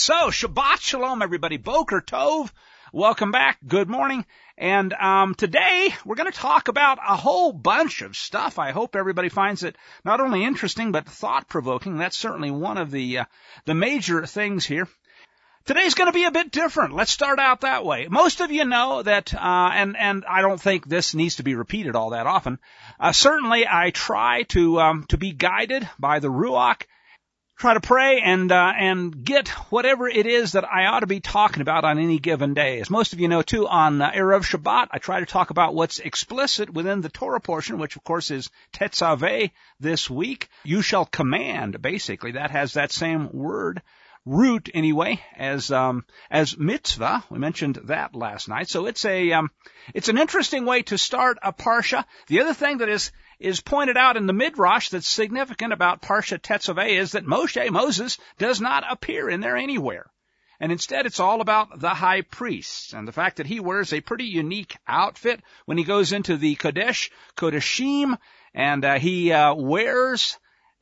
So, Shabbat Shalom, everybody. Boker Tov. Welcome back. Good morning. And today we're going to talk about a whole bunch of stuff. I hope everybody finds it not only interesting but thought-provoking. That's certainly one of the major things here. Today's going to be a bit different. Let's start out that way. Most of you know that, and I don't think this needs to be repeated all that often. Certainly, I try to be guided by the Ruach. Try to pray and get whatever it is that I ought to be talking about on any given day. As most of you know, too, on Erev Shabbat, I try to talk about what's explicit within the Torah portion, which, of course, is Tetzaveh this week. You shall command, basically. That has that same word, root anyway, as mitzvah. We mentioned that last night. So it's an interesting way to start a parsha. The other thing that is pointed out in the Midrash that's significant about Parsha Tetzaveh is that Moses, does not appear in there anywhere. And instead, it's all about the high priest and the fact that he wears a pretty unique outfit when he goes into the Kodeshim, and he wears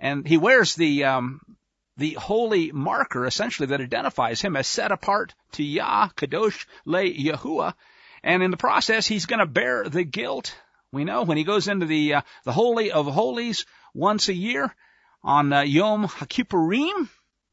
the holy marker, essentially, that identifies him as set apart to Yah, Kadosh Le Yahuwah. And in the process, he's going to bear the guilt. We know when he goes into the Holy of Holies once a year on Yom HaKippurim.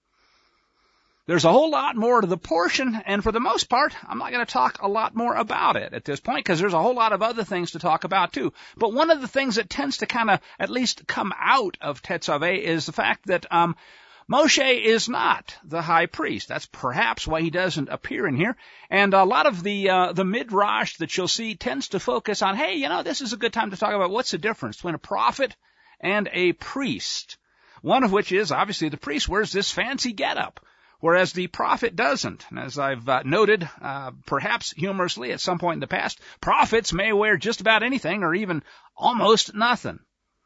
There's a whole lot more to the portion, and for the most part, I'm not going to talk a lot more about it at this point because there's a whole lot of other things to talk about too. But one of the things that tends to kind of at least come out of Tetzaveh is the fact that Moshe is not the high priest. That's perhaps why he doesn't appear in here. And a lot of the Midrash that you'll see tends to focus on, hey, this is a good time to talk about what's the difference between a prophet and a priest. One of which is, obviously, the priest wears this fancy getup, whereas the prophet doesn't. And as I've noted, perhaps humorously at some point in the past, prophets may wear just about anything or even almost nothing.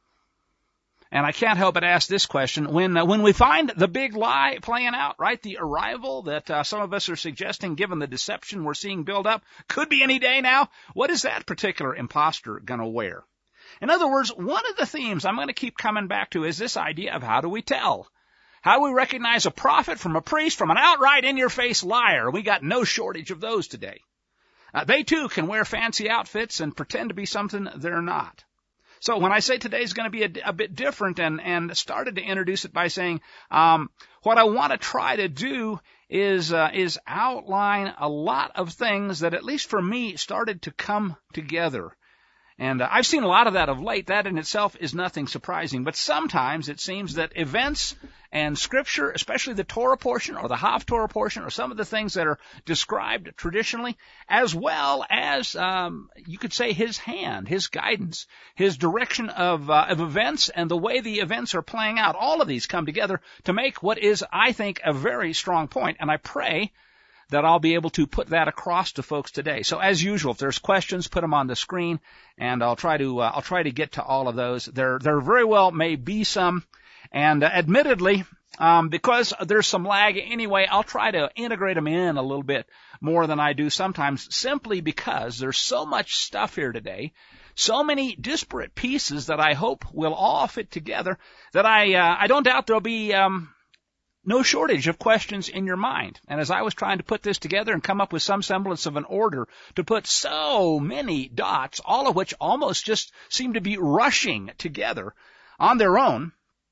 And I can't help but ask this question. When we find the big lie playing out, right, the arrival that some of us are suggesting, given the deception we're seeing build up, could be any day now, what is that particular imposter going to wear? In other words, one of the themes I'm going to keep coming back to is this idea of how do we tell? How do we recognize a prophet from a priest from an outright in-your-face liar? We got no shortage of those today. They, too, can wear fancy outfits and pretend to be something they're not. So when I say today's going to be a bit different and started to introduce it by saying what I want to try to do is outline a lot of things that, at least for me, started to come together. And I've seen a lot of that of late. That in itself is nothing surprising. But sometimes it seems that events and Scripture, especially the Torah portion or the Haftorah portion or some of the things that are described traditionally, as well as, you could say, his hand, his guidance, his direction of events and the way the events are playing out, all of these come together to make what is, I think, a very strong point. And I pray that I'll be able to put that across to folks today. So as usual, if there's questions, put them on the screen, and I'll try to get to all of those. There very well may be some, and admittedly, because there's some lag anyway, I'll try to integrate them in a little bit more than I do sometimes, simply because there's so much stuff here today, so many disparate pieces that I hope will all fit together that I don't doubt there'll be no shortage of questions in your mind. And as I was trying to put this together and come up with some semblance of an order to put so many dots, all of which almost just seem to be rushing together on their own,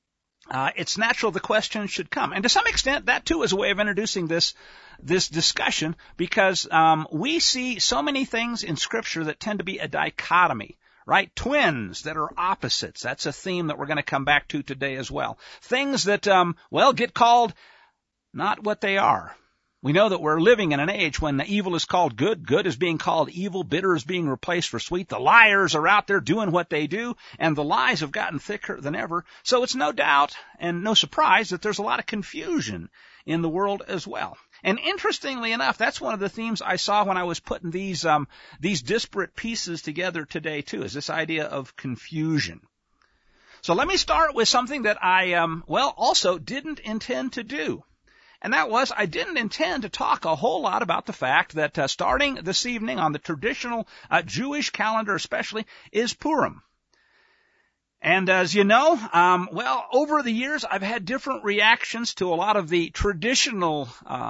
it's natural the questions should come. And to some extent, that too is a way of introducing this discussion, because we see so many things in Scripture that tend to be a dichotomy. Right? Twins that are opposites. That's a theme that we're going to come back to today as well. Things that, get called not what they are. We know that we're living in an age when the evil is called good, good is being called evil, bitter is being replaced for sweet. The liars are out there doing what they do, and the lies have gotten thicker than ever. So it's no doubt and no surprise that there's a lot of confusion in the world as well. And interestingly enough, that's one of the themes I saw when I was putting these disparate pieces together today too, is this idea of confusion. So let me start with something that I, also didn't intend to do. And that was, I didn't intend to talk a whole lot about the fact that starting this evening on the traditional Jewish calendar especially is Purim. And as you know, over the years, I've had different reactions to a lot of the traditional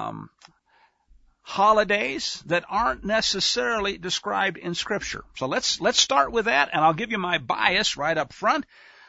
holidays that aren't necessarily described in Scripture. So let's start with that, and I'll give you my bias right up front.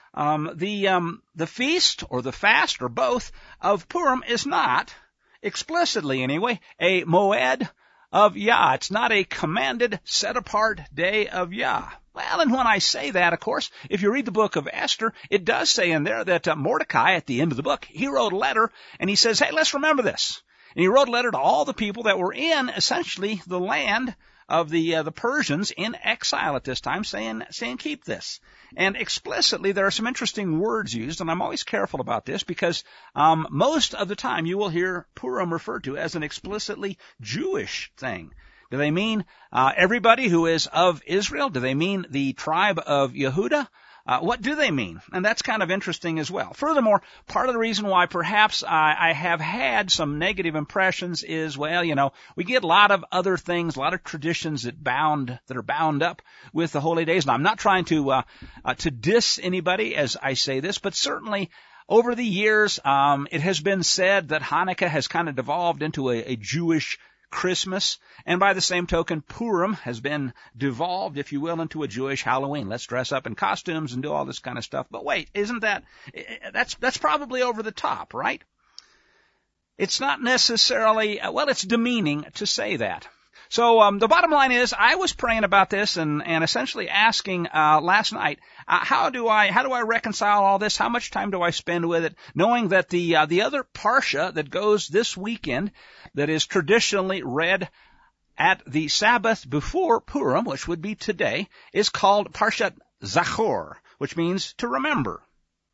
The feast or the fast or both of Purim is not, explicitly anyway, a moed of Yah. It's not a commanded, set-apart day of Yah. Well, and when I say that, of course, if you read the book of Esther, it does say in there that Mordecai, at the end of the book, he wrote a letter, and he says, hey, let's remember this. And he wrote a letter to all the people that were in, essentially, the land of the Persians in exile at this time, saying, keep this. And explicitly, there are some interesting words used, and I'm always careful about this because most of the time you will hear Purim referred to as an explicitly Jewish thing. Do they mean everybody who is of Israel? Do they mean the tribe of Yehuda? What do they mean? And that's kind of interesting as well. Furthermore, part of the reason why perhaps I have had some negative impressions is, we get a lot of other things, a lot of traditions that are bound up with the holy days. And I'm not trying to diss anybody as I say this, but certainly over the years, it has been said that Hanukkah has kind of devolved into a Jewish Christmas, and by the same token, Purim has been devolved, if you will, into a Jewish Halloween. Let's dress up in costumes and do all this kind of stuff. But wait, isn't that's probably over the top, right? It's not necessarily, it's demeaning to say that. So the bottom line is, I was praying about this and essentially asking last night, how do I reconcile all this? How much time do I spend with it? Knowing that the other parsha that goes this weekend, that is traditionally read at the Sabbath before Purim, which would be today, is called Parshat Zachor, which means to remember.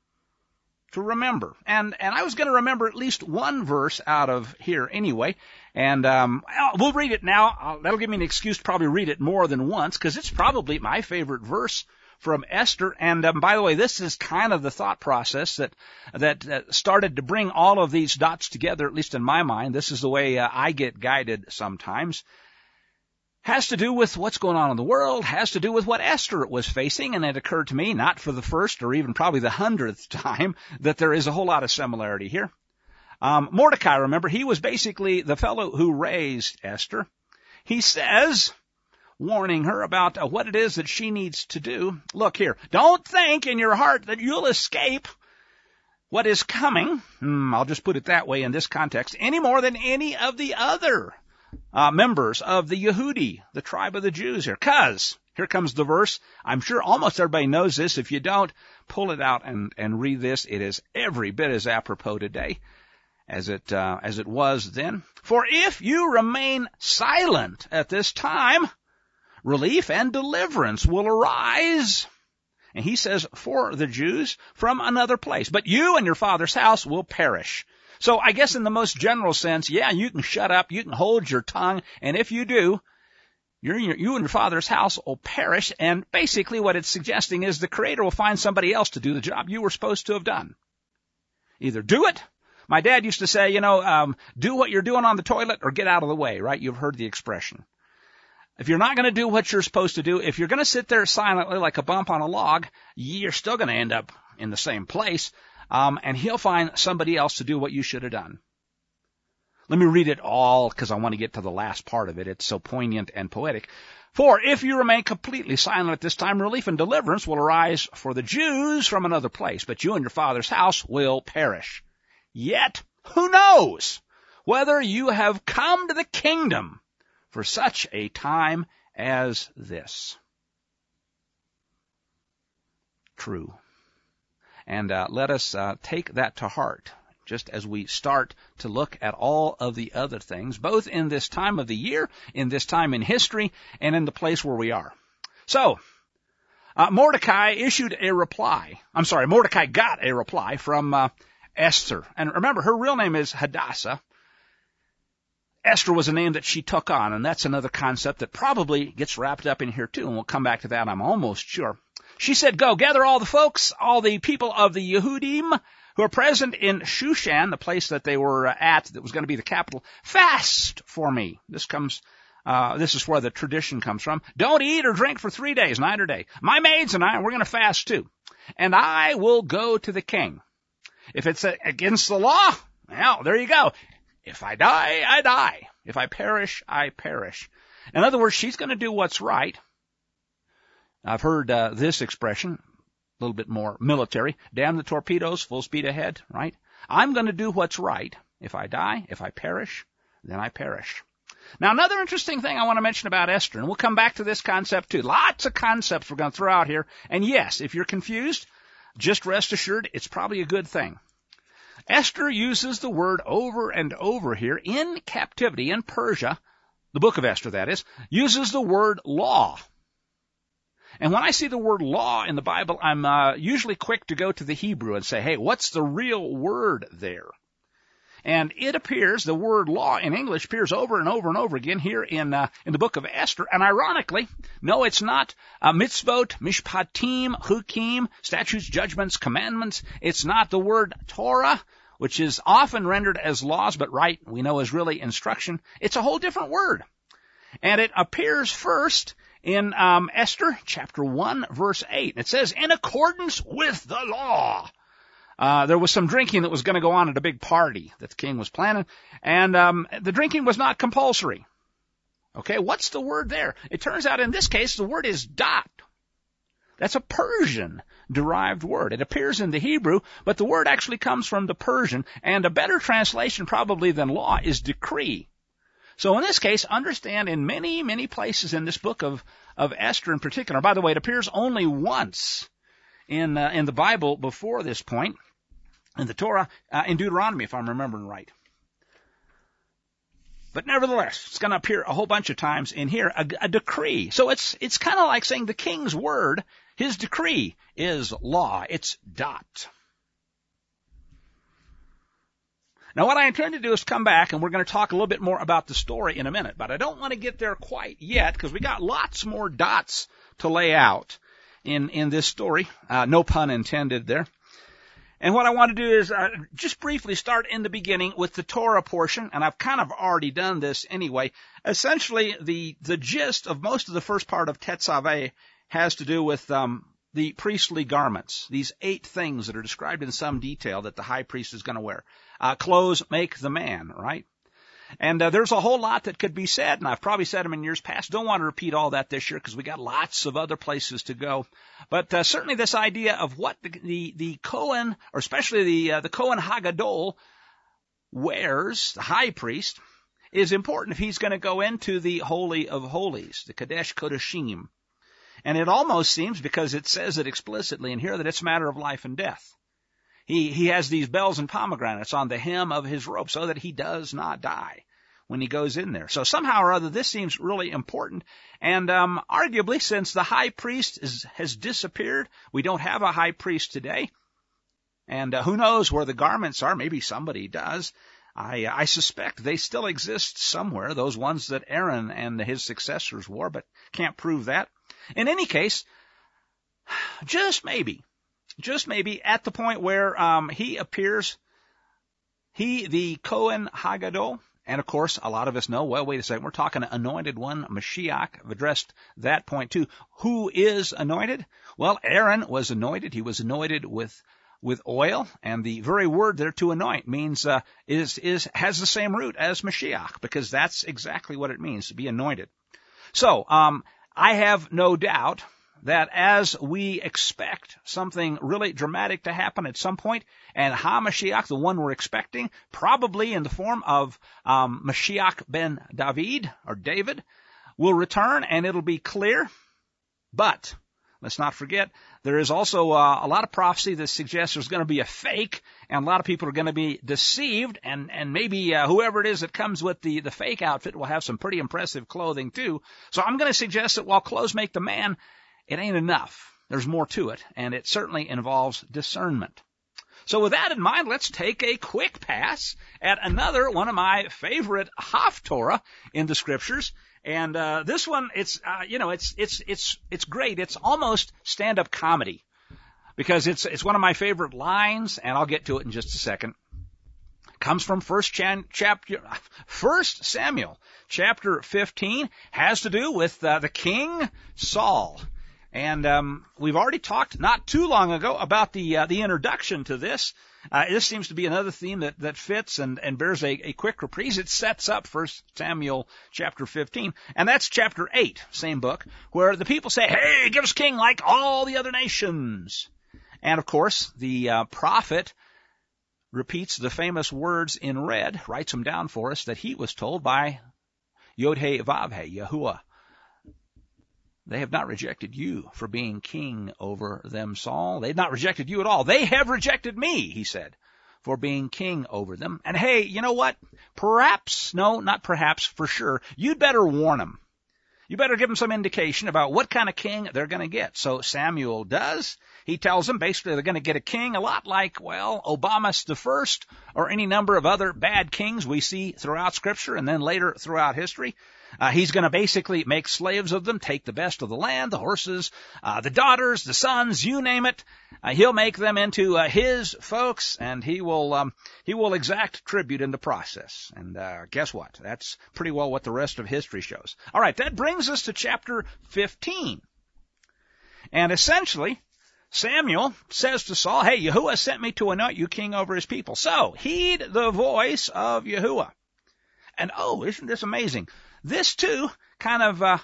To remember. And I was going to remember at least one verse out of here anyway. And we'll read it now. That'll give me an excuse to probably read it more than once, because it's probably my favorite verse from Esther. And by the way, this is kind of the thought process that started to bring all of these dots together, at least in my mind. This is the way I get guided sometimes. Has to do with what's going on in the world, has to do with what Esther was facing, and it occurred to me, not for the first or even probably the 100th time, that there is a whole lot of similarity here. Mordecai, remember, he was basically the fellow who raised Esther. He says, warning her about what it is that she needs to do. Look here, don't think in your heart that you'll escape what is coming, I'll just put it that way in this context, any more than any of the other members of the Yehudi, the tribe of the Jews here. Because, here comes the verse. I'm sure almost everybody knows this. If you don't, pull it out and read this. It is every bit as apropos today as it was then. For if you remain silent at this time, relief and deliverance will arise. And he says, for the Jews from another place. But you and your father's house will perish. So I guess in the most general sense, yeah, you can shut up, you can hold your tongue, and if you do, you and your father's house will perish, and basically what it's suggesting is the Creator will find somebody else to do the job you were supposed to have done. Either do it. My dad used to say, do what you're doing on the toilet or get out of the way, right? You've heard the expression. If you're not going to do what you're supposed to do, if you're going to sit there silently like a bump on a log, you're still going to end up in the same place. And he'll find somebody else to do what you should have done. Let me read it all because I want to get to the last part of it. It's so poignant and poetic. For if you remain completely silent at this time, relief and deliverance will arise for the Jews from another place, but you and your father's house will perish. Yet, who knows whether you have come to the kingdom for such a time as this? True. And let us take that to heart, just as we start to look at all of the other things, both in this time of the year, in this time in history, and in the place where we are. So, Mordecai got a reply from Esther. And remember, her real name is Hadassah. Esther was a name that she took on, and that's another concept that probably gets wrapped up in here too, and we'll come back to that, I'm almost sure. She said, go, gather all the folks, all the people of the Yehudim who are present in Shushan, the place that they were at that was going to be the capital, fast for me. This comes This is where the tradition comes from. Don't eat or drink for 3 days, night or day. My maids and I, we're going to fast too. And I will go to the king. If it's against the law, well, there you go. If I die, I die. If I perish, I perish. In other words, she's going to do what's right. I've heard this expression, a little bit more military. Damn the torpedoes, full speed ahead, right? I'm going to do what's right. If I die, if I perish, then I perish. Now, another interesting thing I want to mention about Esther, and we'll come back to this concept too. Lots of concepts we're going to throw out here. And yes, if you're confused, just rest assured it's probably a good thing. Esther uses the word over and over here in captivity in Persia, the book of Esther, that is, uses the word law. And when I see the word law in the Bible, I'm usually quick to go to the Hebrew and say, hey, what's the real word there? And it appears, the word law in English appears over and over and over again here in the book of Esther. And ironically, no, it's not mitzvot, mishpatim, hukim, statutes, judgments, commandments. It's not the word Torah, which is often rendered as laws, but right, we know is really instruction. It's a whole different word. And it appears first in Esther chapter 1, verse 8. It says, in accordance with the law. There was some drinking that was going to go on at a big party that the king was planning, and the drinking was not compulsory. Okay, what's the word there? It turns out in this case the word is dot. That's a Persian-derived word. It appears in the Hebrew, but the word actually comes from the Persian, and a better translation probably than law is decree. So in this case, understand in many, many places in this book of Esther in particular, by the way, it appears only once in the Bible before this point, in the Torah, in Deuteronomy, if I'm remembering right. But nevertheless, it's going to appear a whole bunch of times in here, a decree. So it's kind of like saying the king's word, his decree is law. It's dot. Now, what I intend to do is come back, and we're going to talk a little bit more about the story in a minute, but I don't want to get there quite yet, because we got lots more dots to lay out in this story. No pun intended there. And what I want to do is just briefly start in the beginning with the Torah portion, and I've kind of already done this anyway. Essentially, the gist of most of the first part of Tetzaveh has to do with the priestly garments, these 8 things that are described in some detail that the high priest is going to wear. Clothes make the man, right? And there's a whole lot that could be said, and I've probably said them in years past. Don't want to repeat all that this year because we got lots of other places to go. But certainly this idea of what the Kohen, or especially the Kohen Hagadol, wears, the high priest, is important if he's going to go into the Holy of Holies, the Kadesh Kodashim. And it almost seems, because it says it explicitly in here, that it's a matter of life and death. He has these bells and pomegranates on the hem of his robe so that he does not die when he goes in there. So somehow or other, this seems really important. And arguably, since the high priest has disappeared, we don't have a high priest today. And who knows where the garments are? Maybe somebody does. I suspect they still exist somewhere, those ones that Aaron and his successors wore, but can't prove that. In any case, just maybe at the point where he appears, the Kohen Hagadol, and of course a lot of us know, well, wait a second, we're talking anointed one, Mashiach. I've addressed that point too. Who is anointed? Well, Aaron was anointed. He was anointed with oil, and the very word there, to anoint, means has the same root as Mashiach, because that's exactly what it means, to be anointed. So I have no doubt that as we expect something really dramatic to happen at some point, and HaMashiach, the one we're expecting, probably in the form of Mashiach ben David, or David, will return, and it'll be clear. But let's not forget, there is also a lot of prophecy that suggests there's going to be a fake, and a lot of people are going to be deceived, and maybe whoever it is that comes with the fake outfit will have some pretty impressive clothing too. So I'm going to suggest that while clothes make the man, it ain't enough. There's more to it, and it certainly involves discernment. So with that in mind, let's take a quick pass at another one of my favorite Haftorah in the Scriptures. And this one, it's great. It's almost stand-up comedy, because it's one of my favorite lines, and I'll get to it in just a second. Comes from 1 Samuel chapter 15, has to do with the king Saul. And we've already talked not too long ago about the introduction to this. This seems to be another theme that fits and bears a quick reprise. It sets up 1 Samuel chapter 15, and that's chapter 8, same book, where the people say, hey, give us a king like all the other nations. And of course, the prophet repeats the famous words in red, writes them down for us, that he was told by Yod-Heh-Vav-Heh, Yahuwah. They have not rejected you for being king over them, Saul. They've not rejected you at all. They have rejected me, he said, for being king over them. And hey, you know what? Perhaps, no, not perhaps, for sure, you'd better warn them. You better give them some indication about what kind of king they're going to get. So Samuel does. He tells them basically they're going to get a king a lot like, well, Obamas the first or any number of other bad kings we see throughout Scripture and then later throughout history. He's going to basically make slaves of them, take the best of the land, the horses, the daughters, the sons, you name it. He'll make them into his folks, and he will exact tribute in the process. And guess what? That's pretty well what the rest of history shows. All right, that brings us to chapter 15. And essentially, Samuel says to Saul, hey, Yahuwah sent me to anoint you king over his people. So, heed the voice of Yahuwah. And oh, isn't this amazing? This, too, kind of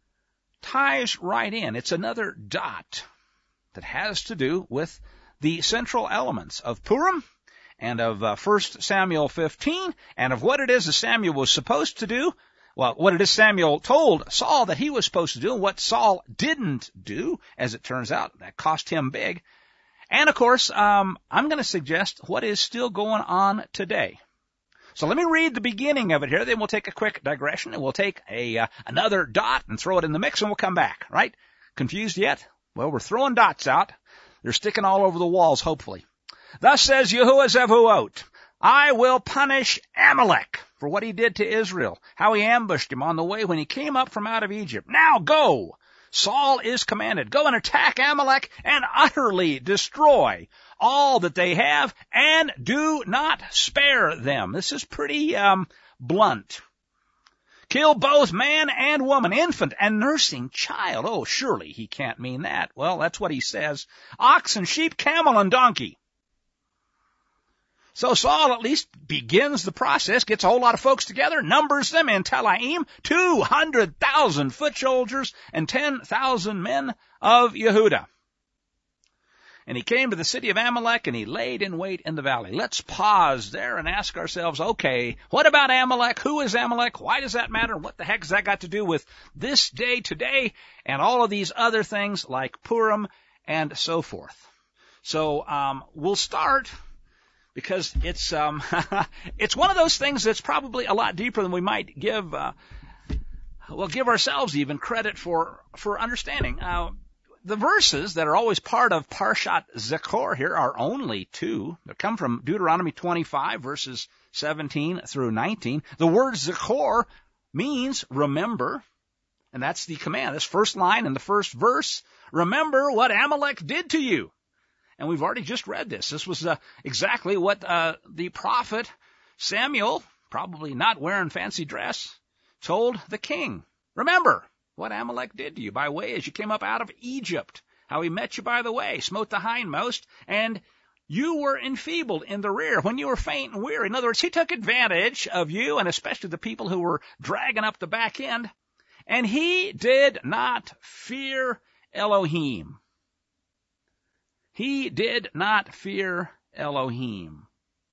ties right in. It's another dot that has to do with the central elements of Purim and of 1 Samuel 15 and of what it is that Samuel was supposed to do. Well, what it is Samuel told Saul that he was supposed to do and what Saul didn't do, as it turns out. That cost him big. And, of course, I'm going to suggest what is still going on today. So let me read the beginning of it here, then we'll take a quick digression, and we'll take another dot and throw it in the mix, and we'll come back, right? Confused yet? Well, we're throwing dots out. They're sticking all over the walls, hopefully. Thus says Yahuwah Zevuot, I will punish Amalek for what he did to Israel, how he ambushed him on the way when he came up from out of Egypt. Now go! Saul is commanded, go and attack Amalek and utterly destroy all that they have, and do not spare them. This is pretty blunt. Kill both man and woman, infant and nursing child. Oh, surely he can't mean that. Well, that's what he says. Ox and sheep, camel and donkey. So Saul at least begins the process, gets a whole lot of folks together, numbers them in Telaim, 200,000 foot soldiers and 10,000 men of Yehudah. And he came to the city of Amalek, and he laid in wait in the valley. Let's pause there and ask ourselves, okay, what about Amalek? Who is Amalek? Why does that matter? What the heck has that got to do with this day today and all of these other things like Purim and so forth? So we'll start because it's it's one of those things that's probably a lot deeper than we might give ourselves even credit for understanding. The verses that are always part of Parshat Zechor here are only two. They come from Deuteronomy 25, verses 17 through 19. The word Zechor means remember, and that's the command. This first line in the first verse, remember what Amalek did to you. And we've already just read this. This was exactly what the prophet Samuel, probably not wearing fancy dress, told the king. Remember what Amalek did to you by way as you came up out of Egypt, how he met you by the way, smote the hindmost, and you were enfeebled in the rear when you were faint and weary. In other words, he took advantage of you, and especially the people who were dragging up the back end, and he did not fear Elohim. He did not fear Elohim.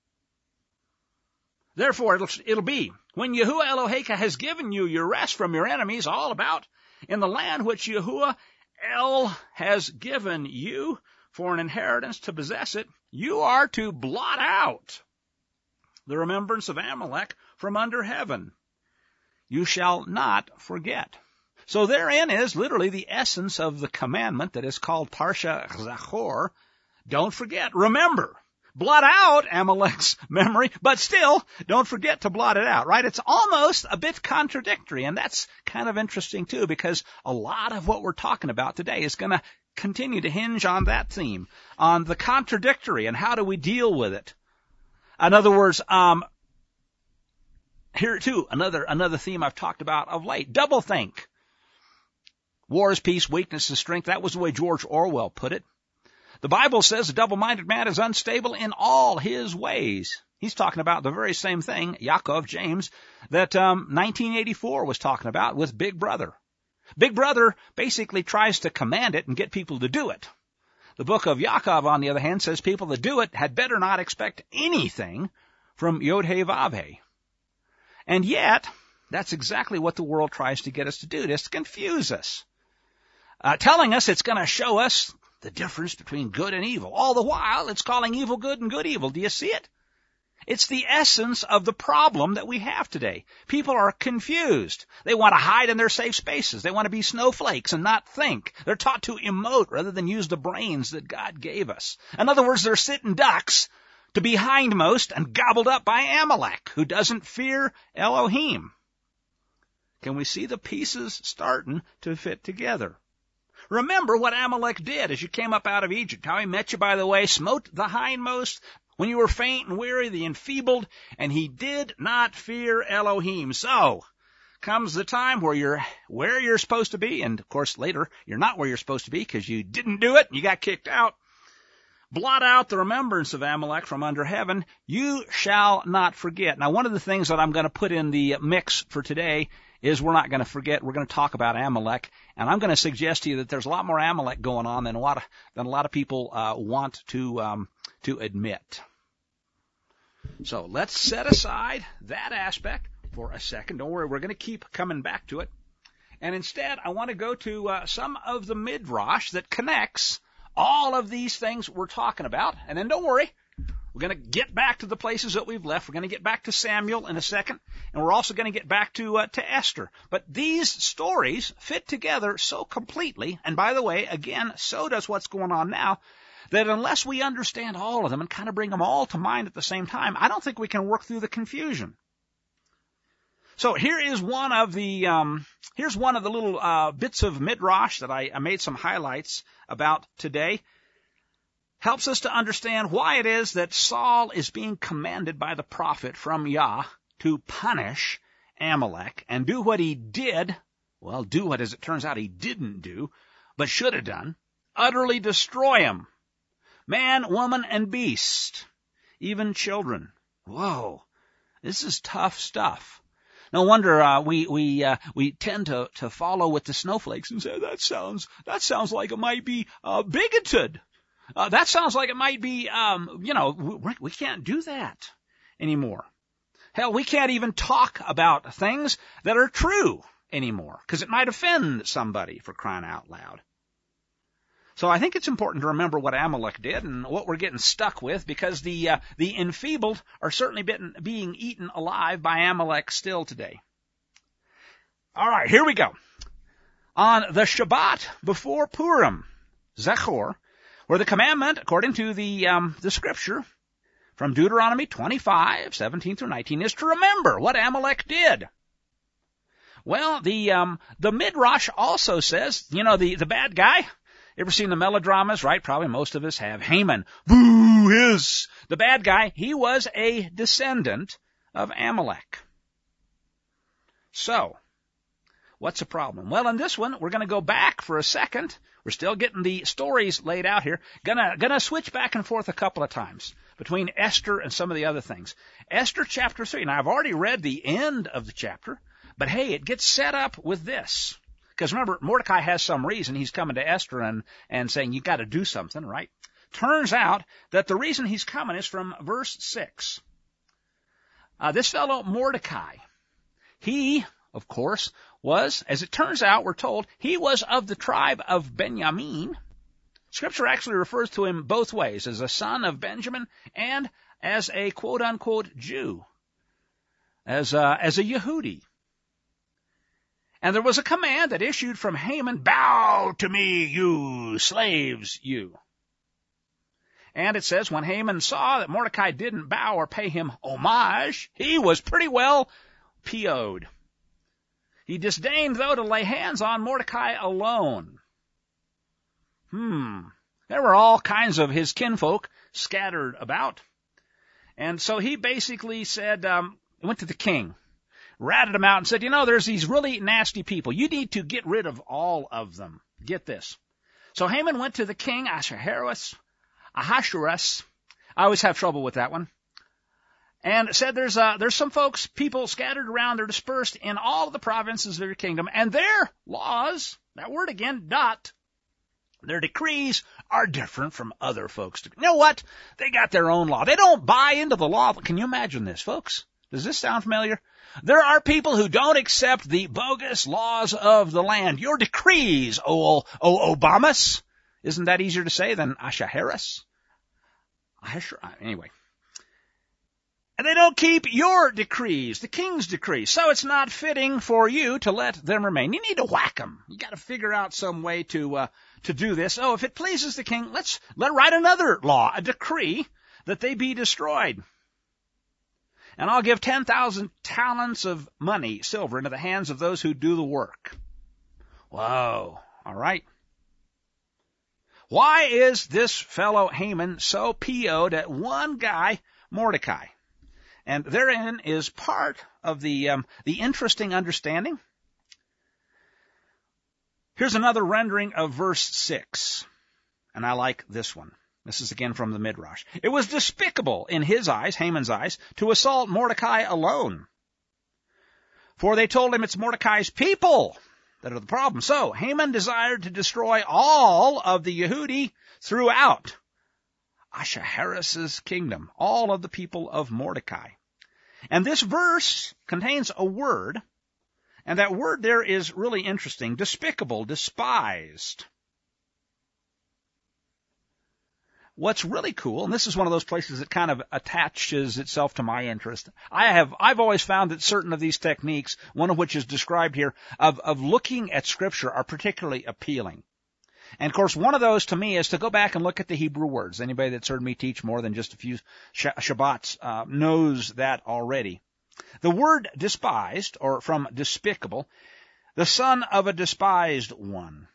Therefore, it'll be, when Yahuwah Eloheka has given you your rest from your enemies all about, in the land which Yahuwah El has given you for an inheritance to possess it, you are to blot out the remembrance of Amalek from under heaven. You shall not forget. So therein is literally the essence of the commandment that is called Parsha Zachor. Don't forget, remember. Blot out Amalek's memory, but still, don't forget to blot it out, right? It's almost a bit contradictory, and that's kind of interesting, too, because a lot of what we're talking about today is going to continue to hinge on that theme, on the contradictory and how do we deal with it. In other words, here too, another theme I've talked about of late. Doublethink. War is peace, weakness is strength. That was the way George Orwell put it. The Bible says a double-minded man is unstable in all his ways. He's talking about the very same thing, Yaakov, James, that 1984 was talking about with Big Brother. Big Brother basically tries to command it and get people to do it. The book of Yaakov, on the other hand, says people that do it had better not expect anything from Yod-Heh-Vav-Heh. And yet, that's exactly what the world tries to get us to do, just to confuse us. Telling us it's going to show us the difference between good and evil. All the while, it's calling evil good and good evil. Do you see it? It's the essence of the problem that we have today. People are confused. They want to hide in their safe spaces. They want to be snowflakes and not think. They're taught to emote rather than use the brains that God gave us. In other words, they're sitting ducks to be hindmost and gobbled up by Amalek, who doesn't fear Elohim. Can we see the pieces starting to fit together? Remember what Amalek did as you came up out of Egypt, how he met you by the way, smote the hindmost when you were faint and weary, the enfeebled, and he did not fear Elohim. So comes the time where you're where you're supposed to be, and of course later you're not where you're supposed to be because you didn't do it, you got kicked out. Blot out the remembrance of Amalek from under heaven. You shall not forget. Now, one of the things that I'm going to put in the mix for today is we're not going to forget. We're going to talk about Amalek, and I'm going to suggest to you that there's a lot more Amalek going on than a lot of people want to admit. So let's set aside that aspect for a second. Don't worry, we're going to keep coming back to it. And instead, I want to go to some of the midrash that connects all of these things we're talking about. And then don't worry, we're going to get back to the places that we've left. We're going to get back to Samuel in a second, and we're also going to get back to Esther. But these stories fit together so completely, and by the way, again, so does what's going on now, that unless we understand all of them and kind of bring them all to mind at the same time, I don't think we can work through the confusion. So here is one of the little bits of midrash that I made some highlights about today. Helps us to understand why it is that Saul is being commanded by the prophet from Yah to punish Amalek and do what he did. Well, do what, as it turns out, he didn't do, but should have done. Utterly destroy him. Man, woman, and beast. Even children. Whoa. This is tough stuff. No wonder we tend to follow with the snowflakes and say that sounds like it might be bigoted. That sounds like it might be we can't do that anymore. Hell, we can't even talk about things that are true anymore because it might offend somebody, for crying out loud. So I think it's important to remember what Amalek did and what we're getting stuck with, because the enfeebled are certainly being eaten alive by Amalek still today. All right, here we go. On the Shabbat before Purim, Zechor, where the commandment, according to the scripture from Deuteronomy 25, 17 through 19, is to remember what Amalek did. Well, the Midrash also says, the bad guy. Ever seen the melodramas, right? Probably most of us have. Haman, boo, hiss. The bad guy, he was a descendant of Amalek. So, what's the problem? Well, in this one, we're going to go back for a second. We're still getting the stories laid out here. Gonna switch back and forth a couple of times between Esther and some of the other things. Esther chapter 3. Now, I've already read the end of the chapter, but hey, it gets set up with this. Because remember, Mordecai has some reason he's coming to Esther and saying, you got to do something, right? Turns out that the reason he's coming is from verse 6. This fellow Mordecai, he, of course, was, as it turns out, we're told, he was of the tribe of Benjamin. Scripture actually refers to him both ways, as a son of Benjamin and as a quote-unquote Jew, as a Yehudi. And there was a command that issued from Haman, bow to me, you slaves, you. And it says, when Haman saw that Mordecai didn't bow or pay him homage, he was pretty well PO'd. He disdained, though, to lay hands on Mordecai alone. There were all kinds of his kinfolk scattered about. And so he basically said, went to the king, ratted him out and said, there's these really nasty people. You need to get rid of all of them. Get this. So Haman went to the king, Ahasuerus. I always have trouble with that one. And said, there's some folks, people scattered around, they're dispersed in all of the provinces of your kingdom, and their laws, that word again, their decrees are different from other folks. You know what? They got their own law. They don't buy into the law. Can you imagine this, folks? Does this sound familiar? There are people who don't accept the bogus laws of the land. Your decrees, Obamas. Isn't that easier to say than Ahasuerus? Anyway. And they don't keep your decrees, the king's decrees. So it's not fitting for you to let them remain. You need to whack them. You got to figure out some way to do this. Oh, if it pleases the king, let write another law, a decree that they be destroyed. And I'll give 10,000 talents of money, silver, into the hands of those who do the work. Whoa. All right. Why is this fellow Haman so PO'd at one guy, Mordecai? And therein is part of the interesting understanding. Here's another rendering of verse 6. And I like this one. This is again from the Midrash. It was despicable in his eyes, Haman's eyes, to assault Mordecai alone. For they told him it's Mordecai's people that are the problem. So Haman desired to destroy all of the Yehudi throughout Ahasuerus' kingdom, all of the people of Mordecai. And this verse contains a word, and that word there is really interesting. Despicable, despised. What's really cool, and this is one of those places that kind of attaches itself to my interest. I've always found that certain of these techniques, one of which is described here, of looking at Scripture are particularly appealing. And, of course, one of those to me is to go back and look at the Hebrew words. Anybody that's heard me teach more than just a few Shabbats knows that already. The word despised, or from despicable, the son of a despised one.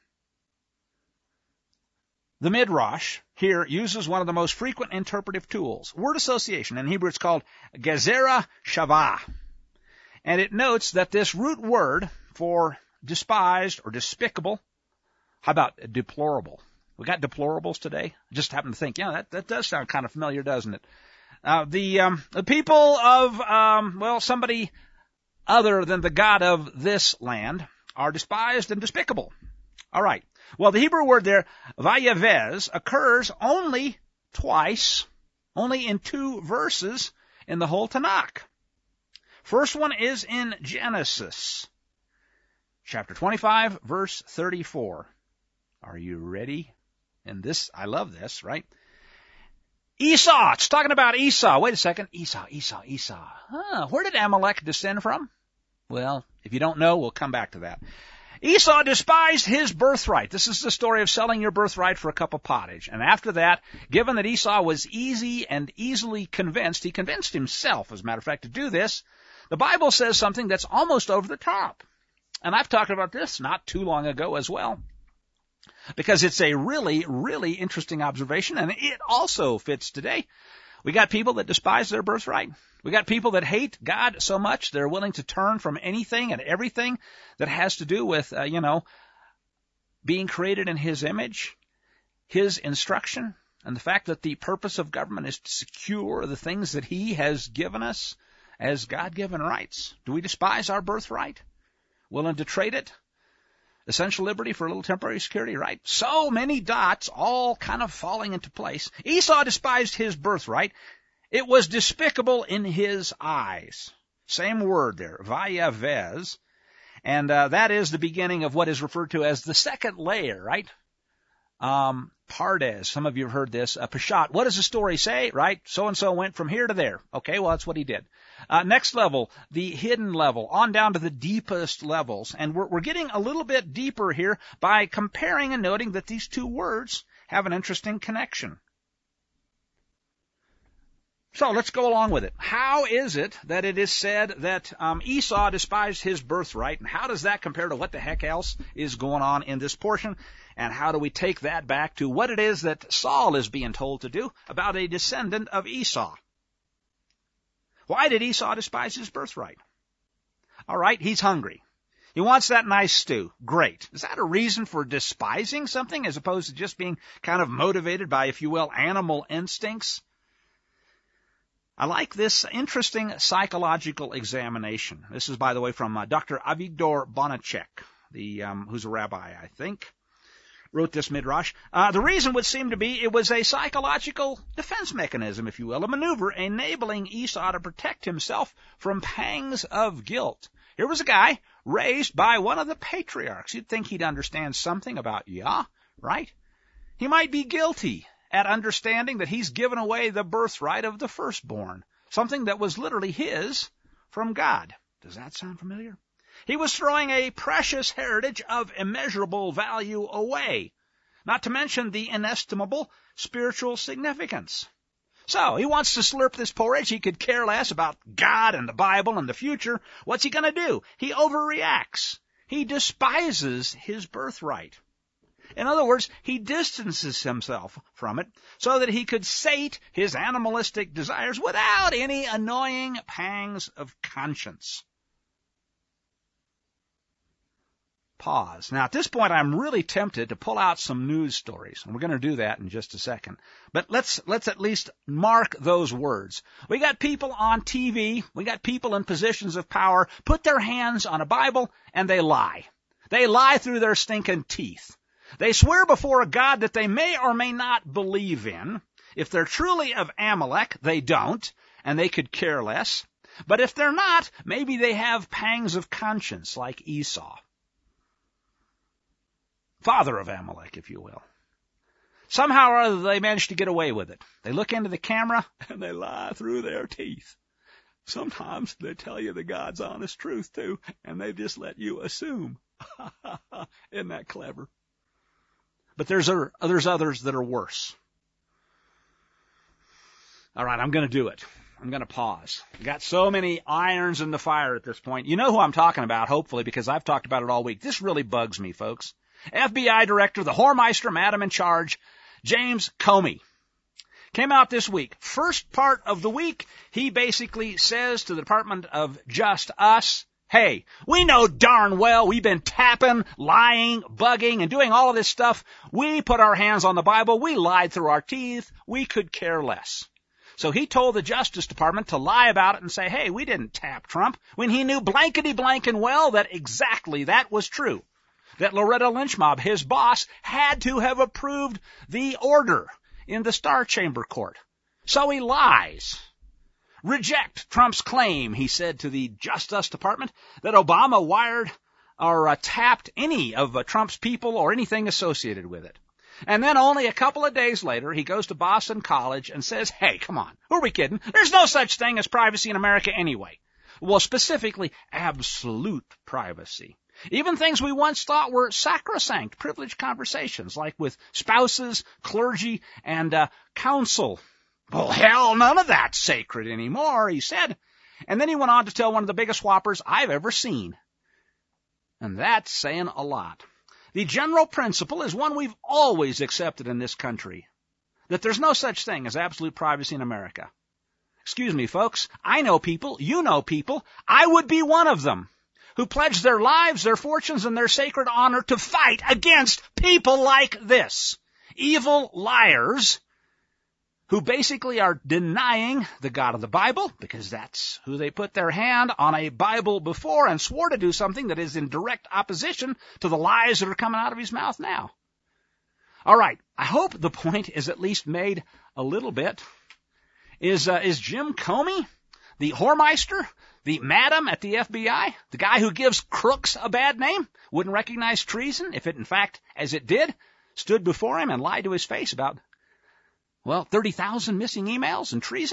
The Midrash here uses one of the most frequent interpretive tools, word association. In Hebrew it's called gezerah shavah. And it notes that this root word for despised or despicable, how about deplorable? We got deplorables today? I just happened to think, that does sound kind of familiar, doesn't it? The people of, somebody other than the God of this land are despised and despicable. All right. Well, the Hebrew word there, vayavez, occurs only twice, only in 2 verses in the whole Tanakh. First one is in Genesis, chapter 25, verse 34. Are you ready? And this, I love this, right? Esau, it's talking about Esau. Wait a second. Esau. Where did Amalek descend from? Well, if you don't know, we'll come back to that. Esau despised his birthright. This is the story of selling your birthright for a cup of pottage. And after that, given that Esau was easily convinced, he convinced himself, as a matter of fact, to do this, the Bible says something that's almost over the top. And I've talked about this not too long ago as well, because it's a really, really interesting observation, and it also fits today. We got people that despise their birthright. We got people that hate God so much they're willing to turn from anything and everything that has to do with, being created in His image, His instruction, and the fact that the purpose of government is to secure the things that He has given us as God-given rights. Do we despise our birthright? Willing to trade it? Essential liberty for a little temporary security, right? So many dots all kind of falling into place. Esau despised his birthright. It was despicable in his eyes. Same word there, vayavez. And that is the beginning of what is referred to as the second layer, right? Pardes. Some of you have heard this. Peshat. What does the story say, right? So-and-so went from here to there. Okay, well, that's what he did. Next level, the hidden level, on down to the deepest levels. And we're getting a little bit deeper here by comparing and noting that these 2 words have an interesting connection. So let's go along with it. How is it that it is said that Esau despised his birthright, and how does that compare to what the heck else is going on in this portion? And how do we take that back to what it is that Saul is being told to do about a descendant of Esau? Why did Esau despise his birthright? All right, he's hungry. He wants that nice stew. Great. Is that a reason for despising something as opposed to just being kind of motivated by, if you will, animal instincts? I like this interesting psychological examination. This is, by the way, from Dr. Avigdor Bonacek, who's a rabbi, I think, wrote this midrash. The reason would seem to be it was a psychological defense mechanism, if you will, a maneuver enabling Esau to protect himself from pangs of guilt. Here was a guy raised by one of the patriarchs. You'd think he'd understand something about Yah, right? He might be guilty at understanding that he's given away the birthright of the firstborn, something that was literally his from God. Does that sound familiar? He was throwing a precious heritage of immeasurable value away, not to mention the inestimable spiritual significance. So, he wants to slurp this porridge. He could care less about God and the Bible and the future. What's he going to do? He overreacts. He despises his birthright. In other words, he distances himself from it so that he could sate his animalistic desires without any annoying pangs of conscience. Pause. Now, at this point, I'm really tempted to pull out some news stories, and we're going to do that in just a second. But let's at least mark those words. We got people on TV, we got people in positions of power, put their hands on a Bible, and they lie. They lie through their stinking teeth. They swear before a God that they may or may not believe in. If they're truly of Amalek, they don't, and they could care less. But if they're not, maybe they have pangs of conscience like Esau. Father of Amalek, if you will. Somehow or other they manage to get away with it. They look into the camera and they lie through their teeth. Sometimes they tell you the God's honest truth too, and they just let you assume. Isn't that clever? But there's others that are worse. All right, I'm going to do it. I'm going to pause. I've got so many irons in the fire at this point. You know who I'm talking about, hopefully, because I've talked about it all week. This really bugs me, folks. FBI Director, the whoremeister, madam in charge, James Comey, came out this week. First part of the week, he basically says to the Department of Justice, hey, we know darn well we've been tapping, lying, bugging, and doing all of this stuff. We put our hands on the Bible. We lied through our teeth. We could care less. So he told the Justice Department to lie about it and say, hey, we didn't tap Trump, when he knew blankety-blank and well that exactly that was true. That Loretta Lynch Mob, his boss, had to have approved the order in the Star Chamber Court. So he lies. Reject Trump's claim, he said to the Justice Department, that Obama wired or tapped any of Trump's people or anything associated with it. And then only a couple of days later, he goes to Boston College and says, hey, come on, who are we kidding? There's no such thing as privacy in America anyway. Well, specifically, absolute privacy. Even things we once thought were sacrosanct, privileged conversations, like with spouses, clergy, and counsel. Well, hell, none of that's sacred anymore, he said. And then he went on to tell one of the biggest whoppers I've ever seen. And that's saying a lot. The general principle is one we've always accepted in this country, that there's no such thing as absolute privacy in America. Excuse me, folks, I know people, you know people, I would be one of them, who pledged their lives, their fortunes, and their sacred honor to fight against people like this. Evil liars who basically are denying the God of the Bible, because that's who they put their hand on a Bible before and swore to do something that is in direct opposition to the lies that are coming out of his mouth now. All right, I hope the point is at least made a little bit. Is Jim Comey, the whoremeister, the madam at the FBI, the guy who gives crooks a bad name, wouldn't recognize treason if it, in fact, as it did, stood before him and lied to his face about, 30,000 missing emails and treason?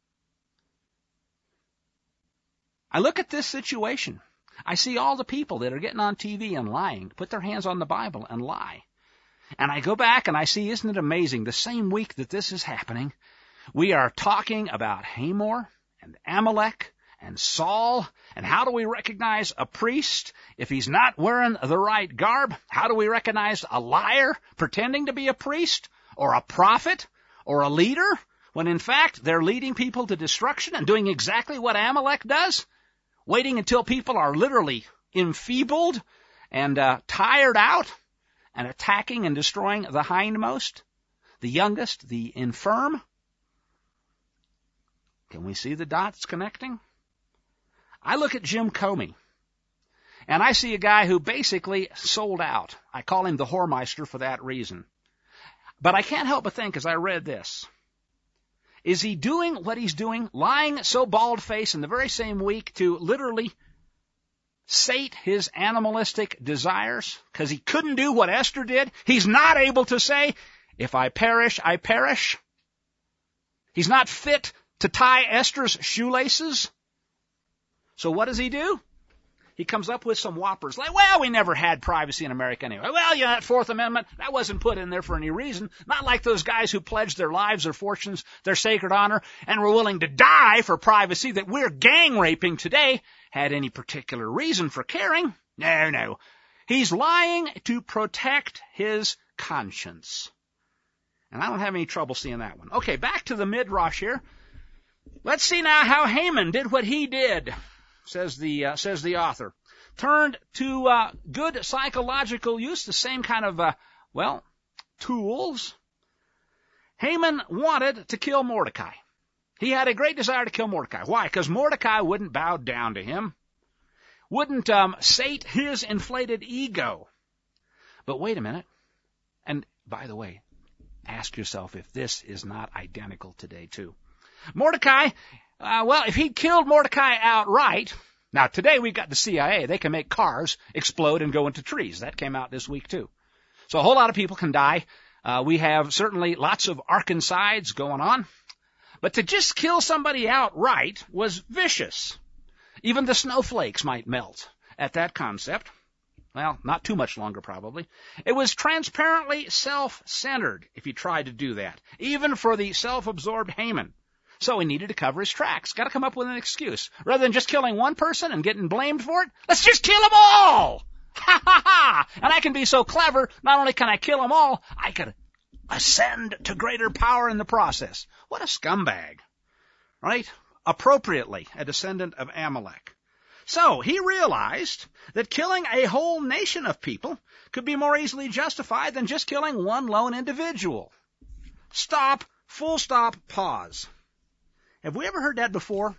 I look at this situation. I see all the people that are getting on TV and lying, put their hands on the Bible and lie. And I go back and I see, isn't it amazing, the same week that this is happening, we are talking about Hamor and Amalek and Saul, and how do we recognize a priest if he's not wearing the right garb? How do we recognize a liar pretending to be a priest or a prophet or a leader when in fact they're leading people to destruction and doing exactly what Amalek does, waiting until people are literally enfeebled and tired out and attacking and destroying the hindmost, the youngest, the infirm. Can we see the dots connecting? I look at Jim Comey, and I see a guy who basically sold out. I call him the whoremeister for that reason. But I can't help but think, as I read this, is he doing what he's doing, lying so bald-faced in the very same week to literally sate his animalistic desires? Because he couldn't do what Esther did. He's not able to say, if I perish, I perish. He's not fit to tie Esther's shoelaces. So what does he do? He comes up with some whoppers like, well, we never had privacy in America anyway. Well, yeah, that Fourth Amendment, that wasn't put in there for any reason. Not like those guys who pledged their lives, their fortunes, their sacred honor, and were willing to die for privacy that we're gang raping today had any particular reason for caring. No. He's lying to protect his conscience. And I don't have any trouble seeing that one. Okay, back to the Midrash here. Let's see now how Haman did what he did, says the author. Turned to good psychological use, the same kind of, tools. Haman wanted to kill Mordecai. He had a great desire to kill Mordecai. Why? Because Mordecai wouldn't bow down to him, wouldn't sate his inflated ego. But wait a minute. And by the way, ask yourself if this is not identical today too. Mordecai, if he'd killed Mordecai outright, now today we got the CIA, they can make cars explode and go into trees. That came out this week too. So a whole lot of people can die. We have certainly lots of arkancides going on. But to just kill somebody outright was vicious. Even the snowflakes might melt at that concept. Well, not too much longer probably. It was transparently self-centered if you tried to do that, even for the self-absorbed Haman. So he needed to cover his tracks. Got to come up with an excuse. Rather than just killing one person and getting blamed for it, let's just kill them all! Ha ha ha! And I can be so clever, not only can I kill them all, I could ascend to greater power in the process. What a scumbag. Right? Appropriately, a descendant of Amalek. So he realized that killing a whole nation of people could be more easily justified than just killing one lone individual. Stop, full stop, pause. Have we ever heard that before?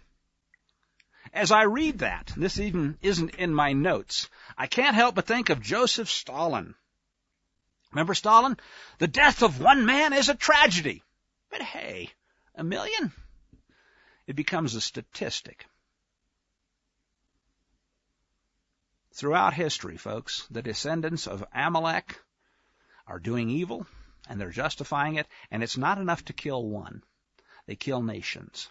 As I read that, this even isn't in my notes, I can't help but think of Joseph Stalin. Remember Stalin? The death of one man is a tragedy. But hey, 1 million? It becomes a statistic. Throughout history, folks, the descendants of Amalek are doing evil, and they're justifying it, and it's not enough to kill one. They kill nations.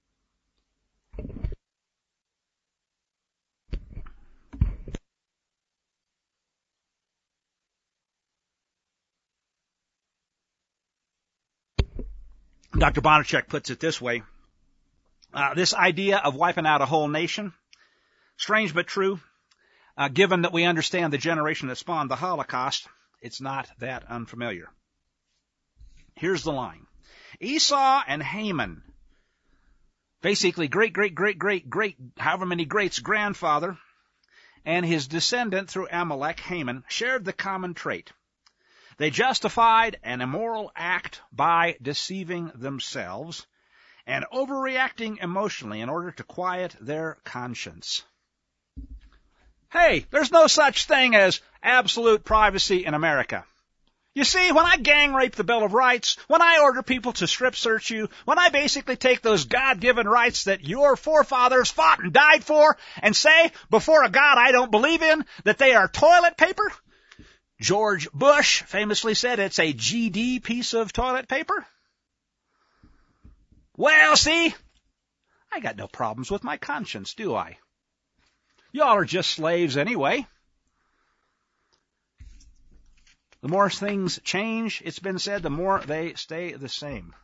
Dr. Bonacek puts it this way. This idea of wiping out a whole nation, strange but true, given that we understand the generation that spawned the Holocaust, it's not that unfamiliar. Here's the line. Esau and Haman, basically great, however many greats, grandfather, and his descendant through Amalek, Haman, shared the common trait. They justified an immoral act by deceiving themselves and overreacting emotionally in order to quiet their conscience. Hey, there's no such thing as absolute privacy in America. You see, when I gang rape the Bill of Rights, when I order people to strip search you, when I basically take those God-given rights that your forefathers fought and died for and say, before a God I don't believe in, that they are toilet paper, George Bush famously said it's a GD piece of toilet paper. Well, see, I got no problems with my conscience, do I? Y'all are just slaves anyway. The more things change, it's been said, the more they stay the same.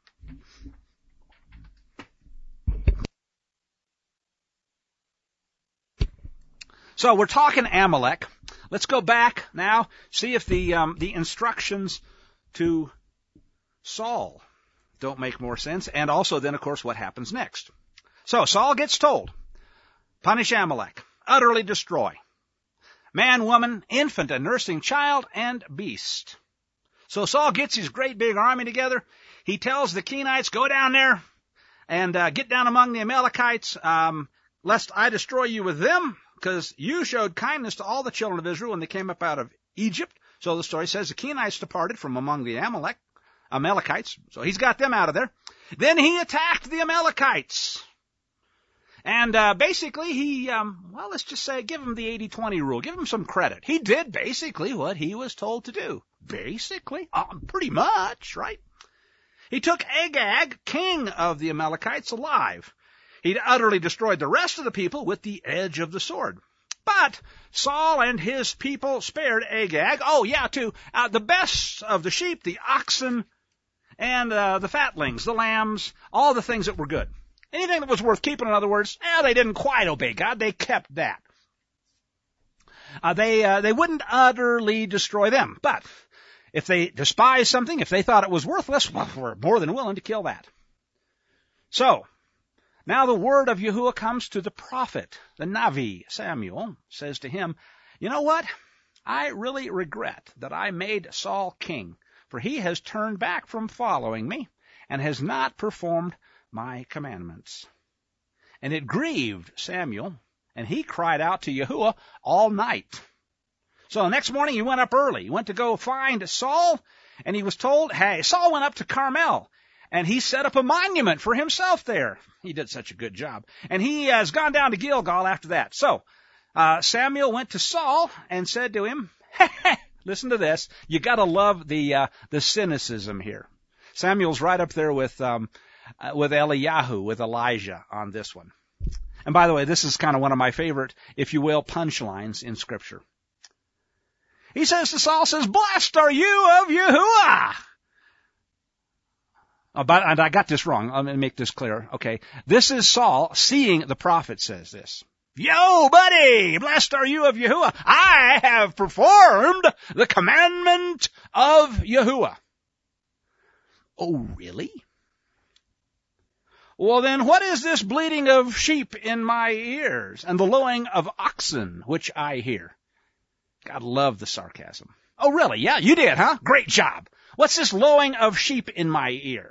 So we're talking Amalek. Let's go back now, see if the instructions to Saul don't make more sense. And also then, of course, what happens next. So Saul gets told, punish Amalek, utterly destroy. Man, woman, infant, and nursing child, and beast. So Saul gets his great big army together. He tells the Kenites, go down there and get down among the Amalekites, lest I destroy you with them, because you showed kindness to all the children of Israel when they came up out of Egypt. So the story says the Kenites departed from among the Amalekites. So he's got them out of there. Then he attacked the Amalekites. And basically he, let's just say, give him the 80-20 rule. Give him some credit. He did basically what he was told to do. Basically. Pretty much, right? He took Agag, king of the Amalekites, alive. He'd utterly destroyed the rest of the people with the edge of the sword. But Saul and his people spared Agag. Oh, yeah, too. The best of the sheep, the oxen, and the fatlings, the lambs, all the things that were good. Anything that was worth keeping, in other words, they didn't quite obey God. They kept that. They wouldn't utterly destroy them. But if they despised something, if they thought it was worthless, well, we're more than willing to kill that. So, now the word of Yahuwah comes to the prophet, the Navi. Samuel says to him, you know what? I really regret that I made Saul king, for he has turned back from following me and has not performed my commandments. And it grieved Samuel, and he cried out to Yahuwah all night. So the next morning he went up early. He went to go find Saul, and he was told, hey, Saul went up to Carmel, and he set up a monument for himself there. He did such a good job. And he has gone down to Gilgal after that. So Samuel went to Saul and said to him, listen to this. You got to love the cynicism here. Samuel's right up there with Eliyahu, with Elijah on this one. And by the way, this is kind of one of my favorite, if you will, punchlines in Scripture. He says to Saul, blessed are you of Yahuwah. And I got this wrong. Let me make this clear. Okay. This is Saul seeing the prophet says this. Yo, buddy, blessed are you of Yahuwah. I have performed the commandment of Yahuwah. Oh, really? Well, then what is this bleating of sheep in my ears and the lowing of oxen which I hear? God love the sarcasm. Oh, really? Yeah, you did, huh? Great job. What's this lowing of sheep in my ear?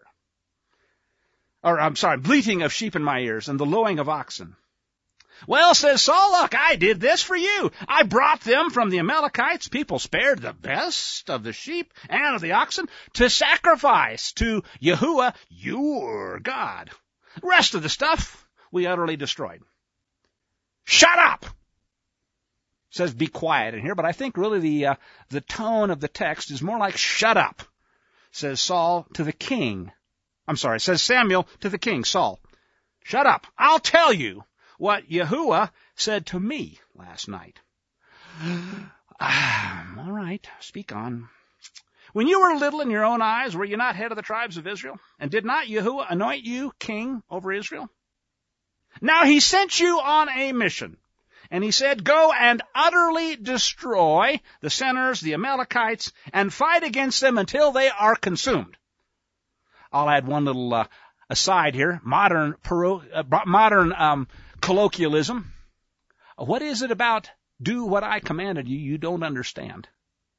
Bleating of sheep in my ears and the lowing of oxen. Well, says Saul, look, I did this for you. I brought them from the Amalekites. People spared the best of the sheep and of the oxen to sacrifice to Yahuwah, your God. The rest of the stuff we utterly destroyed. Shut up! It says be quiet in here, but I think really the tone of the text is more like shut up, says Saul to the king. Says Samuel to the king, Saul. Shut up. I'll tell you what Yahuwah said to me last night. All right, speak on. When you were little in your own eyes, were you not head of the tribes of Israel? And did not Yahuwah anoint you king over Israel? Now he sent you on a mission. And he said, go and utterly destroy the sinners, the Amalekites, and fight against them until they are consumed. I'll add one little aside here, modern colloquialism. What is it about do what I commanded you don't understand?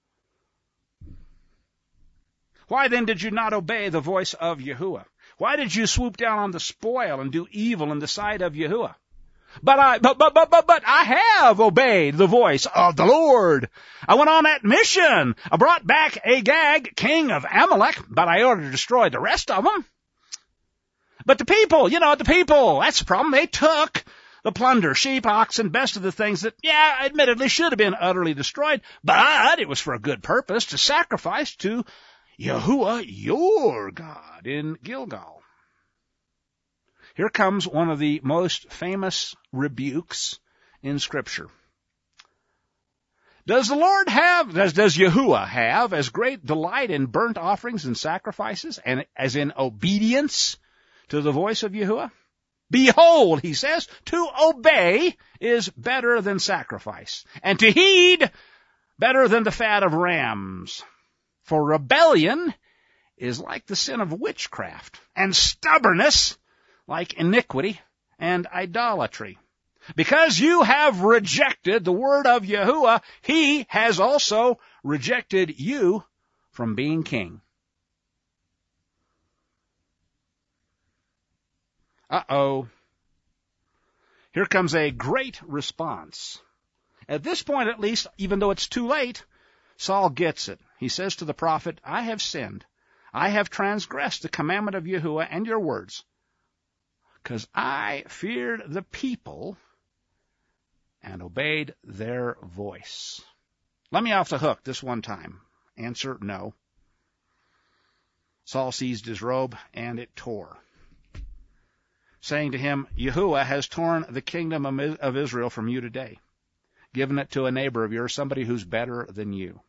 Why then did you not obey the voice of Yahuwah? Why did you swoop down on the spoil and do evil in the sight of Yahuwah? But I have obeyed the voice of the Lord. I went on that mission. I brought back Agag, king of Amalek, but I ordered to destroy the rest of them. But the people, that's the problem. They took the plunder, sheep, oxen, best of the things that, admittedly should have been utterly destroyed, but it was for a good purpose, to sacrifice to Yahuwah, your God, in Gilgal. Here comes one of the most famous rebukes in Scripture. Does Yahuwah have as great delight in burnt offerings and sacrifices, and as in obedience to the voice of Yahuwah? Behold, he says, to obey is better than sacrifice, and to heed better than the fat of rams. For rebellion is like the sin of witchcraft, and stubbornness like iniquity and idolatry. Because you have rejected the word of Yahuwah, he has also rejected you from being king. Uh-oh. Here comes a great response. At this point, at least, even though it's too late, Saul gets it. He says to the prophet, I have sinned. I have transgressed the commandment of Yahuwah and your words, because I feared the people and obeyed their voice. Let me off the hook this one time. Answer, no. Saul seized his robe, and it tore, saying to him, Yahuwah has torn the kingdom of Israel from you today, given it to a neighbor of yours, somebody who's better than you.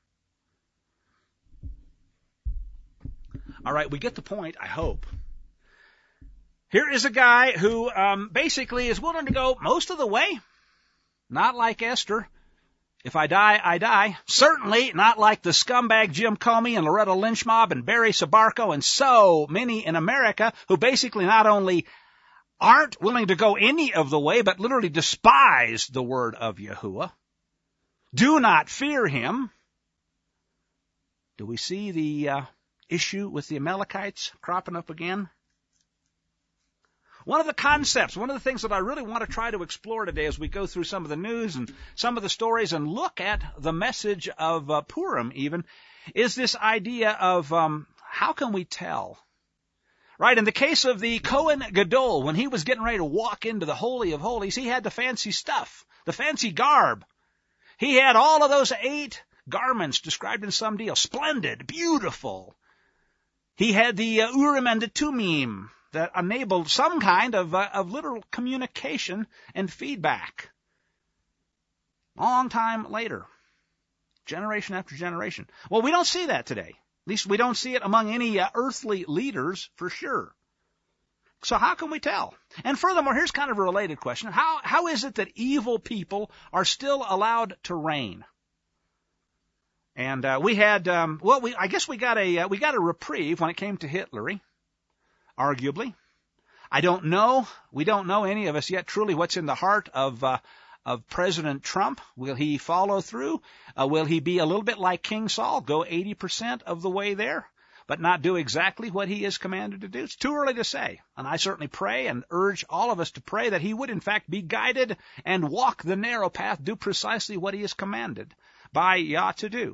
All right, we get the point, I hope. Here is a guy who basically is willing to go most of the way. Not like Esther. If I die, I die. Certainly not like the scumbag Jim Comey and Loretta Lynch mob and Barry Sabarco and so many in America who basically not only aren't willing to go any of the way, but literally despise the word of Yahuwah. Do not fear him. Do we see the issue with the Amalekites cropping up again? One of the concepts, one of the things that I really want to try to explore today as we go through some of the news and some of the stories and look at the message of Purim even, is this idea of how can we tell? Right, in the case of the Kohen Gadol, when he was getting ready to walk into the Holy of Holies, he had the fancy stuff, the fancy garb. He had all of those 8 garments described in some deal, splendid, beautiful. He had the Urim and the Tumim that enabled some kind of literal communication and feedback. Long time later, generation after generation. Well, we don't see that today. At least we don't see it among any earthly leaders for sure. So how can we tell? And furthermore, here's kind of a related question. How is it that evil people are still allowed to reign? And we had, I guess we got a reprieve when it came to Hitler, arguably. I don't know. We don't know, any of us yet, truly what's in the heart of President Trump. Will he follow through? Will he be a little bit like King Saul, go 80% of the way there, but not do exactly what he is commanded to do? It's too early to say. And I certainly pray and urge all of us to pray that he would in fact be guided and walk the narrow path, do precisely what he is commanded by Yah to do.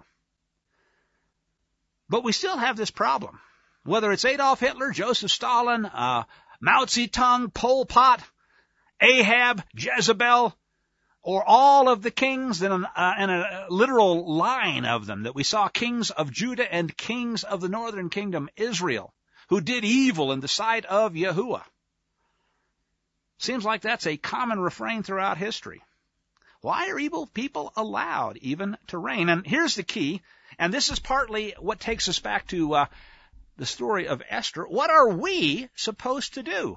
But we still have this problem. Whether it's Adolf Hitler, Joseph Stalin, Mao Zedong, Pol Pot, Ahab, Jezebel, or all of the kings and a literal line of them that we saw, kings of Judah and kings of the northern kingdom, Israel, who did evil in the sight of Yahuwah. Seems like that's a common refrain throughout history. Why are evil people allowed even to reign? And here's the key, and this is partly what takes us back to the story of Esther. What are we supposed to do?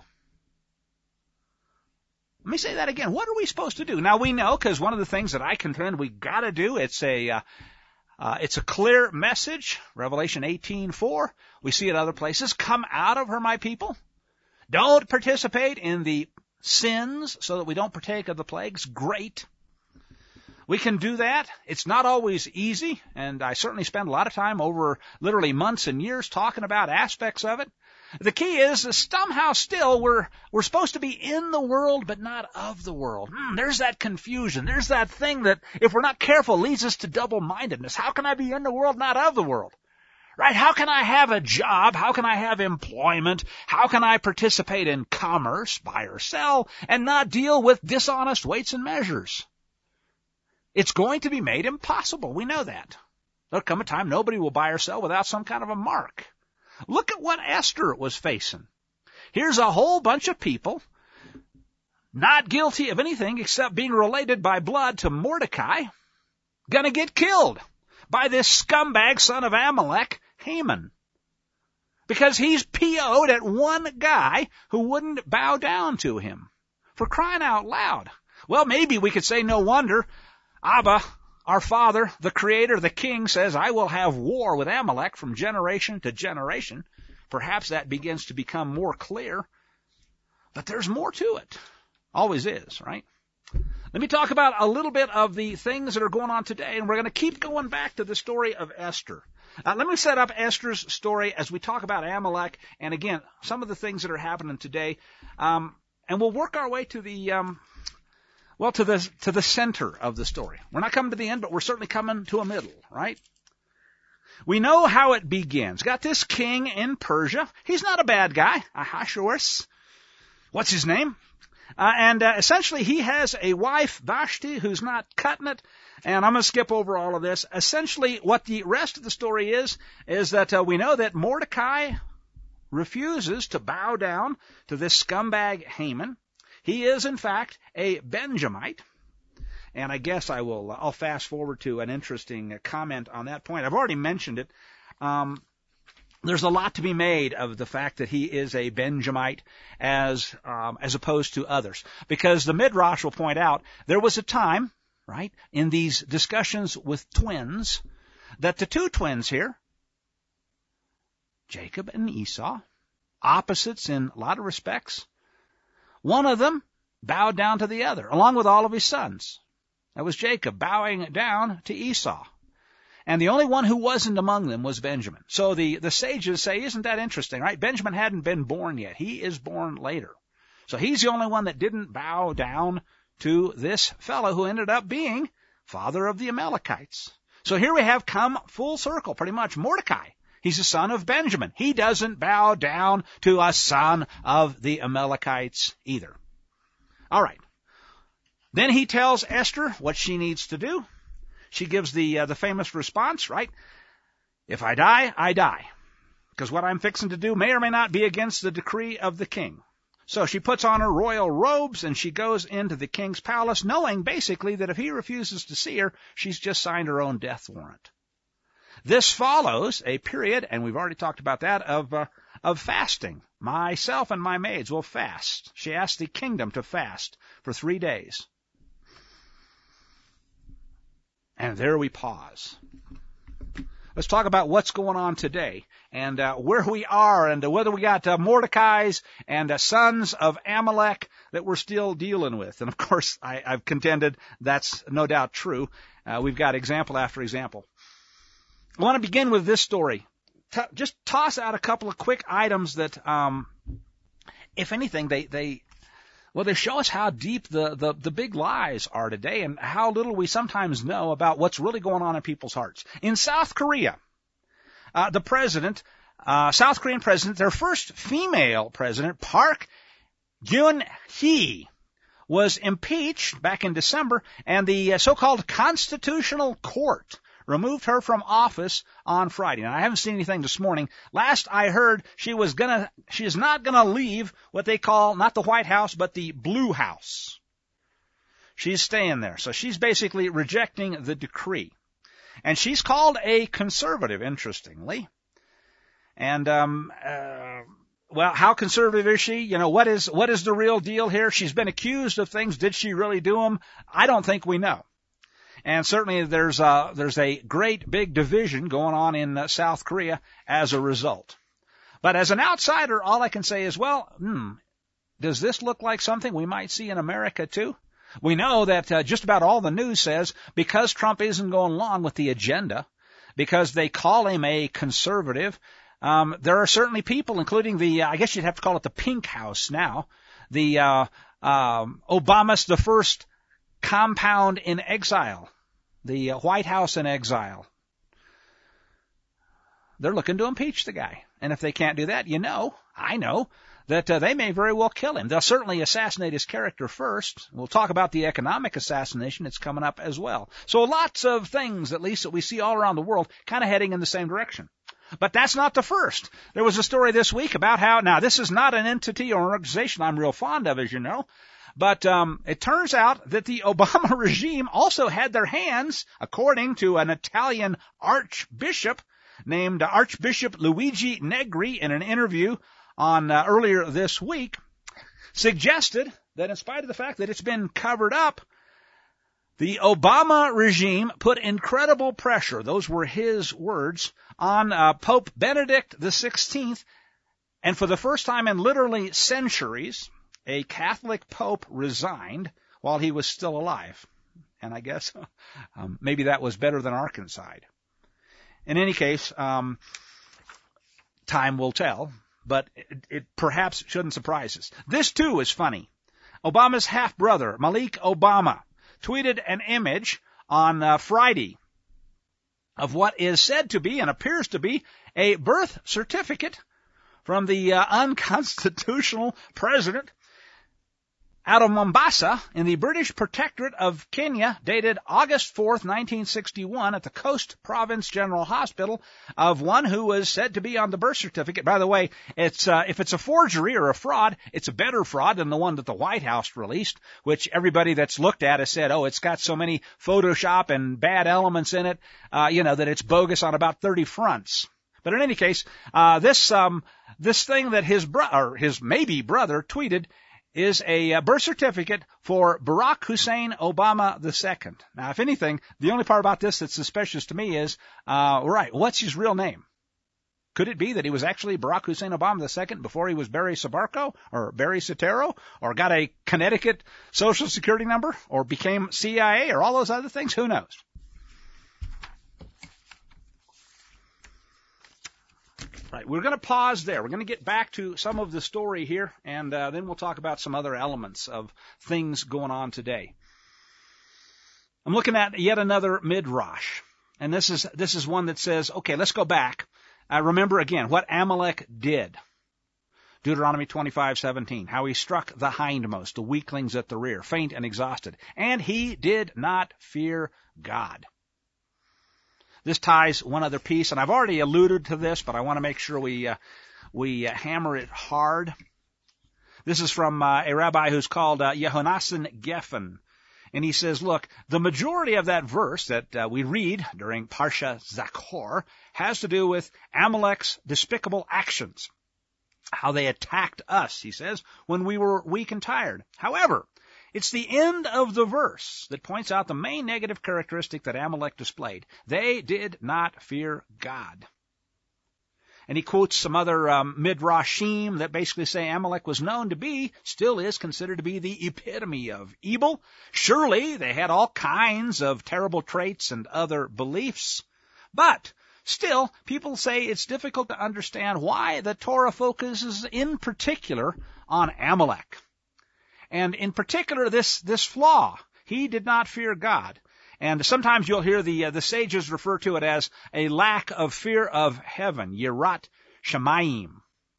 Let me say that again. What are we supposed to do? Now we know, because one of the things that I contend we got to do, it's a clear message. Revelation 18:4. We see it other places. Come out of her, my people. Don't participate in the sins so that we don't partake of the plagues. Great. We can do that. It's not always easy, and I certainly spend a lot of time over literally months and years talking about aspects of it. The key is somehow still we're supposed to be in the world but not of the world. There's that confusion. There's that thing that, if we're not careful, leads us to double-mindedness. How can I be in the world, not of the world? Right? How can I have a job? How can I have employment? How can I participate in commerce, buy or sell, and not deal with dishonest weights and measures? It's going to be made impossible. We know that. There'll come a time nobody will buy or sell without some kind of a mark. Look at what Esther was facing. Here's a whole bunch of people not guilty of anything except being related by blood to Mordecai, gonna get killed by this scumbag son of Amalek, Haman, because he's PO'd at one guy who wouldn't bow down to him. For crying out loud. Well, maybe we could say no wonder Abba, our Father, the Creator, the King, says, I will have war with Amalek from generation to generation. Perhaps that begins to become more clear. But there's more to it. Always is, right? Let me talk about a little bit of the things that are going on today, and we're going to keep going back to the story of Esther. Let me set up Esther's story as we talk about Amalek, and again, some of the things that are happening today, and we'll work our way to the to the center of the story. We're not coming to the end, but we're certainly coming to a middle, right? We know how it begins. Got this king in Persia. He's not a bad guy. Ahasuerus. What's his name? And essentially he has a wife, Vashti, who's not cutting it. And I'm going to skip over all of this. Essentially what the rest of the story is that we know that Mordecai refuses to bow down to this scumbag Haman. He is, in fact, a Benjamite. And I guess I'll fast forward to an interesting comment on that point. I've already mentioned it. There's a lot to be made of the fact that he is a Benjamite as opposed to others. Because the Midrash will point out there was a time, right, in these discussions with twins, that the two twins here, Jacob and Esau, opposites in a lot of respects, one of them bowed down to the other, along with all of his sons. That was Jacob bowing down to Esau. And the only one who wasn't among them was Benjamin. So the sages say, isn't that interesting, right? Benjamin hadn't been born yet. He is born later. So he's the only one that didn't bow down to this fellow who ended up being father of the Amalekites. So here we have come full circle, pretty much. Mordecai, he's a son of Benjamin. He doesn't bow down to a son of the Amalekites either. All right. Then he tells Esther what she needs to do. She gives the famous response, right? If I die, I die. Because what I'm fixing to do may or may not be against the decree of the king. So she puts on her royal robes and she goes into the king's palace, knowing basically that if he refuses to see her, she's just signed her own death warrant. This follows a period, and we've already talked about that, of fasting. Myself and my maids will fast. She asked the kingdom to fast for 3 days. And there we pause. Let's talk about what's going on today and where we are and whether we got Mordecai's and sons of Amalek that we're still dealing with. And, of course, I've contended that's no doubt true. We've got example after example. I want to begin with this story. Just toss out a couple of quick items that, if anything, they show us how deep the big lies are today and how little we sometimes know about what's really going on in people's hearts. In South Korea, the president, South Korean president, their first female president, Park Geun-hye, was impeached back in December, and the so-called Constitutional Court removed her from office on Friday. Now, I haven't seen anything this morning. Last I heard, she is not gonna leave what they call not the White House, but the Blue House. She's staying there. So she's basically rejecting the decree. And she's called a conservative, interestingly. And, well, how conservative is she? You know, what is the real deal here? She's been accused of things. Did she really do them? I don't think we know. And certainly there's a great big division going on in South Korea as a result. But as an outsider, all I can say is, well, does this look like something we might see in America too? We know that just about all the news says because Trump isn't going along with the agenda, because they call him a conservative, there are certainly people, including I guess you'd have to call it the Pink House now, the Obama's the first compound in exile, the White House in exile. They're looking to impeach the guy. And if they can't do that, I know, that they may very well kill him. They'll certainly assassinate his character first. We'll talk about the economic assassination. It's coming up as well. So lots of things, at least, that we see all around the world kind of heading in the same direction. But that's not the first. There was a story this week about how, now this is not an entity or an organization I'm real fond of, as you know, but it turns out that the Obama regime also had their hands, according to an Italian archbishop named Archbishop Luigi Negri, in an interview on earlier this week, suggested that in spite of the fact that it's been covered up, The Obama regime put incredible pressure, those were his words, on Pope Benedict XVI, and for the first time in literally centuries, a Catholic pope resigned while he was still alive. And I guess maybe that was better than Arkansas. In any case, time will tell, but it perhaps shouldn't surprise us. This, too, is funny. Obama's half-brother, Malik Obama, tweeted an image on Friday of what is said to be and appears to be a birth certificate from the unconstitutional president out of Mombasa in the British Protectorate of Kenya, dated August 4th, 1961, at the Coast Province General Hospital, of one who was said to be on the birth certificate. By the way, it's if it's a forgery or a fraud, it's a better fraud than the one that the White House released, which everybody that's looked at has said, oh, it's got so many Photoshop and bad elements in it, that it's bogus on about 30 fronts. But in any case, this thing that his maybe brother tweeted is a birth certificate for Barack Hussein Obama II. Now, if anything, the only part about this that's suspicious to me is, what's his real name? Could it be that he was actually Barack Hussein Obama II before he was Barry Sobarco or Barry Soetoro or got a Connecticut Social Security number or became CIA or all those other things? Who knows? Right, we're going to pause there. We're going to get back to some of the story here, and then we'll talk about some other elements of things going on today. I'm looking at yet another midrash, and this is one that says, okay, let's go back. Remember again what Amalek did. Deuteronomy 25:17, how he struck the hindmost, the weaklings at the rear, faint and exhausted, and he did not fear God. This ties one other piece, and I've already alluded to this, but I want to make sure we hammer it hard. This is from a rabbi who's called Yehonasan Geffen, and he says, look, the majority of that verse that we read during Parsha Zachor has to do with Amalek's despicable actions, how they attacked us, he says, when we were weak and tired. However, it's the end of the verse that points out the main negative characteristic that Amalek displayed. They did not fear God. And he quotes some other midrashim that basically say Amalek was known to be, still is considered to be the epitome of evil. Surely they had all kinds of terrible traits and other beliefs. But still, people say it's difficult to understand why the Torah focuses in particular on Amalek. And in particular, this flaw, he did not fear God. And sometimes you'll hear the sages refer to it as a lack of fear of heaven, yirat shamayim.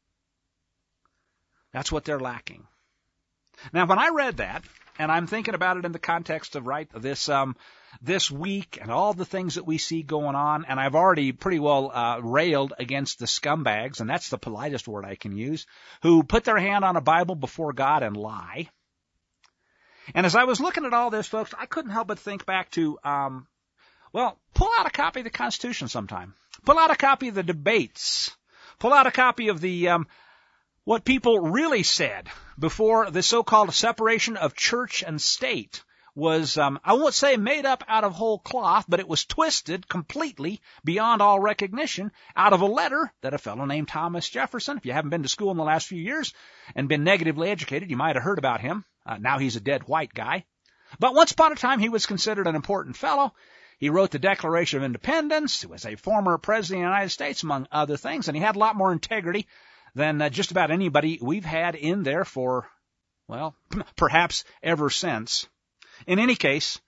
That's what they're lacking. Now, when I read that, and I'm thinking about it in the context of this week and all the things that we see going on, and I've already pretty well railed against the scumbags, and that's the politest word I can use, who put their hand on a Bible before God and lie. And as I was looking at all this, folks, I couldn't help but think back to, pull out a copy of the Constitution sometime. Pull out a copy of the debates. Pull out a copy of the what people really said before the so-called separation of church and state was, I won't say made up out of whole cloth, but it was twisted completely beyond all recognition out of a letter that a fellow named Thomas Jefferson, if you haven't been to school in the last few years and been negatively educated, you might have heard about him. Now he's a dead white guy. But once upon a time, he was considered an important fellow. He wrote the Declaration of Independence. He was a former president of the United States, among other things, and he had a lot more integrity than just about anybody we've had in there for, perhaps ever since. In any case,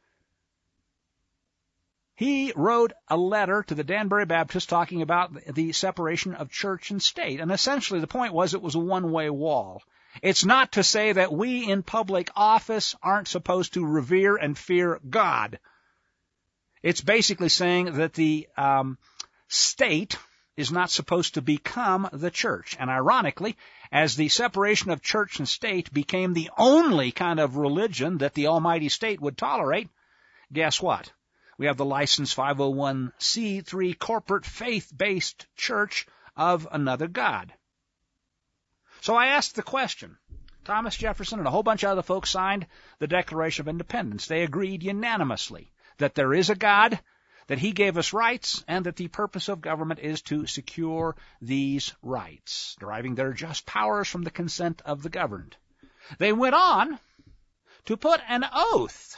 he wrote a letter to the Danbury Baptist talking about the separation of church and state. And essentially the point was it was a one-way wall. It's not to say that we in public office aren't supposed to revere and fear God. It's basically saying that the state is not supposed to become the church. And ironically, as the separation of church and state became the only kind of religion that the almighty state would tolerate, guess what? We have the licensed 501c3 corporate faith-based church of another God. So I asked the question, Thomas Jefferson and a whole bunch of other folks signed the Declaration of Independence. They agreed unanimously that there is a God, that he gave us rights, and that the purpose of government is to secure these rights, deriving their just powers from the consent of the governed. They went on to put an oath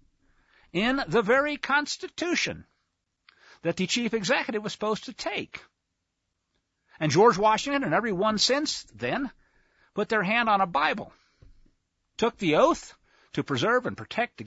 in the very Constitution that the chief executive was supposed to take. And George Washington and everyone since then put their hand on a Bible, took the oath to preserve and protect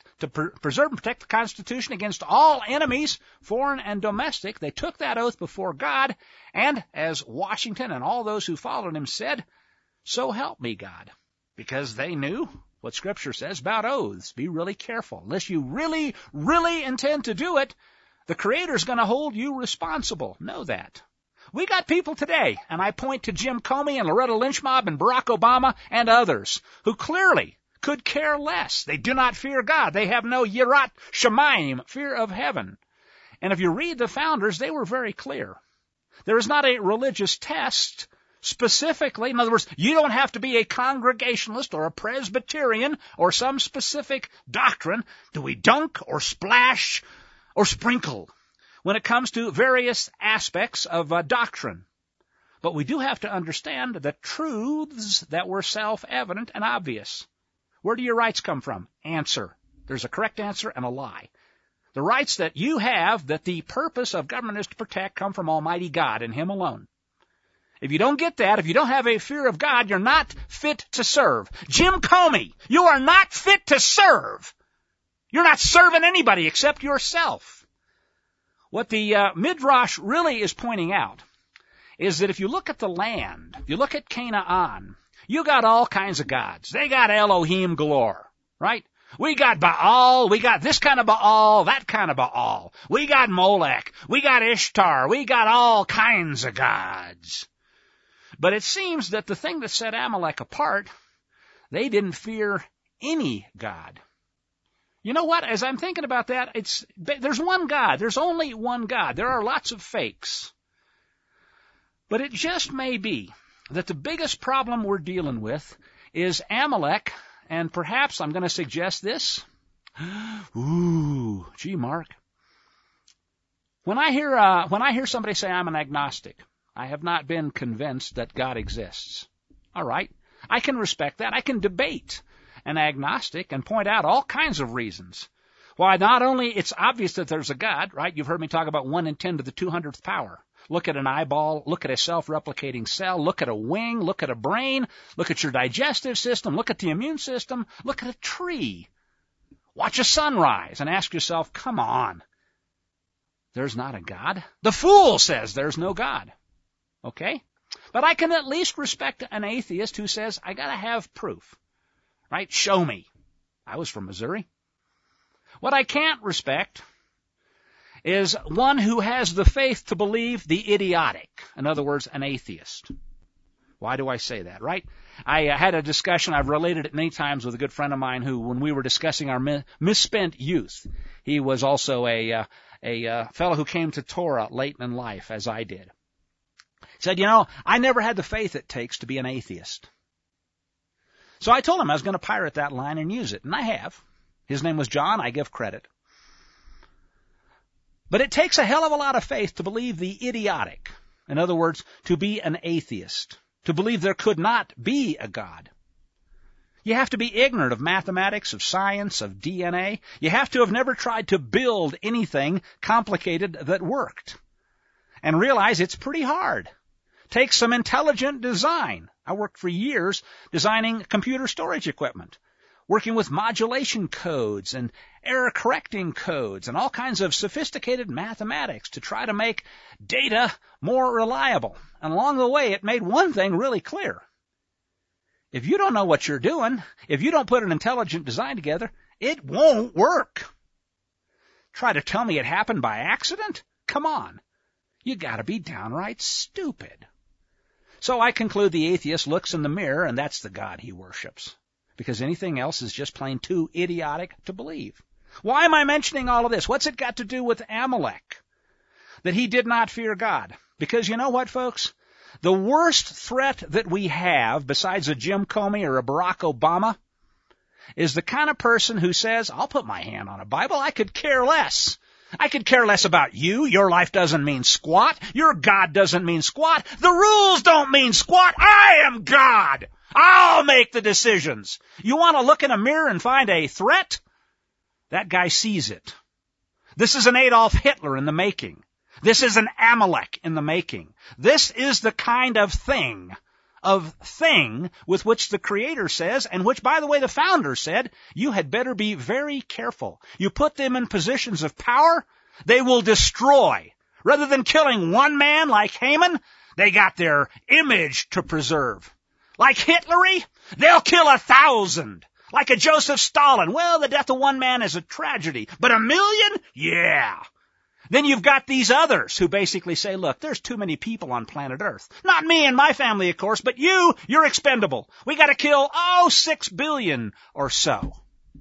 the Constitution against all enemies, foreign and domestic. They took that oath before God, and as Washington and all those who followed him said, "So help me God," because they knew what Scripture says about oaths. Be really careful. Unless you really, really intend to do it, the Creator's going to hold you responsible. Know that. We got people today, and I point to Jim Comey and Loretta Lynch Mob and Barack Obama and others, who clearly could care less. They do not fear God. They have no yirat shamayim, fear of heaven. And if you read the founders, they were very clear. There is not a religious test specifically. In other words, you don't have to be a Congregationalist or a Presbyterian or some specific doctrine. Do we dunk or splash or sprinkle when it comes to various aspects of doctrine? But we do have to understand the truths that were self-evident and obvious. Where do your rights come from? Answer. There's a correct answer and a lie. The rights that you have, that the purpose of government is to protect, come from Almighty God and Him alone. If you don't get that, if you don't have a fear of God, you're not fit to serve. Jim Comey, you are not fit to serve. You're not serving anybody except yourself. What the Midrash really is pointing out is that if you look at the land, if you look at Canaan, you got all kinds of gods. They got Elohim galore, right? We got Baal, we got this kind of Baal, that kind of Baal. We got Molech, we got Ishtar, we got all kinds of gods. But it seems that the thing that set Amalek apart, they didn't fear any god. You know what? As I'm thinking about that, there's one God. There's only one God. There are lots of fakes. But it just may be that the biggest problem we're dealing with is Amalek, and perhaps I'm going to suggest this. Ooh, gee, Mark. When I hear somebody say I'm an agnostic, I have not been convinced that God exists. All right, I can respect that. I can debate an agnostic and point out all kinds of reasons why not only it's obvious that there's a God, right? You've heard me talk about 1 in 10 to the 200th power. Look at an eyeball, look at a self-replicating cell, look at a wing, look at a brain, look at your digestive system, look at the immune system, look at a tree. Watch a sunrise and ask yourself, come on, there's not a God? The fool says there's no God. Okay? But I can at least respect an atheist who says, I gotta have proof. Right? Show me. I was from Missouri. What I can't respect is one who has the faith to believe the idiotic. In other words, an atheist. Why do I say that, right? I had a discussion, I've related it many times with a good friend of mine who, when we were discussing our misspent youth, he was also a fellow who came to Torah late in life, as I did. He said, I never had the faith it takes to be an atheist. So I told him I was going to pirate that line and use it, and I have. His name was John, I give credit. But it takes a hell of a lot of faith to believe the idiotic. In other words, to be an atheist. To believe there could not be a God. You have to be ignorant of mathematics, of science, of DNA. You have to have never tried to build anything complicated that worked. And realize it's pretty hard. Takes some intelligent design. I worked for years designing computer storage equipment, working with modulation codes and error-correcting codes and all kinds of sophisticated mathematics to try to make data more reliable. And along the way, it made one thing really clear. If you don't know what you're doing, if you don't put an intelligent design together, it won't work. Try to tell me it happened by accident? Come on. You gotta be downright stupid. So I conclude the atheist looks in the mirror and that's the God he worships. Because anything else is just plain too idiotic to believe. Why am I mentioning all of this? What's it got to do with Amalek? That he did not fear God? Because you know what, folks? The worst threat that we have, besides a Jim Comey or a Barack Obama, is the kind of person who says, I'll put my hand on a Bible. I could care less. I could care less about you. Your life doesn't mean squat. Your God doesn't mean squat. The rules don't mean squat. I am God. I'll make the decisions. You want to look in a mirror and find a threat? That guy sees it. This is an Adolf Hitler in the making. This is an Amalek in the making. This is the kind of thing with which the Creator says, and which, by the way, the founder said, you had better be very careful. You put them in positions of power, they will destroy. Rather than killing one man like Haman, they got their image to preserve. Like Hitlery, they'll kill 1,000. Like a Joseph Stalin, well, the death of one man is a tragedy, but 1 million? Yeah. Then you've got these others who basically say, look, there's too many people on planet Earth. Not me and my family, of course, but you're expendable. We got to kill, 6 billion or so.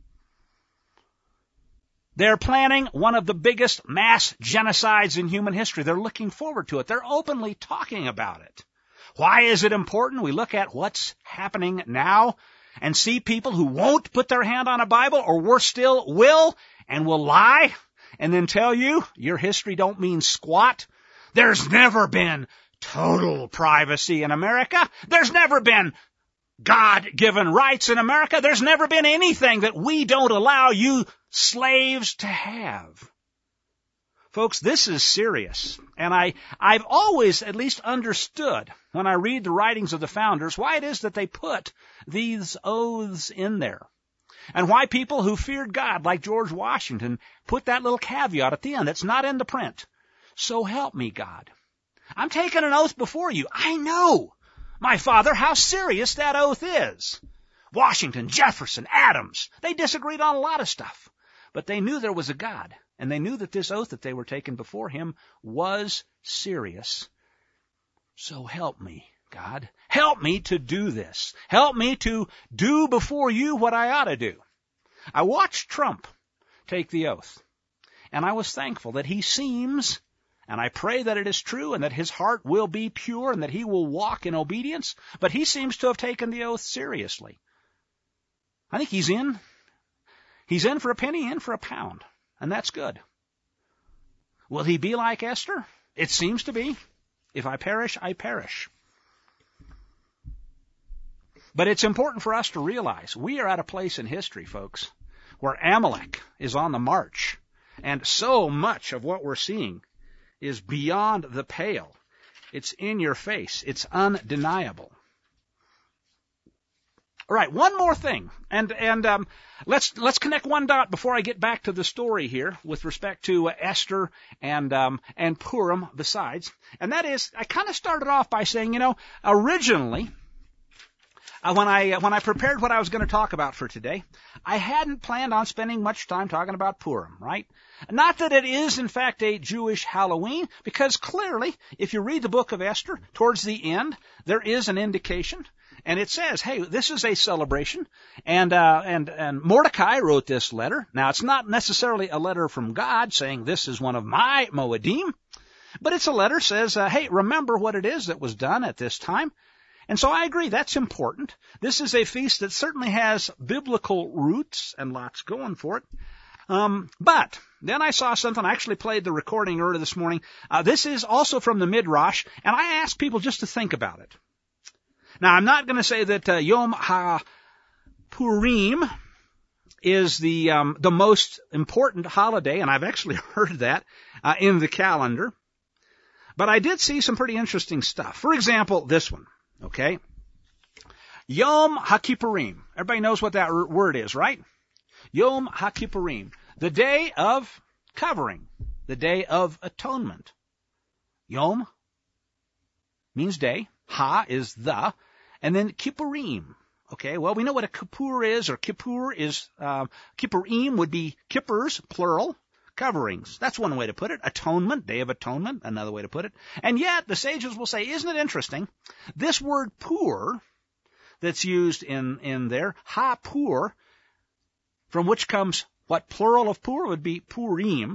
They're planning one of the biggest mass genocides in human history. They're looking forward to it. They're openly talking about it. Why is it important? We look at what's happening now and see people who won't put their hand on a Bible, or worse still, will lie, and then tell you your history don't mean squat. There's never been total privacy in America. There's never been God-given rights in America. There's never been anything that we don't allow you slaves to have. Folks, this is serious, and I've always at least understood when I read the writings of the founders why it is that they put these oaths in there, and why people who feared God, like George Washington, put that little caveat at the end that's not in the print. So help me, God. I'm taking an oath before you. I know, my Father, how serious that oath is. Washington, Jefferson, Adams, they disagreed on a lot of stuff, but they knew there was a God. And they knew that this oath that they were taking before him was serious. So help me, God. Help me to do this. Help me to do before you what I ought to do. I watched Trump take the oath, and I was thankful that he seems, and I pray that it is true, and that his heart will be pure, and that he will walk in obedience, but he seems to have taken the oath seriously. I think he's in. He's in for a penny, in for a pound. And that's good. Will he be like Esther? It seems to be. If I perish, I perish. But it's important for us to realize we are at a place in history, folks, where Amalek is on the march. And so much of what we're seeing is beyond the pale. It's in your face. It's undeniable. All right, one more thing, and let's connect one dot before I get back to the story here with respect to Esther and Purim besides, and that is I kind of started off by saying, originally when I prepared what I was going to talk about for today, I hadn't planned on spending much time talking about Purim, right? Not that it is in fact a Jewish Halloween, because clearly, if you read the book of Esther towards the end, there is an indication. And it says, hey, this is a celebration, and Mordecai wrote this letter. Now, it's not necessarily a letter from God saying this is one of my Moedim, but it's a letter says, hey, remember what it is that was done at this time. And so I agree, that's important. This is a feast that certainly has biblical roots and lots going for it. But then I saw something, I actually played the recording earlier this morning. This is also from the Midrash, and I asked people just to think about it. Now, I'm not going to say that Yom HaPurim is the most important holiday, and I've actually heard that in the calendar. But I did see some pretty interesting stuff. For example, this one, okay? Yom HaKippurim. Everybody knows what that word is, right? Yom HaKippurim. The day of covering. The day of atonement. Yom means day. Ha is the. And then Kippurim. Okay, well, we know what a Kippur is, or Kippur is, Kippurim would be Kippurs, plural, coverings. That's one way to put it. Atonement, Day of Atonement, another way to put it. And yet, the sages will say, isn't it interesting? This word pur that's used in there, ha-pur, from which comes what plural of pur would be Purim.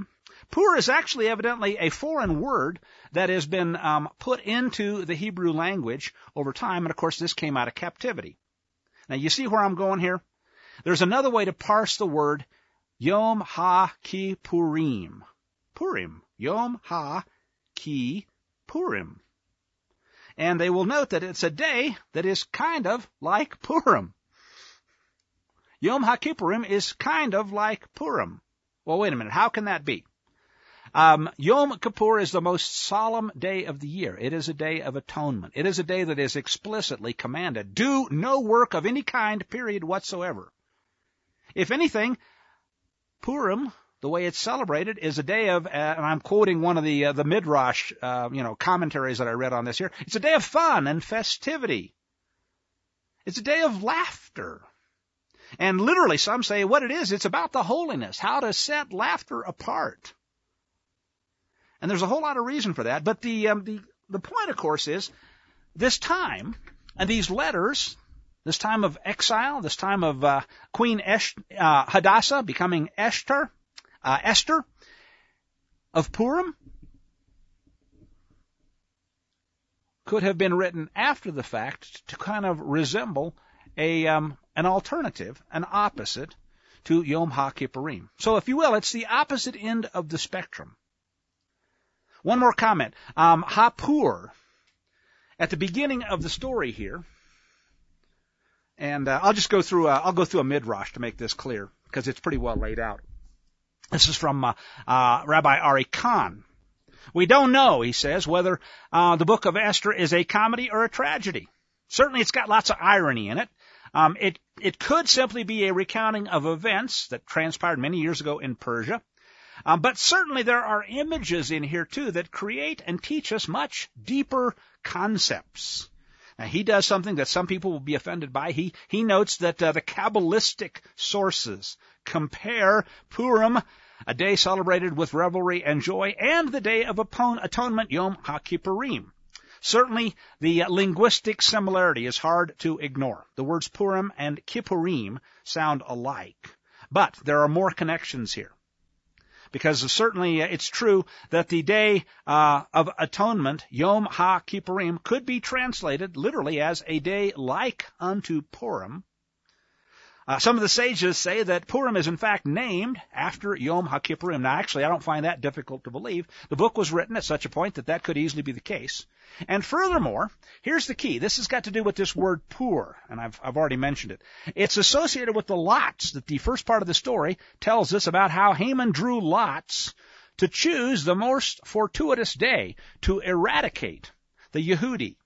Pur is actually evidently a foreign word that has been put into the Hebrew language over time, and of course this came out of captivity. Now you see where I'm going here? There's another way to parse the word Yom HaKippurim. Purim. Yom HaKippurim. And they will note that it's a day that is kind of like Purim. Yom HaKippurim is kind of like Purim. Well, wait a minute. How can that be? Yom Kippur is the most solemn day of the year. It is a day of atonement. It is a day that is explicitly commanded. Do no work of any kind, period, whatsoever. If anything, Purim, the way it's celebrated, is a day of, and I'm quoting one of the Midrash, commentaries that I read on this here. It's a day of fun and festivity. It's a day of laughter. And literally, some say what it is, it's about the holiness, how to set laughter apart. And there's a whole lot of reason for that. But the point, of course, is this time and these letters, this time of exile, this time of Queen Hadassah becoming Esther of Purim, could have been written after the fact to kind of resemble an alternative, an opposite to Yom HaKippurim. So, if you will, it's the opposite end of the spectrum. One more comment. Hapur, at the beginning of the story here, and I'll go through a midrash to make this clear because it's pretty well laid out. This is from Rabbi Ari Kahn. We don't know, he says, whether the book of Esther is a comedy or a tragedy. Certainly, it's got lots of irony in it. It could simply be a recounting of events that transpired many years ago in Persia. But certainly there are images in here, too, that create and teach us much deeper concepts. Now, he does something that some people will be offended by. He notes that the Kabbalistic sources compare Purim, a day celebrated with revelry and joy, and the Day of Atonement, Yom HaKippurim. Certainly, the linguistic similarity is hard to ignore. The words Purim and Kippurim sound alike. But there are more connections here. Because certainly it's true that the Day of Atonement, Yom HaKippurim, could be translated literally as a day like unto Purim. Some of the sages say that Purim is in fact named after Yom HaKippurim. Now, actually, I don't find that difficult to believe. The book was written at such a point that could easily be the case. And furthermore, here's the key. This has got to do with this word pur, and I've already mentioned it. It's associated with the lots that the first part of the story tells us about how Haman drew lots to choose the most fortuitous day to eradicate the Yehudi.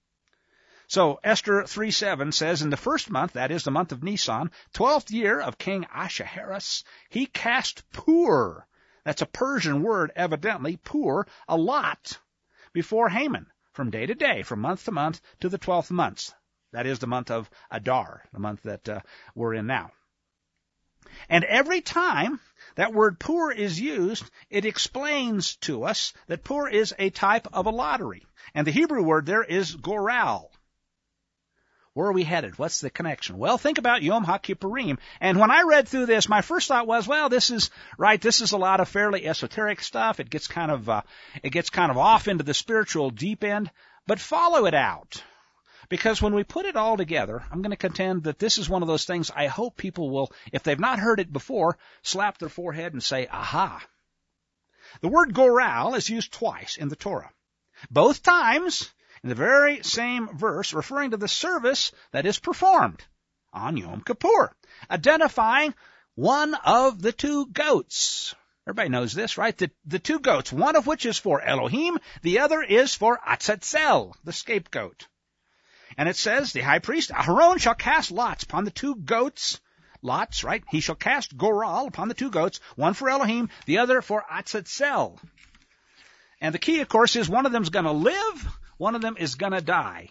So Esther 3:7 says, in the first month, that is the month of Nisan, 12th year of King Ahasuerus, he cast pur, that's a Persian word evidently, pur, a lot, before Haman, from day to day, from month to month, to the 12th month. That is the month of Adar, the month that we're in now. And every time that word pur is used, it explains to us that pur is a type of a lottery. And the Hebrew word there is goral. Where are we headed? What's the connection? Well, think about Yom HaKippurim. And when I read through this, my first thought was, well, this is a lot of fairly esoteric stuff. It gets kind of off into the spiritual deep end. But follow it out. Because when we put it all together, I'm going to contend that this is one of those things I hope people will, if they've not heard it before, slap their forehead and say, aha. The word goral is used twice in the Torah. Both times in the very same verse, referring to the service that is performed on Yom Kippur, identifying one of the two goats. Everybody knows this, right? The two goats, one of which is for Elohim, the other is for Atzetzel, the scapegoat. And it says, the high priest, Aharon shall cast lots upon the two goats. Lots, right? He shall cast goral upon the two goats, one for Elohim, the other for Atzetzel. And the key, of course, is one of them's going to live, one of them is going to die.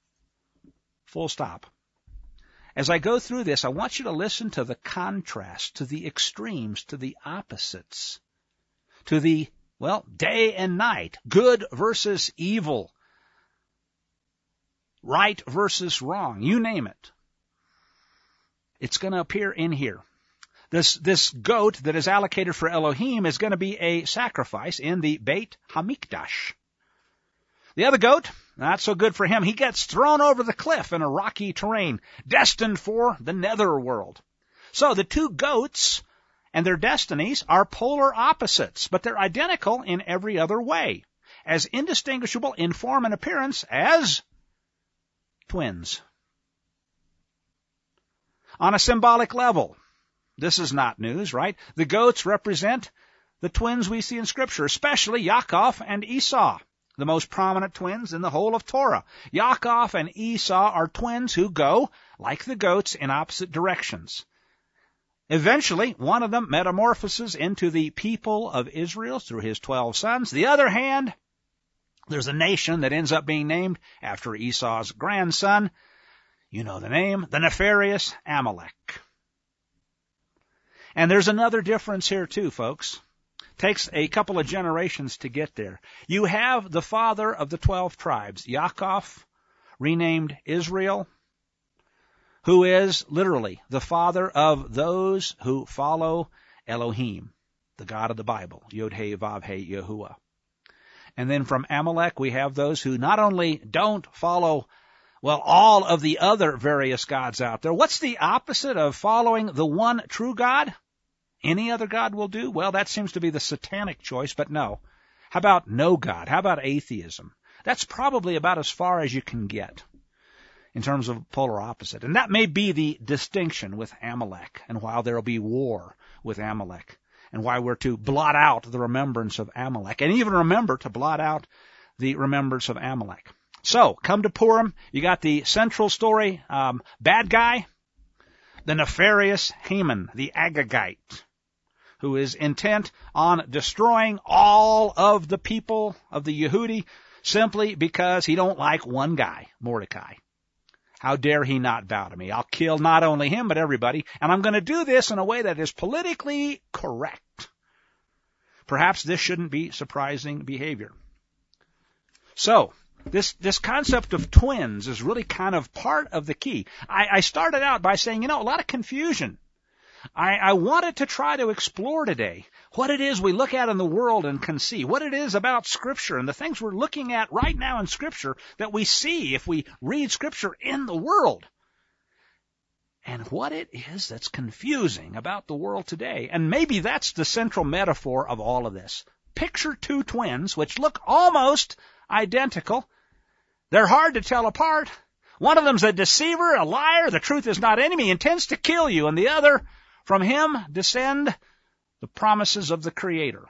Full stop. As I go through this, I want you to listen to the contrast, to the extremes, to the opposites, to the, day and night, good versus evil, right versus wrong, you name it. It's going to appear in here. This goat that is allocated for Elohim is going to be a sacrifice in the Beit HaMikdash. The other goat, not so good for him. He gets thrown over the cliff in a rocky terrain, destined for the netherworld. So the two goats and their destinies are polar opposites, but they're identical in every other way, as indistinguishable in form and appearance as twins. On a symbolic level, this is not news, right? The goats represent the twins we see in Scripture, especially Yaakov and Esau, the most prominent twins in the whole of Torah. Yaakov and Esau are twins who go, like the goats, in opposite directions. Eventually, one of them metamorphoses into the people of Israel through his 12 sons. The other hand, there's a nation that ends up being named after Esau's grandson. You know the name, the nefarious Amalek. And there's another difference here too, folks. Takes a couple of generations to get there. You have the father of the 12 tribes, Yaakov, renamed Israel, who is literally the father of those who follow Elohim, the God of the Bible, Yod-Heh, Vav-Heh, Yahuwah. And then from Amalek, we have those who not only don't follow, well, all of the other various gods out there. What's the opposite of following the one true God? Any other God will do? Well, that seems to be the satanic choice, but no. How about no God? How about atheism? That's probably about as far as you can get in terms of polar opposite. And that may be the distinction with Amalek, and why there will be war with Amalek, and why we're to blot out the remembrance of Amalek, and even remember to blot out the remembrance of Amalek. So, come to Purim, you got the central story, bad guy, the nefarious Haman, the Agagite, who is intent on destroying all of the people of the Yehudi simply because he don't like one guy, Mordecai. How dare he not bow to me? I'll kill not only him, but everybody, and I'm going to do this in a way that is politically correct. Perhaps this shouldn't be surprising behavior. So, this concept of twins is really kind of part of the key. I started out by saying, a lot of confusion. I wanted to try to explore today what it is we look at in the world and can see, what it is about Scripture and the things we're looking at right now in Scripture that we see if we read Scripture in the world, and what it is that's confusing about the world today. And maybe that's the central metaphor of all of this. Picture two twins which look almost identical. They're hard to tell apart. One of them's a deceiver, a liar, the truth is not in him, he intends to kill you, and the other, from him descend the promises of the Creator.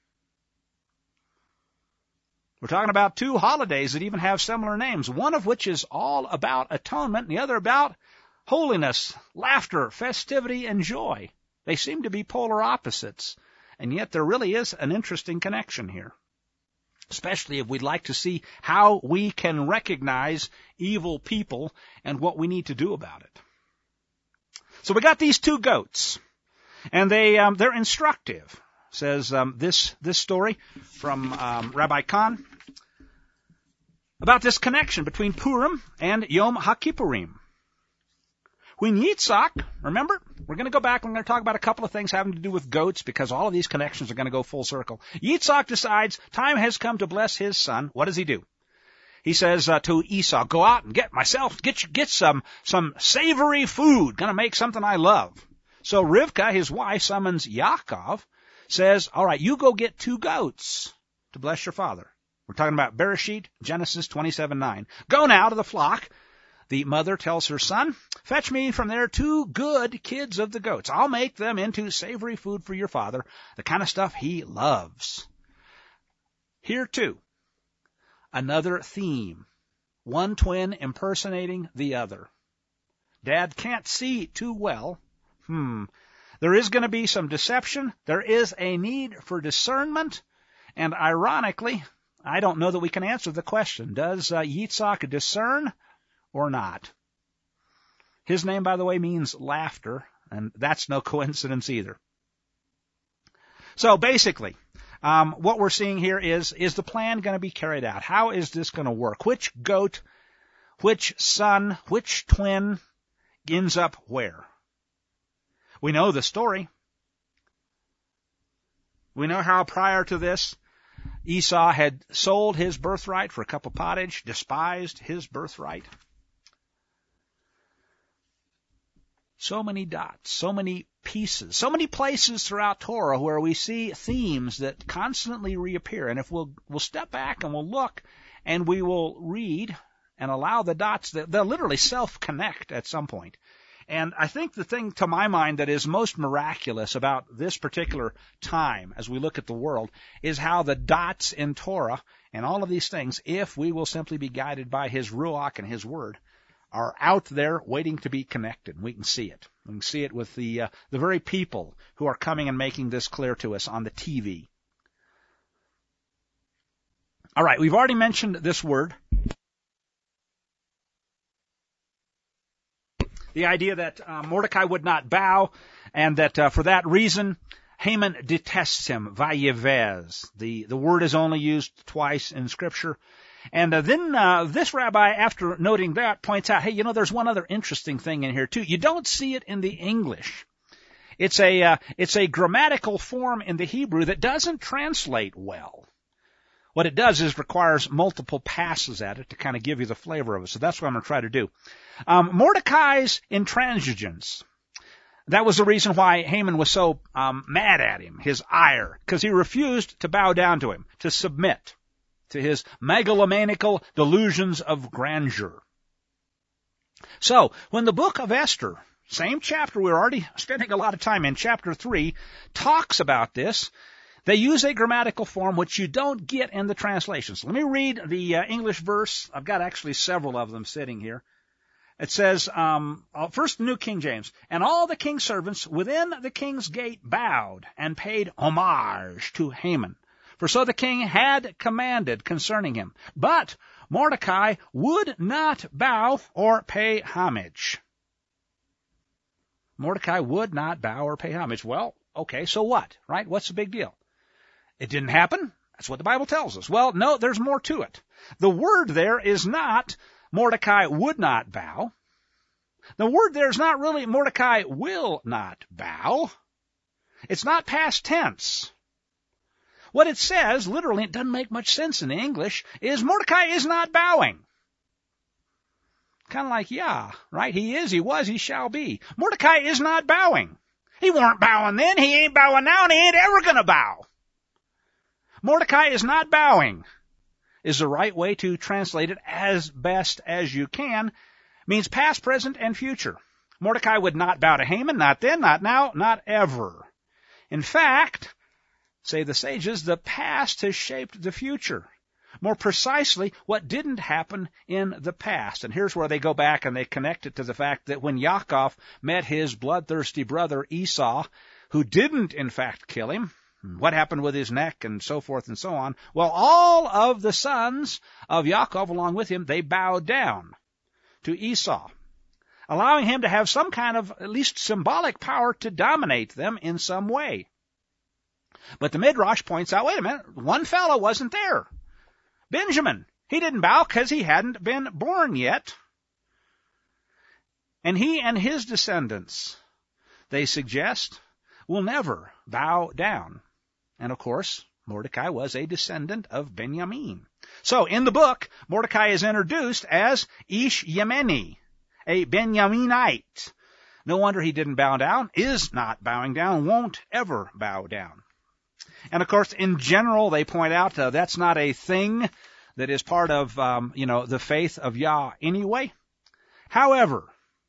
We're talking about two holidays that even have similar names, one of which is all about atonement, and the other about holiness, laughter, festivity, and joy. They seem to be polar opposites, and yet there really is an interesting connection here, especially if we'd like to see how we can recognize evil people and what we need to do about it. So we got these two goats, and they're instructive, says this story from Rabbi Kahn about this connection between Purim and Yom HaKippurim. When Yitzhak, remember, we're going to go back and we're going to talk about a couple of things having to do with goats because all of these connections are going to go full circle. Yitzhak decides time has come to bless his son. What does he do? He says to Esau, go out and get some savory food. Going to make something I love. So Rivka, his wife, summons Yaakov, says, all right, you go get 2 goats to bless your father. We're talking about Bereshit, Genesis 27:9. Go now to the flock. The mother tells her son, fetch me from there 2 good kids of the goats. I'll make them into savory food for your father, the kind of stuff he loves. Here too, another theme. One twin impersonating the other. Dad can't see too well. There is going to be some deception. There is a need for discernment. And ironically, I don't know that we can answer the question. Does Yitzhak discern or not? His name, by the way, means laughter, and that's no coincidence either. So basically, what we're seeing here is the plan going to be carried out? How is this going to work? Which goat, which son, which twin ends up where? We know the story. We know how prior to this, Esau had sold his birthright for a cup of pottage, despised his birthright. So many dots, so many pieces, so many places throughout Torah where we see themes that constantly reappear. And if we'll step back and we'll look and we will read and allow the dots, they'll literally self-connect at some point. And I think the thing to my mind that is most miraculous about this particular time as we look at the world is how the dots in Torah and all of these things, if we will simply be guided by His Ruach and His Word, are out there waiting to be connected. We can see it. We can see it with the very people who are coming and making this clear to us on the TV. All right, we've already mentioned this word. The idea that Mordecai would not bow, and that for that reason, Haman detests him, vayevez. The word is only used twice in Scripture. And then this rabbi, after noting that, points out, hey, there's one other interesting thing in here, too. You don't see it in the English. It's a grammatical form in the Hebrew that doesn't translate well. What it does is requires multiple passes at it to kind of give you the flavor of it. So that's what I'm going to try to do. Mordecai's intransigence. That was the reason why Haman was so mad at him, his ire, because he refused to bow down to him, to submit to his megalomaniacal delusions of grandeur. So, when the book of Esther, same chapter, we're already spending a lot of time in, chapter 3, talks about this, they use a grammatical form which you don't get in the translations. Let me read the English verse. I've got actually several of them sitting here. It says, first New King James, and all the king's servants within the king's gate bowed and paid homage to Haman. For so the king had commanded concerning him. But Mordecai would not bow or pay homage. Mordecai would not bow or pay homage. Well, okay, so what, right? What's the big deal? It didn't happen? That's what the Bible tells us. Well, no, there's more to it. The word there is not Mordecai would not bow. The word there is not really Mordecai will not bow. It's not past tense. What it says, literally, it doesn't make much sense in the English, is Mordecai is not bowing. Kind of like, yeah, right? He is, he was, he shall be. Mordecai is not bowing. He weren't bowing then, he ain't bowing now, and he ain't ever going to bow. Mordecai is not bowing is the right way to translate it as best as you can. Means past, present, and future. Mordecai would not bow to Haman, not then, not now, not ever. In fact, say the sages, the past has shaped the future. More precisely, what didn't happen in the past. And here's where they go back and they connect it to the fact that when Yaakov met his bloodthirsty brother Esau, who didn't in fact kill him, what happened with his neck and so forth and so on, well, all of the sons of Yaakov along with him, they bowed down to Esau, allowing him to have some kind of at least symbolic power to dominate them in some way. But the Midrash points out, wait a minute, one fellow wasn't there. Benjamin. He didn't bow because he hadn't been born yet. And he and his descendants, they suggest, will never bow down. And of course, Mordecai was a descendant of Benjamin. So in the book, Mordecai is introduced as Ish Yemeni, a Benjaminite. No wonder he didn't bow down, is not bowing down, won't ever bow down. And of course, in general, they point out that's not a thing that is part of, the faith of Yah anyway. However,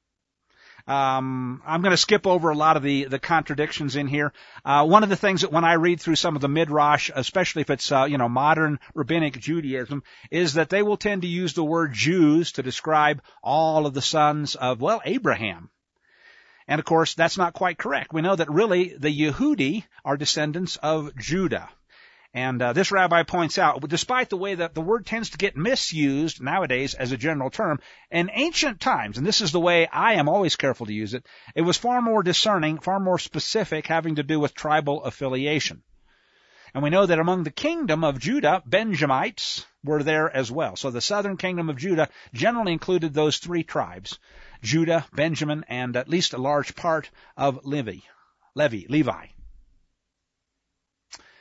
I'm going to skip over a lot of the contradictions in here. One of the things that when I read through some of the Midrash, especially if it's, modern rabbinic Judaism, is that they will tend to use the word Jews to describe all of the sons of, Abraham. And of course, that's not quite correct. We know that really the Yehudi are descendants of Judah. And this rabbi points out, despite the way that the word tends to get misused nowadays as a general term, in ancient times, and this is the way I am always careful to use it, it was far more discerning, far more specific, having to do with tribal affiliation. And we know that among the kingdom of Judah, Benjamites were there as well. So the southern kingdom of Judah generally included those three tribes, Judah, Benjamin, and at least a large part of Levi.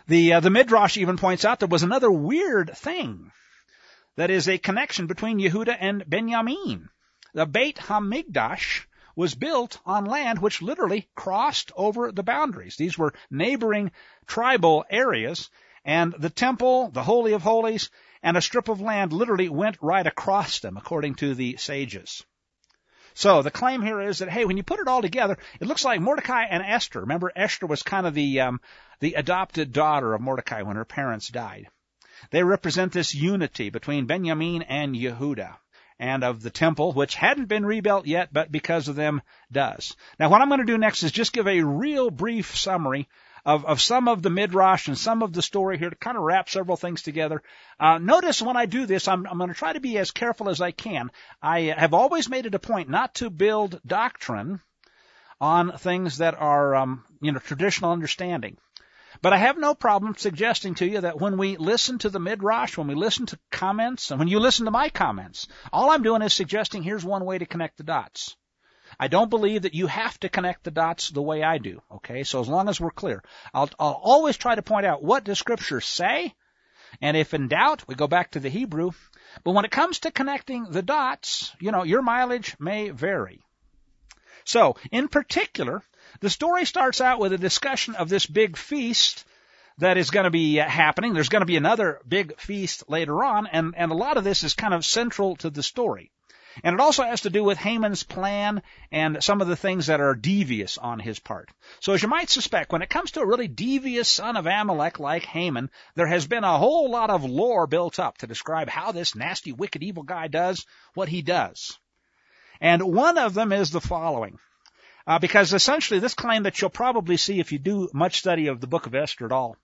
The Midrash even points out there was another weird thing. That is a connection between Yehuda and Benjamin. The Beit HaMikdash was built on land which literally crossed over the boundaries. These were neighboring tribal areas, and the temple, the Holy of Holies, and a strip of land literally went right across them, according to the sages. So the claim here is that, hey, when you put it all together, it looks like Mordecai and Esther. Remember, Esther was kind of the adopted daughter of Mordecai when her parents died. They represent this unity between Benjamin and Yehuda, and of the temple, which hadn't been rebuilt yet, but because of them does. Now, what I'm going to do next is just give a real brief summary of some of the Midrash and some of the story here to kind of wrap several things together. Notice when I do this, I'm going to try to be as careful as I can. I have always made it a point not to build doctrine on things that are, traditional understanding. But I have no problem suggesting to you that when we listen to the Midrash, when we listen to comments, and when you listen to my comments, all I'm doing is suggesting here's one way to connect the dots. I don't believe that you have to connect the dots the way I do, okay? So as long as we're clear, I'll always try to point out what does Scripture say, and if in doubt, we go back to the Hebrew. But when it comes to connecting the dots, your mileage may vary. So, in particular, the story starts out with a discussion of this big feast that is going to be happening. There's going to be another big feast later on, and a lot of this is kind of central to the story. And it also has to do with Haman's plan and some of the things that are devious on his part. So as you might suspect, when it comes to a really devious son of Amalek like Haman, there has been a whole lot of lore built up to describe how this nasty, wicked, evil guy does what he does. And one of them is the following. Because essentially this claim that you'll probably see if you do much study of the book of Esther at all,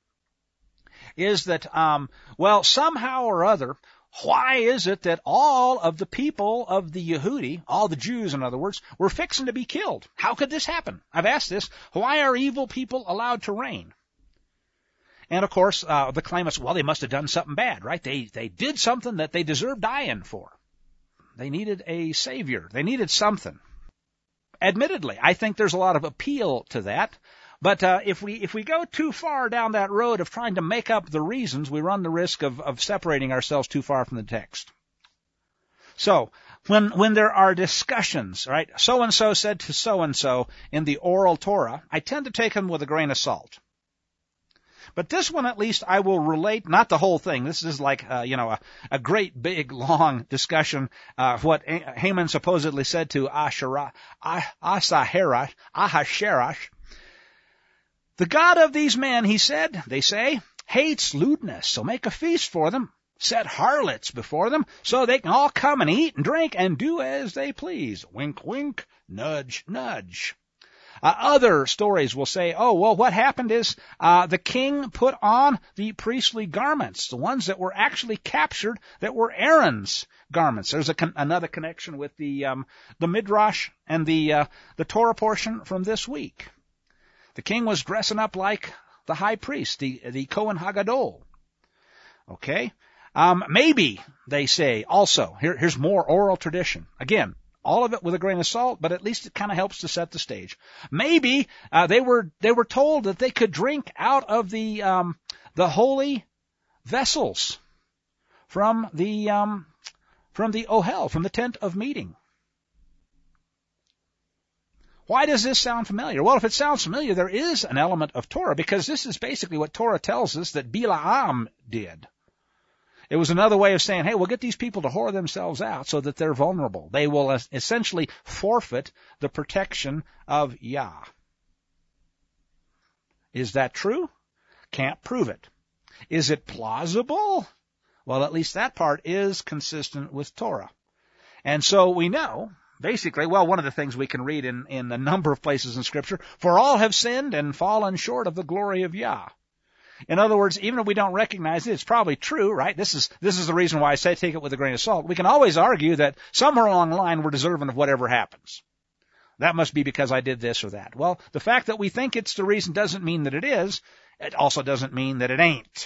is that, somehow or other, why is it that all of the people of the Yehudi, all the Jews in other words, were fixing to be killed? How could this happen? I've asked this. Why are evil people allowed to reign? And of course, the claim is, they must have done something bad, right? They did something that they deserved dying for. They needed a savior. They needed something. Admittedly, I think there's a lot of appeal to that. But if we go too far down that road of trying to make up the reasons, we run the risk of separating ourselves too far from the text. So when there are discussions, right, so-and-so said to so-and-so in the oral Torah, I tend to take them with a grain of salt. But this one, at least, I will relate, not the whole thing. This is like, a great, big, long discussion, what Haman supposedly said to Ahasuerus. The God of these men, he said, they say, hates lewdness, so make a feast for them. Set harlots before them, so they can all come and eat and drink and do as they please. Wink, wink, nudge, nudge. Other stories will say, what happened is the king put on the priestly garments, the ones that were actually captured, that were Aaron's garments. There's another connection with the Midrash and the Torah portion from this week. The king was dressing up like the high priest, the Kohen Hagadol. Okay? Maybe, they say, also, here's more oral tradition. Again, all of it with a grain of salt, but at least it kind of helps to set the stage. Maybe they were told that they could drink out of the holy vessels from the ohel, from the tent of meeting. Why does this sound familiar? Well, if it sounds familiar, there is an element of Torah, because this is basically what Torah tells us that Bilaam did. It was another way of saying, hey, we'll get these people to whore themselves out so that they're vulnerable. They will essentially forfeit the protection of Yah. Is that true? Can't prove it. Is it plausible? Well, at least that part is consistent with Torah. And so we know, basically, one of the things we can read in a number of places in Scripture, for all have sinned and fallen short of the glory of Yah. In other words, even if we don't recognize it, it's probably true, right? This is the reason why I say take it with a grain of salt. We can always argue that somewhere along the line we're deserving of whatever happens. That must be because I did this or that. Well, the fact that we think it's the reason doesn't mean that it is. It also doesn't mean that it ain't.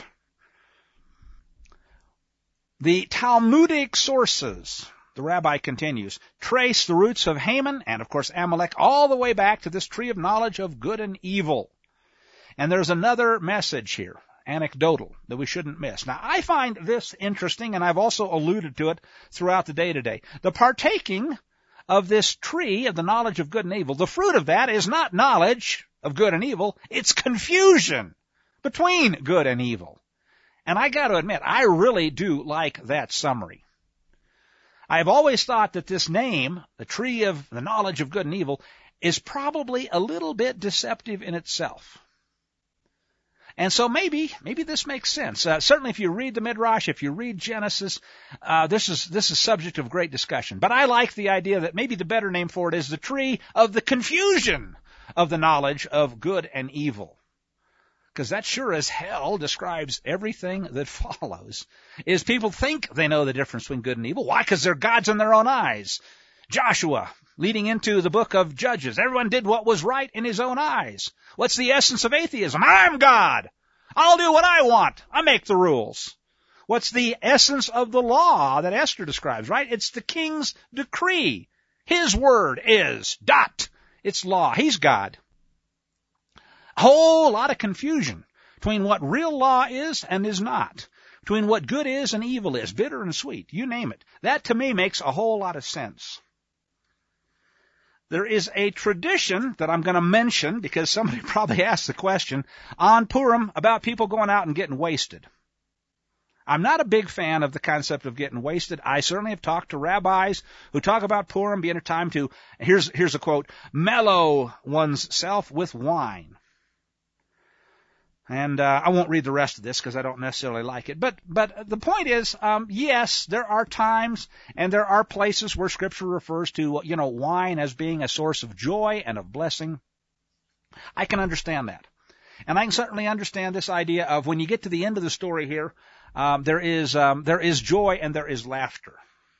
The Talmudic sources, the rabbi continues, trace the roots of Haman and, of course, Amalek all the way back to this tree of knowledge of good and evil. And there's another message here. anecdotal that we shouldn't miss. Now, I find this interesting, and I've also alluded to it throughout the day today. The partaking of this tree of the knowledge of good and evil, the fruit of that is not knowledge of good and evil, it's confusion between good and evil. And I got to admit, I really do like that summary. I've always thought that this name, the tree of the knowledge of good and evil, is probably a little bit deceptive in itself. And so maybe this makes sense. Certainly if you read the Midrash, if you read Genesis, this is subject of great discussion. But I like the idea that maybe the better name for it is the tree of the confusion of the knowledge of good and evil. Because that sure as hell describes everything that follows. Is people think they know the difference between good and evil. Why? Because they're gods in their own eyes. Joshua, leading into the book of Judges, everyone did what was right in his own eyes. What's the essence of atheism? I'm God. I'll do what I want. I make the rules. What's the essence of the law that Esther describes, right? It's the king's decree. His word is dot. It's law. He's God. A whole lot of confusion between what real law is and is not, between what good is and evil is, bitter and sweet, you name it. That to me makes a whole lot of sense. There is a tradition that I'm going to mention because somebody probably asked the question on Purim about people going out and getting wasted. I'm not a big fan of the concept of getting wasted. I certainly have talked to rabbis who talk about Purim being a time to, here's a quote, mellow one's self with wine. And I won't read the rest of this because I don't necessarily like it. But the point is, yes, there are times and there are places where Scripture refers to, wine as being a source of joy and of blessing. I can understand that. And I can certainly understand this idea of when you get to the end of the story here, there is joy and there is laughter.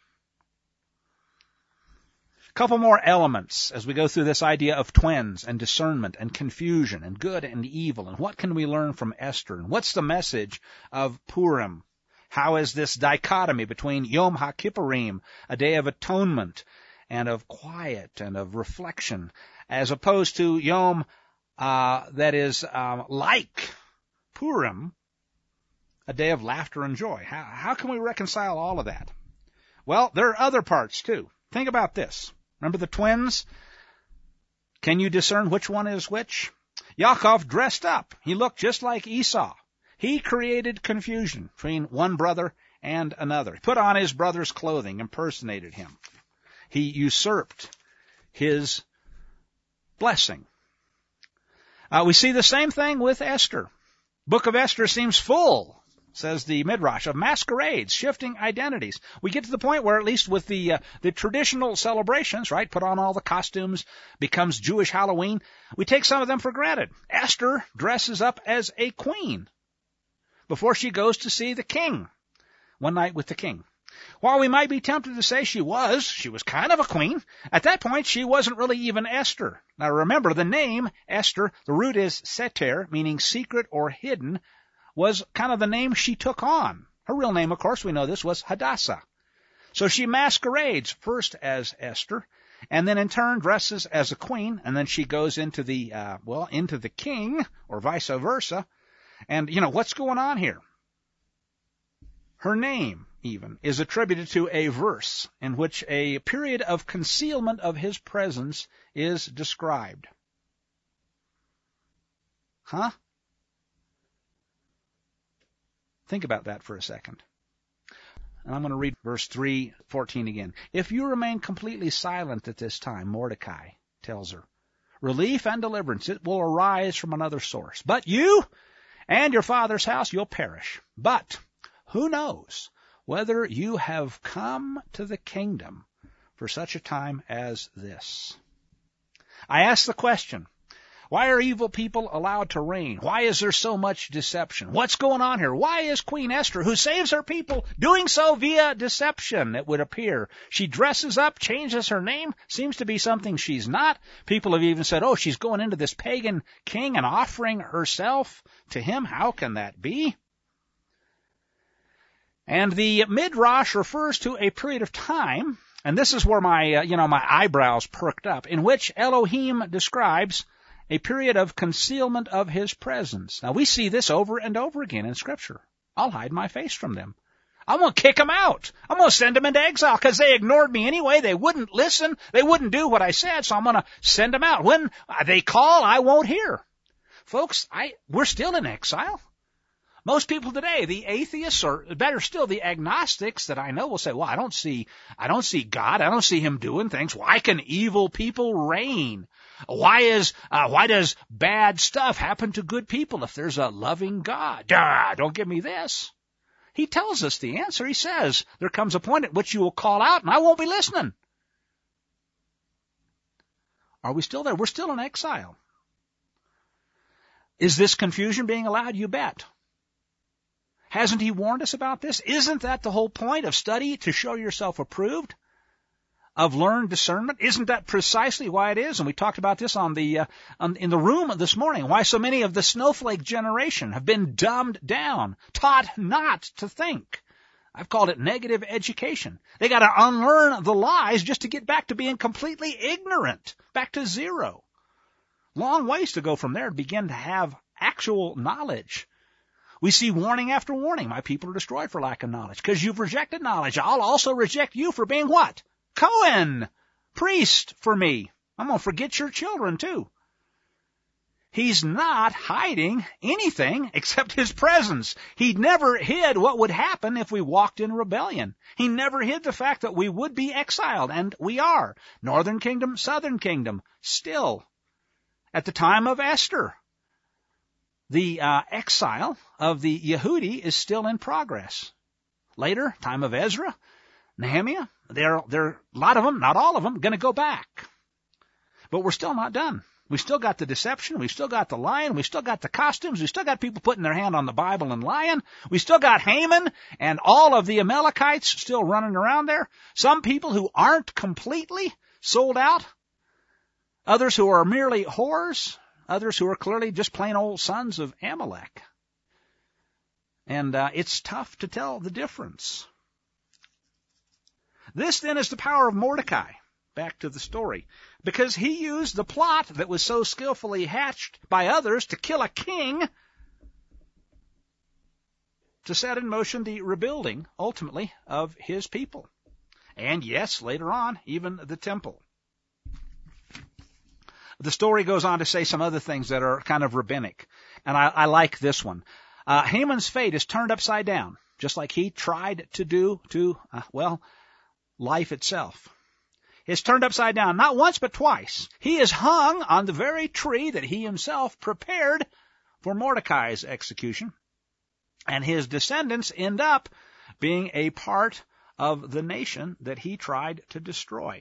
Couple more elements as we go through this idea of twins and discernment and confusion and good and evil. And what can we learn from Esther? And what's the message of Purim? How is this dichotomy between Yom HaKippurim, a day of atonement and of quiet and of reflection, as opposed to Yom that is like Purim, a day of laughter and joy? How can we reconcile all of that? Well, there are other parts too. Think about this. Remember the twins? Can you discern which one is which? Yaakov dressed up. He looked just like Esau. He created confusion between one brother and another. He put on his brother's clothing, impersonated him. He usurped his blessing. We see the same thing with Esther. Book of Esther seems full, says the Midrash, of masquerades, shifting identities. We get to the point where, at least with the traditional celebrations, right, put on all the costumes, becomes Jewish Halloween, we take some of them for granted. Esther dresses up as a queen before she goes to see the king, one night with the king. While we might be tempted to say she was kind of a queen, at that point she wasn't really even Esther. Now remember, the name Esther, the root is seter, meaning secret or hidden, was kind of the name she took on. Her real name, of course, we know this, was Hadassah. So she masquerades first as Esther, and then in turn dresses as a queen, and then she goes into the king, or vice versa. And, what's going on here? Her name, even, is attributed to a verse in which a period of concealment of his presence is described. Huh? Think about that for a second. And I'm going to read verse 3:14 again. If you remain completely silent at this time, Mordecai tells her, relief and deliverance, it will arise from another source. But you and your father's house, you'll perish. But who knows whether you have come to the kingdom for such a time as this? I ask the question, why are evil people allowed to reign? Why is there so much deception? What's going on here? Why is Queen Esther, who saves her people, doing so via deception, it would appear? She dresses up, changes her name, seems to be something she's not. People have even said, she's going into this pagan king and offering herself to him. How can that be? And the Midrash refers to a period of time, and this is where my eyebrows perked up, in which Elohim describes a period of concealment of his presence. Now, we see this over and over again in Scripture. I'll hide my face from them. I'm going to kick them out. I'm going to send them into exile because they ignored me anyway. They wouldn't listen. They wouldn't do what I said, so I'm going to send them out. When they call, I won't hear. Folks, we're still in exile. Most people today, the atheists, or better still, the agnostics that I know will say, well, I don't see God. I don't see him doing things. Why can evil people reign? Why does bad stuff happen to good people if there's a loving God? Don't give me this. He tells us the answer. He says, there comes a point at which you will call out and I won't be listening. Are we still there? We're still in exile. Is this confusion being allowed? You bet. Hasn't he warned us about this? Isn't that the whole point of study, to show yourself approved, of learned discernment? Isn't that precisely why it is? And we talked about this in the room this morning, why so many of the snowflake generation have been dumbed down, taught not to think. I've called it negative education. They got to unlearn the lies just to get back to being completely ignorant, back to zero. Long ways to go from there to begin to have actual knowledge. We see warning after warning. My people are destroyed for lack of knowledge. Because you've rejected knowledge. I'll also reject you for being what? Cohen, priest for me. I'm going to forget your children too. He's not hiding anything except his presence. He never hid what would happen if we walked in rebellion. He never hid the fact that we would be exiled, and we are. Northern kingdom, southern kingdom, still. At the time of Esther, the exile of the Yehudi is still in progress. Later, time of Ezra, Nehemiah, there are a lot of them, not all of them, going to go back. But we're still not done. We still got the deception. We still got the lying. We still got the costumes. We still got people putting their hand on the Bible and lying. We still got Haman and all of the Amalekites still running around there. Some people who aren't completely sold out. Others who are merely whores. Others who are clearly just plain old sons of Amalek. And it's tough to tell the difference. This then is the power of Mordecai. Back to the story. Because he used the plot that was so skillfully hatched by others to kill a king to set in motion the rebuilding, ultimately, of his people. And yes, later on, even the temple. The story goes on to say some other things that are kind of rabbinic. And I like this one. Haman's fate is turned upside down, just like he tried to do to, life itself. It's turned upside down, not once but twice. He is hung on the very tree that he himself prepared for Mordecai's execution. And his descendants end up being a part of the nation that he tried to destroy.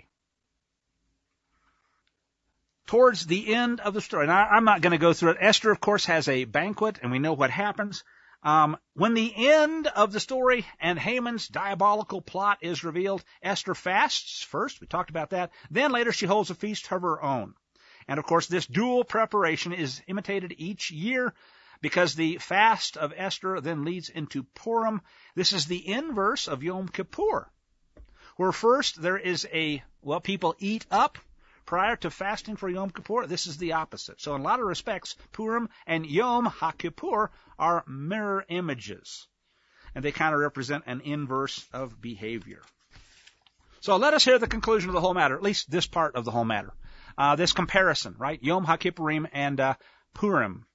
Towards the end of the story, now I'm not going to go through it. Esther, of course, has a banquet, and we know what happens. When the end of the story and Haman's diabolical plot is revealed, Esther fasts first. We talked about that. Then later she holds a feast of her own. And of course, this dual preparation is imitated each year because the fast of Esther then leads into Purim. This is the inverse of Yom Kippur, where first there is people eat up prior to fasting for Yom Kippur. This is the opposite. So in a lot of respects, Purim and Yom HaKippur are mirror images. And they kind of represent an inverse of behavior. So let us hear the conclusion of the whole matter, at least this part of the whole matter. This comparison, right? Yom HaKippurim and Purim.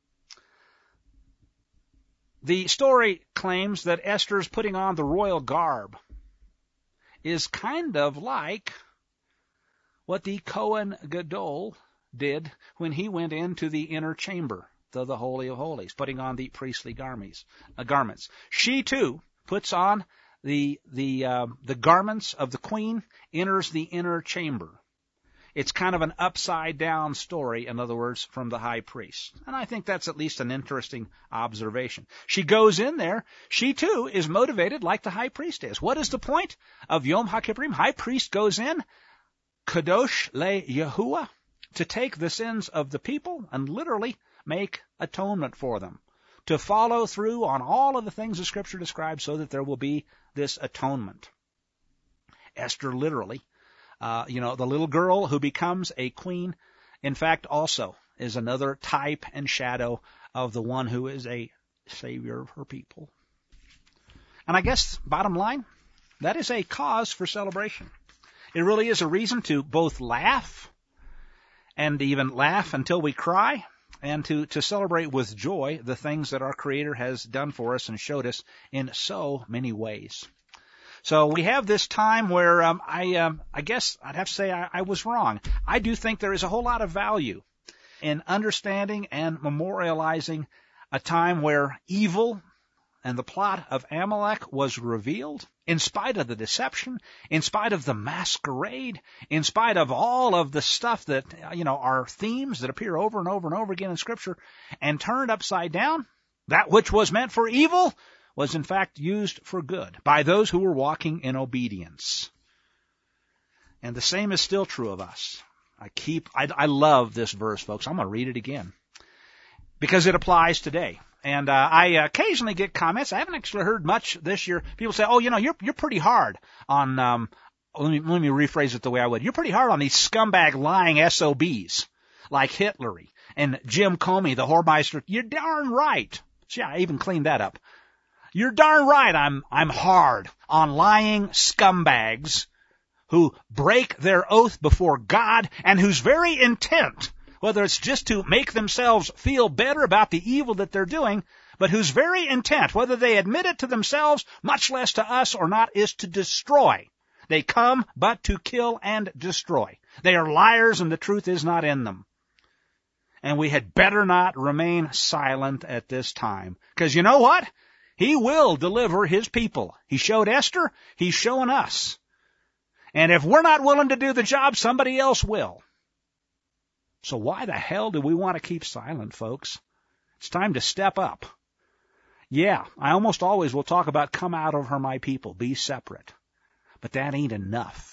The story claims that Esther's putting on the royal garb is kind of like what the Kohen Gadol did when he went into the inner chamber, the Holy of Holies, putting on the priestly garments. She too puts on the garments of the queen, enters the inner chamber. It's kind of an upside down story, in other words, from the high priest. And I think that's at least an interesting observation. She goes in there. She too is motivated like the high priest is. What is the point of Yom HaKippurim? High priest goes in, Kadosh le Yahuwah, to take the sins of the people and literally make atonement for them, to follow through on all of the things the Scripture describes so that there will be this atonement. Esther literally, the little girl who becomes a queen, in fact, also is another type and shadow of the one who is a Savior of her people. And I guess, bottom line, that is a cause for celebration. It really is a reason to both laugh and even laugh until we cry, and to celebrate with joy the things that our Creator has done for us and showed us in so many ways. So we have this time where I guess I'd have to say I was wrong. I do think there is a whole lot of value in understanding and memorializing a time where evil and the plot of Amalek was revealed, in spite of the deception, in spite of the masquerade, in spite of all of the stuff that, are themes that appear over and over and over again in Scripture, and turned upside down. That which was meant for evil was in fact used for good by those who were walking in obedience. And the same is still true of us. I love this verse, folks. I'm going to read it again because it applies today. And I occasionally get comments. I haven't actually heard much this year. People say, you're pretty hard on, let me rephrase it the way I would. You're pretty hard on these scumbag lying SOBs like Hitler and Jim Comey, the whoremeister. You're darn right. See, I even cleaned that up. You're darn right I'm hard on lying scumbags who break their oath before God and whose very intent, whether it's just to make themselves feel better about the evil that they're doing, but whose very intent, whether they admit it to themselves, much less to us or not, is to destroy. They come but to kill and destroy. They are liars and the truth is not in them. And we had better not remain silent at this time. Because you know what? He will deliver his people. He showed Esther. He's showing us. And if we're not willing to do the job, somebody else will. So why the hell do we want to keep silent, folks? It's time to step up. Yeah, I almost always will talk about come out of her, my people, be separate. But that ain't enough.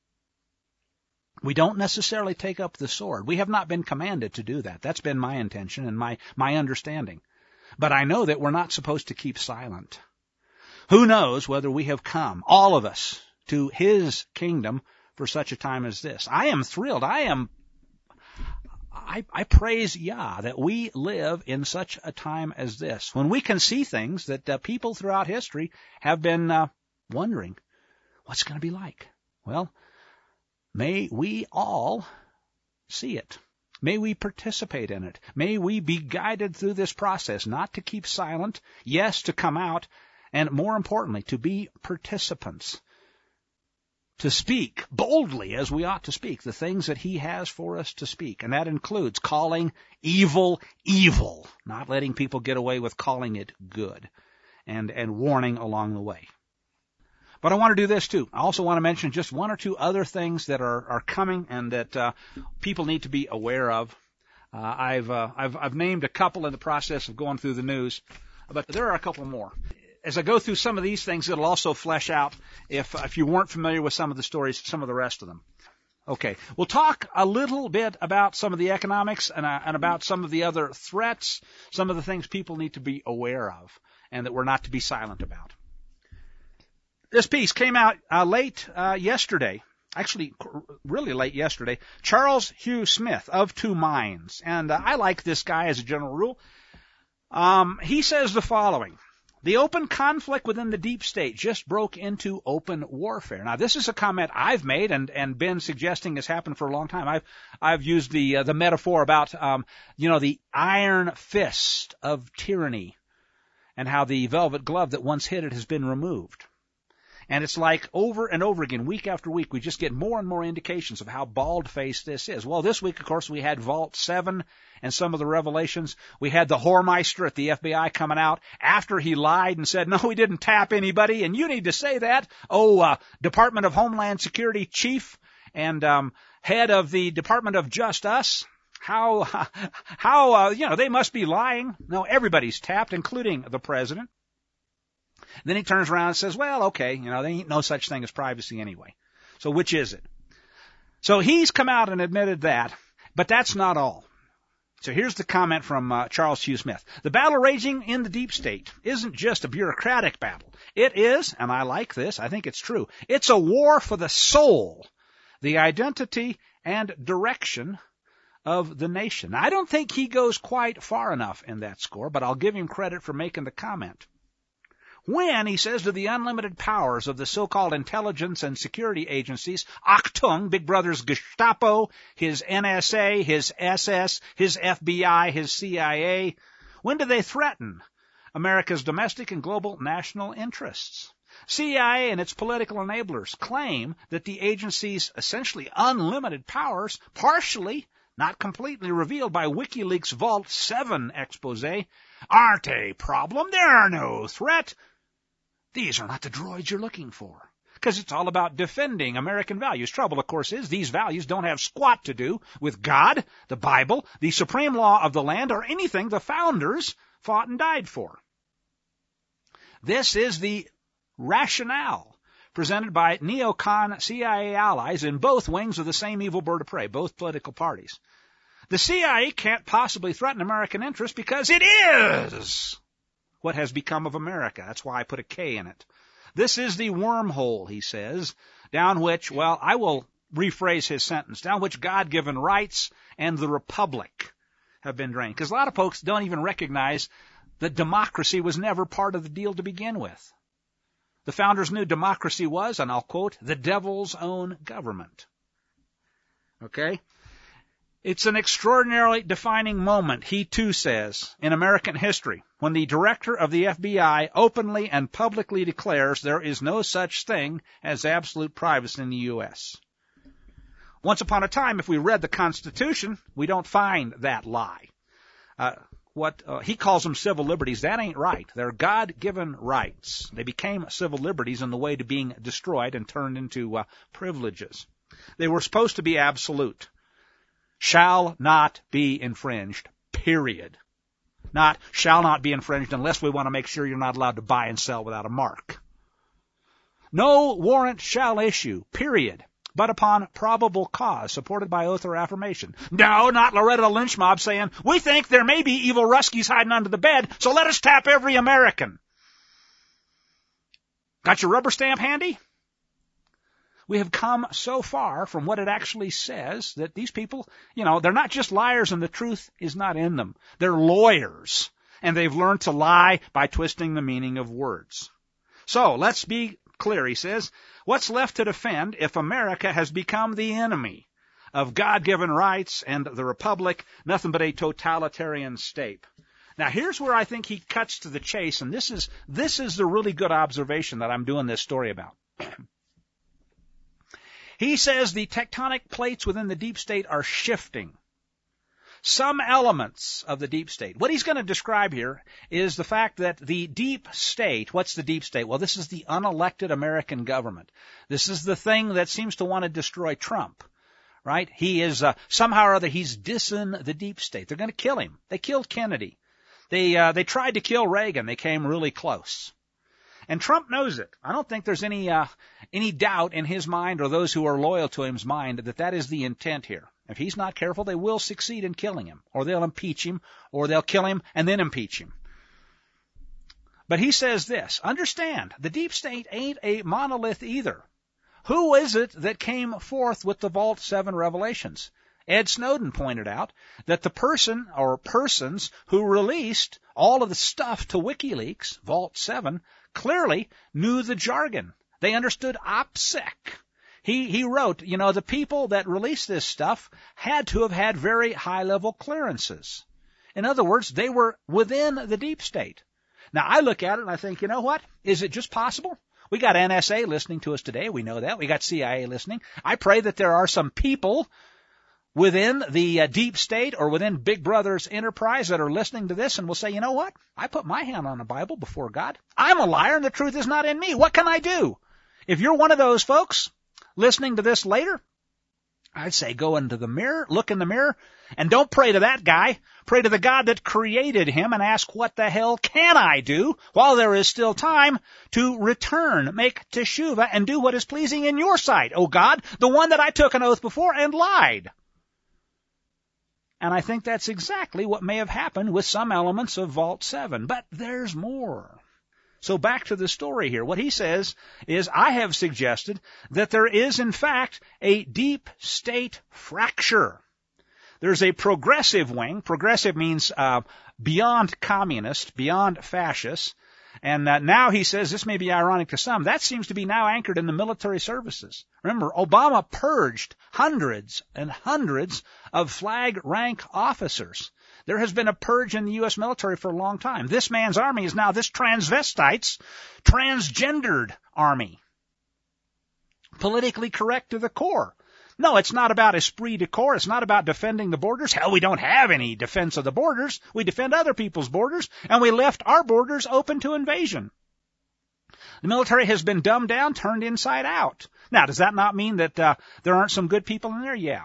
We don't necessarily take up the sword. We have not been commanded to do that. That's been my intention and my understanding. But I know that we're not supposed to keep silent. Who knows whether we have come, all of us, to his kingdom for such a time as this. I am thrilled. I praise Yah that we live in such a time as this, when we can see things that people throughout history have been wondering, what's going to be like? Well, may we all see it. May we participate in it. May we be guided through this process, not to keep silent, yes, to come out, and more importantly, to be participants. To speak boldly as we ought to speak, the things that he has for us to speak. And that includes calling evil, evil, not letting people get away with calling it good, and warning along the way. But I want to do this too. I also want to mention just one or two other things that are coming and that people need to be aware of. I've named a couple in the process of going through the news, but there are a couple more. As I go through some of these things, it'll also flesh out, if you weren't familiar with some of the stories, some of the rest of them. Okay, we'll talk a little bit about some of the economics and about some of the other threats, some of the things people need to be aware of and that we're not to be silent about. This piece came out late yesterday, actually really late yesterday. Charles Hugh Smith of Two Minds, and I like this guy as a general rule. He says the following. The open conflict within the deep state just broke into open warfare. Now, this is a comment I've made and been suggesting has happened for a long time. I've used the metaphor about, the iron fist of tyranny and how the velvet glove that once hid it has been removed. And it's like over and over again, week after week, we just get more and more indications of how bald-faced this is. Well, this week, of course, we had Vault 7 and some of the revelations. We had the whoremeister at the FBI coming out after he lied and said, no, we didn't tap anybody, and you need to say that. Department of Homeland Security chief and head of the Department of Just Us. How they must be lying. No, everybody's tapped, including the president. Then he turns around and says, well, okay, there ain't no such thing as privacy anyway. So which is it? So he's come out and admitted that, but that's not all. So here's the comment from Charles Hugh Smith. The battle raging in the deep state isn't just a bureaucratic battle. It is, and I like this, I think it's true, it's a war for the soul, the identity and direction of the nation. Now, I don't think he goes quite far enough in that score, but I'll give him credit for making the comment. When, he says, to the unlimited powers of the so-called intelligence and security agencies, Achtung, Big Brother's Gestapo, his NSA, his SS, his FBI, his CIA, when do they threaten America's domestic and global national interests? CIA and its political enablers claim that the agency's essentially unlimited powers, partially, not completely revealed by WikiLeaks' Vault 7 expose, aren't a problem. They're no threat. These are not the droids you're looking for, because it's all about defending American values. Trouble, of course, is these values don't have squat to do with God, the Bible, the supreme law of the land, or anything the founders fought and died for. This is the rationale presented by neocon CIA allies in both wings of the same evil bird of prey, both political parties. The CIA can't possibly threaten American interests because it is what has become of America. That's why I put a K in it. This is the wormhole, he says, down which, well, I will rephrase his sentence, down which God-given rights and the republic have been drained. Because a lot of folks don't even recognize that democracy was never part of the deal to begin with. The founders knew democracy was, and I'll quote, the devil's own government. Okay? It's an extraordinarily defining moment, he too says, in American history, when the director of the FBI openly and publicly declares there is no such thing as absolute privacy in the U.S. Once upon a time, if we read the Constitution, we don't find that lie. He calls them civil liberties. That ain't right. They're God-given rights. They became civil liberties on the way to being destroyed and turned into privileges. They were supposed to be absolute. Shall not be infringed, period. Not shall not be infringed unless we want to make sure you're not allowed to buy and sell without a mark. No warrant shall issue, period, but upon probable cause, supported by oath or affirmation. No, not Loretta Lynch mob saying, we think there may be evil Ruskies hiding under the bed, so let us tap every American. Got your rubber stamp handy? We have come so far from what it actually says that these people, they're not just liars and the truth is not in them. They're lawyers, and they've learned to lie by twisting the meaning of words. So let's be clear, he says. What's left to defend if America has become the enemy of God-given rights and the republic, nothing but a totalitarian state? Now, here's where I think he cuts to the chase, and this is the really good observation that I'm doing this story about. He says the tectonic plates within the deep state are shifting. Some elements of the deep state. What he's going to describe here is the fact that the deep state, what's the deep state? Well, this is the unelected American government. This is the thing that seems to want to destroy Trump, right? He is, somehow or other, he's dissing the deep state. They're going to kill him. They killed Kennedy. They tried to kill Reagan. They came really close. And Trump knows it. I don't think there's any doubt in his mind or those who are loyal to him's mind that that is the intent here. If he's not careful, they will succeed in killing him, or they'll impeach him, or they'll kill him and then impeach him. But he says this, understand, the deep state ain't a monolith either. Who is it that came forth with the Vault 7 revelations? Ed Snowden pointed out that the person or persons who released all of the stuff to WikiLeaks, Vault 7, clearly knew the jargon. They understood OPSEC. He wrote, the people that released this stuff had to have had very high-level clearances. In other words, they were within the deep state. Now, I look at it and I think, you know what? Is it just possible? We got NSA listening to us today. We know that. We got CIA listening. I pray that there are some people within the deep state or within Big Brother's enterprise that are listening to this and will say, you know what? I put my hand on the Bible before God. I'm a liar and the truth is not in me. What can I do? If you're one of those folks listening to this later, I'd say go into the mirror, look in the mirror, and don't pray to that guy. Pray to the God that created him and ask, what the hell can I do while there is still time to return, make teshuvah, and do what is pleasing in your sight, O God, the one that I took an oath before and lied. And I think that's exactly what may have happened with some elements of Vault 7. But there's more. So back to the story here. What he says is, I have suggested that there is, in fact, a deep state fracture. There's a progressive wing. Progressive means beyond communist, beyond fascist. And now he says, this may be ironic to some, that seems to be now anchored in the military services. Remember, Obama purged hundreds and hundreds of flag rank officers. There has been a purge in the U.S. military for a long time. This man's army is now this transvestite's transgendered army. Politically correct to the core. No, it's not about esprit de corps. It's not about defending the borders. Hell, we don't have any defense of the borders. We defend other people's borders, and we left our borders open to invasion. The military has been dumbed down, turned inside out. Now, does that not mean that there aren't some good people in there? Yeah.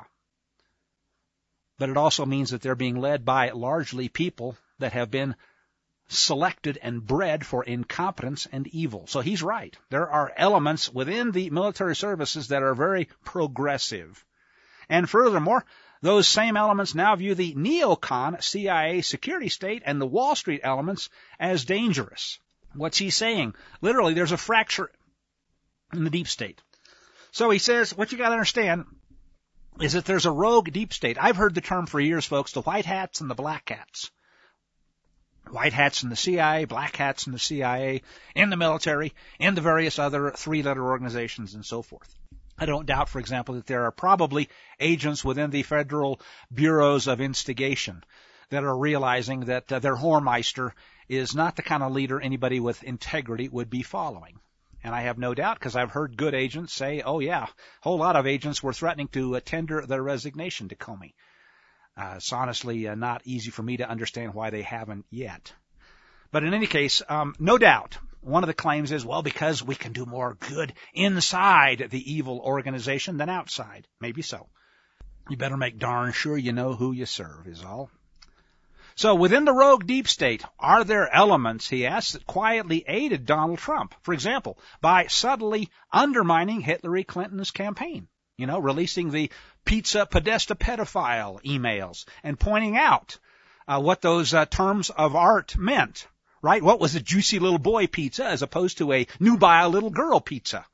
But it also means that they're being led by largely people that have been selected and bred for incompetence and evil. So he's right. There are elements within the military services that are very progressive. And furthermore, those same elements now view the neocon CIA security state and the Wall Street elements as dangerous. What's he saying? Literally, there's a fracture in the deep state. So he says, what you got to understand is that there's a rogue deep state. I've heard the term for years, folks, the white hats and the black hats. White hats in the CIA, black hats in the CIA, in the military, in the various other three-letter organizations and so forth. I don't doubt, for example, that there are probably agents within the federal bureaus of instigation that are realizing that their Whoremeister is not the kind of leader anybody with integrity would be following. And I have no doubt, because I've heard good agents say, oh yeah, a whole lot of agents were threatening to tender their resignation to Comey. It's honestly not easy for me to understand why they haven't yet. But in any case, no doubt, one of the claims is, well, because we can do more good inside the evil organization than outside. Maybe so. You better make darn sure you know who you serve, is all. So within the rogue deep state, are there elements, he asks, that quietly aided Donald Trump? For example, by subtly undermining Hillary Clinton's campaign. You know, releasing the Pizza Podesta pedophile emails and pointing out what those terms of art meant, right? What was a juicy little boy pizza as opposed to a nubile little girl pizza?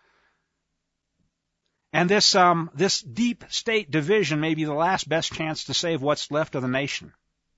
And this deep state division may be the last best chance to save what's left of the nation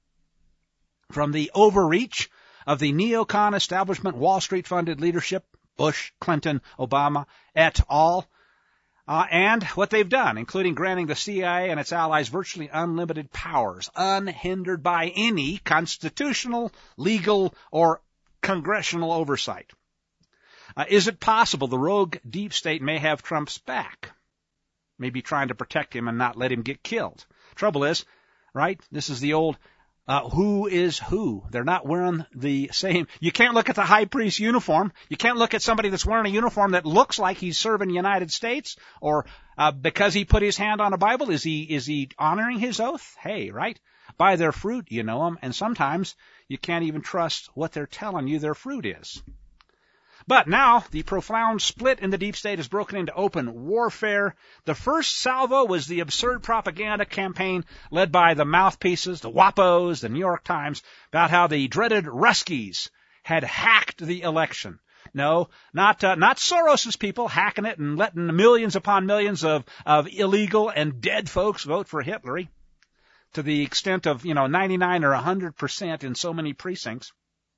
from the overreach of the neocon establishment, Wall Street-funded leadership, Bush, Clinton, Obama, et al., and what they've done, including granting the CIA and its allies virtually unlimited powers, unhindered by any constitutional, legal, or congressional oversight. Is it possible the rogue deep state may have Trump's back? Maybe trying to protect him and not let him get killed. Trouble is, right, this is the old who is who. They're not wearing the same. You can't look at the high priest uniform. You can't look at somebody that's wearing a uniform that looks like he's serving the United States, or because he put his hand on a Bible, is he honoring his oath? Hey, right? By their fruit you know them, and sometimes you can't even trust what they're telling you their fruit is. But now the profound split in the deep state has broken into open warfare. The first salvo was the absurd propaganda campaign led by the mouthpieces, the WAPOs, the New York Times, about how the dreaded Ruskies had hacked the election. No, not Soros's people hacking it and letting millions upon millions of illegal and dead folks vote for Hitler to the extent of, 99 or 100% in so many precincts.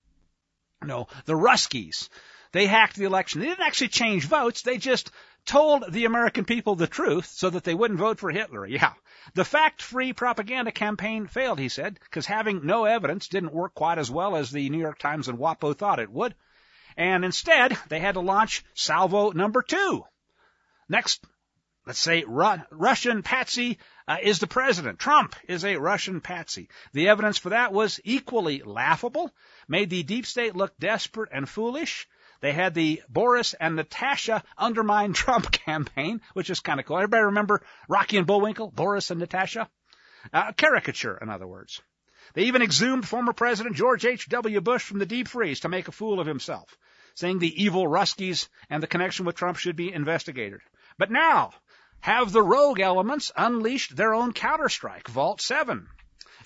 No, the Ruskies. They hacked the election. They didn't actually change votes. They just told the American people the truth so that they wouldn't vote for Hitler. Yeah. The fact-free propaganda campaign failed, he said, because having no evidence didn't work quite as well as the New York Times and WAPO thought it would. And instead, they had to launch salvo number 2. Next, let's say Russian patsy is the president. Trump is a Russian patsy. The evidence for that was equally laughable, made the deep state look desperate and foolish. They had the Boris and Natasha undermine Trump campaign, which is kind of cool. Everybody remember Rocky and Bullwinkle, Boris and Natasha? Caricature, in other words. They even exhumed former President George H.W. Bush from the deep freeze to make a fool of himself, saying the evil Ruskies and the connection with Trump should be investigated. But now, have the rogue elements unleashed their own counterstrike, Vault 7.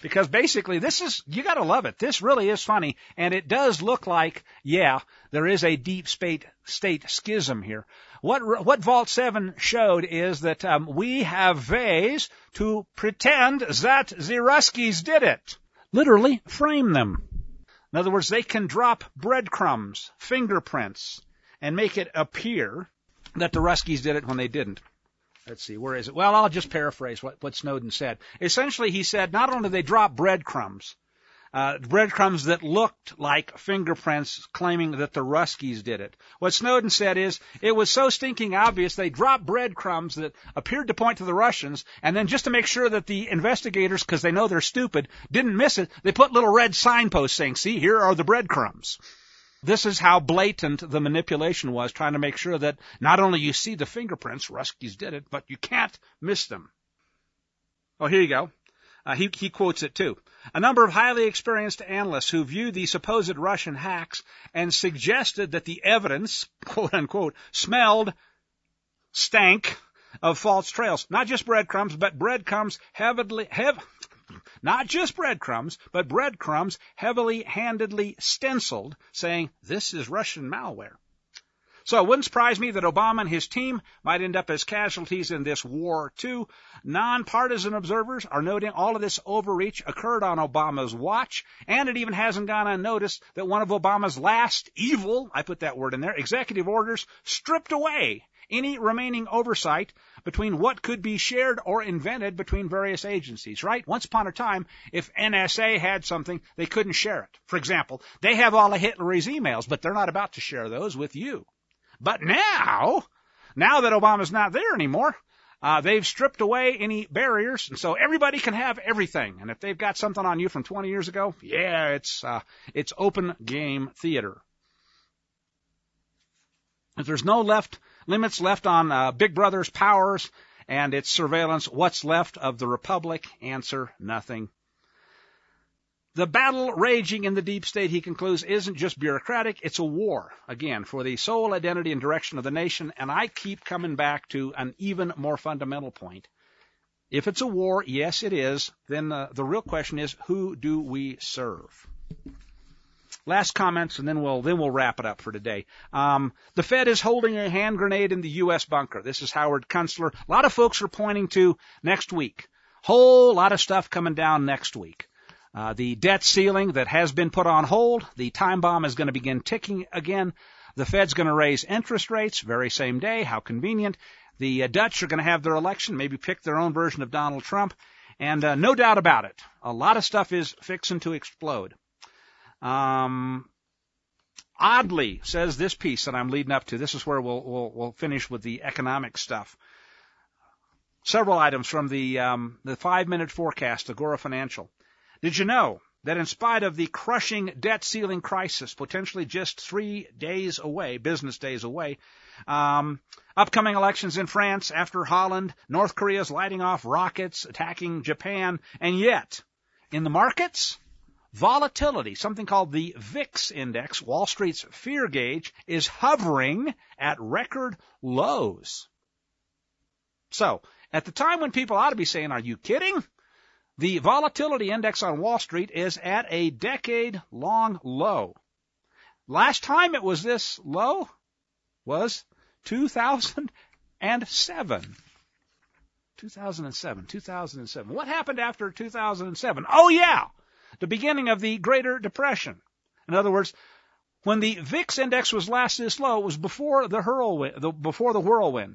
Because basically you gotta love it. This really is funny, and it does look like, there is a deep state schism here. What Vault 7 showed is that we have ways to pretend that the Ruskies did it. Literally frame them. In other words, they can drop breadcrumbs, fingerprints, and make it appear that the Ruskies did it when they didn't. Let's see, where is it? Well, I'll just paraphrase what Snowden said. Essentially, he said not only did they drop breadcrumbs that looked like fingerprints claiming that the Ruskies did it. What Snowden said is it was so stinking obvious they dropped breadcrumbs that appeared to point to the Russians, and then just to make sure that the investigators, because they know they're stupid, didn't miss it, they put little red signposts saying, see, here are the breadcrumbs. This is how blatant the manipulation was, trying to make sure that not only you see the fingerprints, Ruskies did it, but you can't miss them. Oh, here you go. He quotes it too. A number of highly experienced analysts who viewed the supposed Russian hacks and suggested that the evidence, quote unquote, stank of false trails. Not just breadcrumbs, but breadcrumbs heavily handedly stenciled, saying, this is Russian malware. So it wouldn't surprise me that Obama and his team might end up as casualties in this war, too. Nonpartisan observers are noting all of this overreach occurred on Obama's watch, and it even hasn't gone unnoticed that one of Obama's last evil, I put that word in there, executive orders stripped away any remaining oversight between what could be shared or invented between various agencies, right? Once upon a time, if NSA had something, they couldn't share it. For example, they have all of Hitler's emails, but they're not about to share those with you. But now that Obama's not there anymore, they've stripped away any barriers, and so everybody can have everything. And if they've got something on you from 20 years ago, it's open game theater. If there's no limits left on Big Brother's powers and its surveillance, what's left of the Republic? Answer, nothing. The battle raging in the deep state, he concludes, isn't just bureaucratic, it's a war, again, for the sole identity and direction of the nation, and I keep coming back to an even more fundamental point. If it's a war, yes, it is, then the real question is, who do we serve? Last comments, and then we'll wrap it up for today. The Fed is holding a hand grenade in the U.S. bunker. This is Howard Kunstler. A lot of folks are pointing to next week. Whole lot of stuff coming down next week. The debt ceiling that has been put on hold, the time bomb is going to begin ticking again. The Fed's going to raise interest rates very same day. How convenient. The Dutch are going to have their election, maybe pick their own version of Donald Trump. And no doubt about it, a lot of stuff is fixing to explode. Oddly, says this piece that I'm leading up to, this is where we'll finish with the economic stuff. Several items from the 5-minute forecast, Agora Financial. Did you know that in spite of the crushing debt ceiling crisis, potentially just 3 days away, business days away, upcoming elections in France, after Holland, North Korea's lighting off rockets, attacking Japan, and yet, in the markets, volatility, something called the VIX index, Wall Street's fear gauge, is hovering at record lows. So, at the time when people ought to be saying, are you kidding? The volatility index on Wall Street is at a decade-long low. Last time it was this low was 2007. 2007. What happened after 2007? Oh, yeah, the beginning of the Greater Depression. In other words, when the VIX index was last this low, it was before the whirlwind.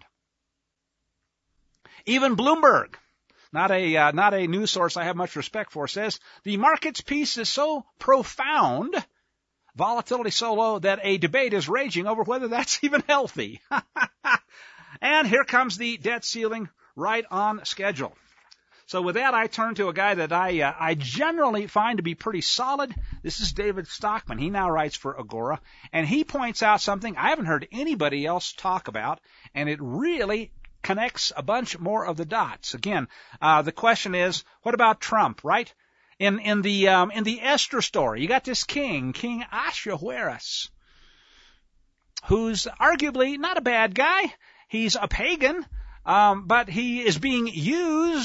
Even Bloomberg, not a news source I have much respect for, says the market's peace is so profound, volatility so low, that a debate is raging over whether that's even healthy. And here comes the debt ceiling right on schedule. So with that, I turn to a guy that I generally find to be pretty solid. This is David Stockman. He now writes for Agora, and he points out something I haven't heard anybody else talk about, and it really connects a bunch more of the dots. Again, the question is, what about Trump, right? In the Esther story, you got this King Ahasuerus, who's arguably not a bad guy. He's a pagan, but he is being used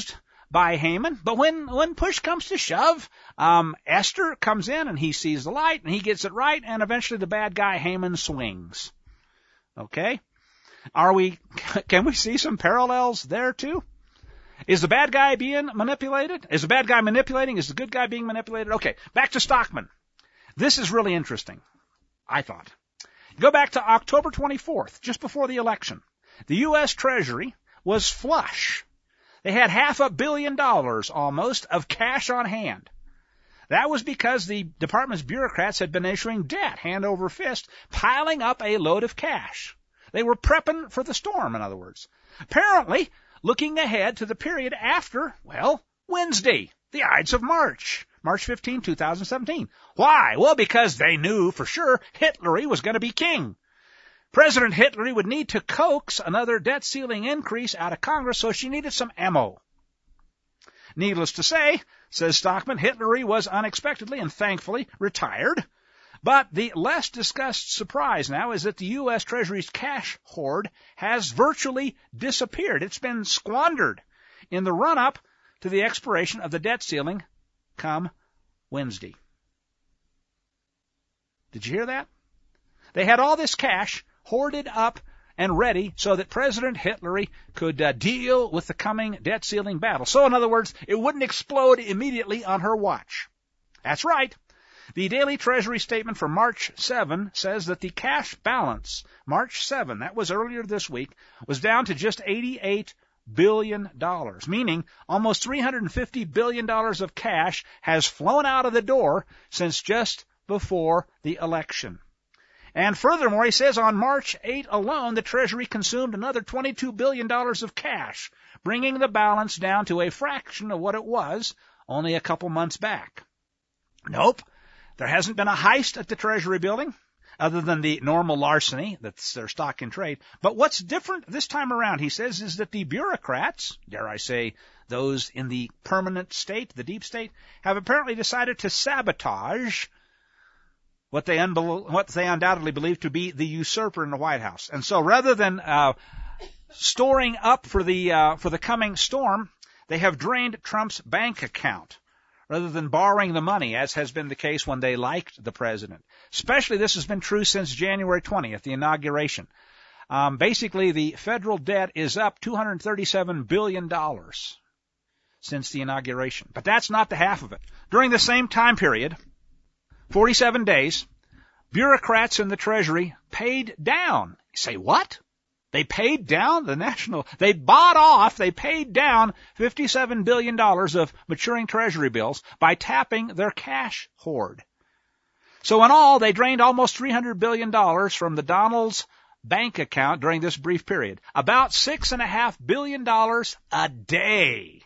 by Haman. But when push comes to shove, Esther comes in and he sees the light and he gets it right, and eventually the bad guy Haman swings. Okay? Can we see some parallels there too? Is the bad guy being manipulated? Is the bad guy manipulating? Is the good guy being manipulated? Okay, back to Stockman. This is really interesting, I thought. Go back to October 24th, just before the election. The U.S. Treasury was flush. They had $500 million almost of cash on hand. That was because the department's bureaucrats had been issuing debt hand over fist, piling up a load of cash. They were prepping for the storm, in other words. Apparently, looking ahead to the period after, Wednesday, the Ides of March 15, 2017. Why? Well, because they knew for sure Hitler was going to be king. President Hitler would need to coax another debt ceiling increase out of Congress, so she needed some ammo. Needless to say, says Stockman, Hitler was unexpectedly and thankfully retired. But the less discussed surprise now is that the U.S. Treasury's cash hoard has virtually disappeared. It's been squandered in the run-up to the expiration of the debt ceiling come Wednesday. Did you hear that? They had all this cash hoarded up and ready so that President Hitler could deal with the coming debt ceiling battle. So, in other words, it wouldn't explode immediately on her watch. That's right. The daily Treasury statement for March 7 says that the cash balance, March 7, that was earlier this week, was down to just $88 billion, meaning almost $350 billion of cash has flown out of the door since just before the election. And furthermore, he says on March 8 alone, the Treasury consumed another $22 billion of cash, bringing the balance down to a fraction of what it was only a couple months back. Nope. There hasn't been a heist at the Treasury building, other than the normal larceny, that's their stock in trade. But what's different this time around, he says, is that the bureaucrats, dare I say, those in the permanent state, the deep state, have apparently decided to sabotage what they undoubtedly believe to be the usurper in the White House. And so rather than storing up for the coming storm, they have drained Trump's bank account, rather than borrowing the money, as has been the case when they liked the president. Especially this has been true since January 20th, the inauguration. Basically, the federal debt is up $237 billion since the inauguration. But that's not the half of it. During the same time period, 47 days, bureaucrats in the Treasury paid down. You say, what? They paid down they paid down $57 billion of maturing Treasury bills by tapping their cash hoard. So in all, they drained almost $300 billion from the Donald's bank account during this brief period. About $6.5 billion a day.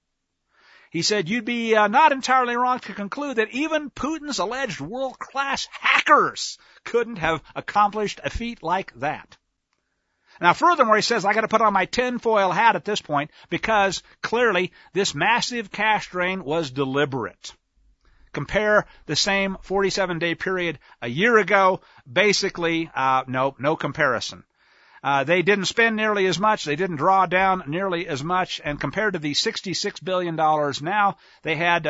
He said you'd be not entirely wrong to conclude that even Putin's alleged world-class hackers couldn't have accomplished a feat like that. Now, furthermore, he says, I got to put on my tinfoil hat at this point because clearly this massive cash drain was deliberate. Compare the same 47-day period a year ago. Basically, no comparison. They didn't spend nearly as much. They didn't draw down nearly as much. And compared to the $66 billion now, they had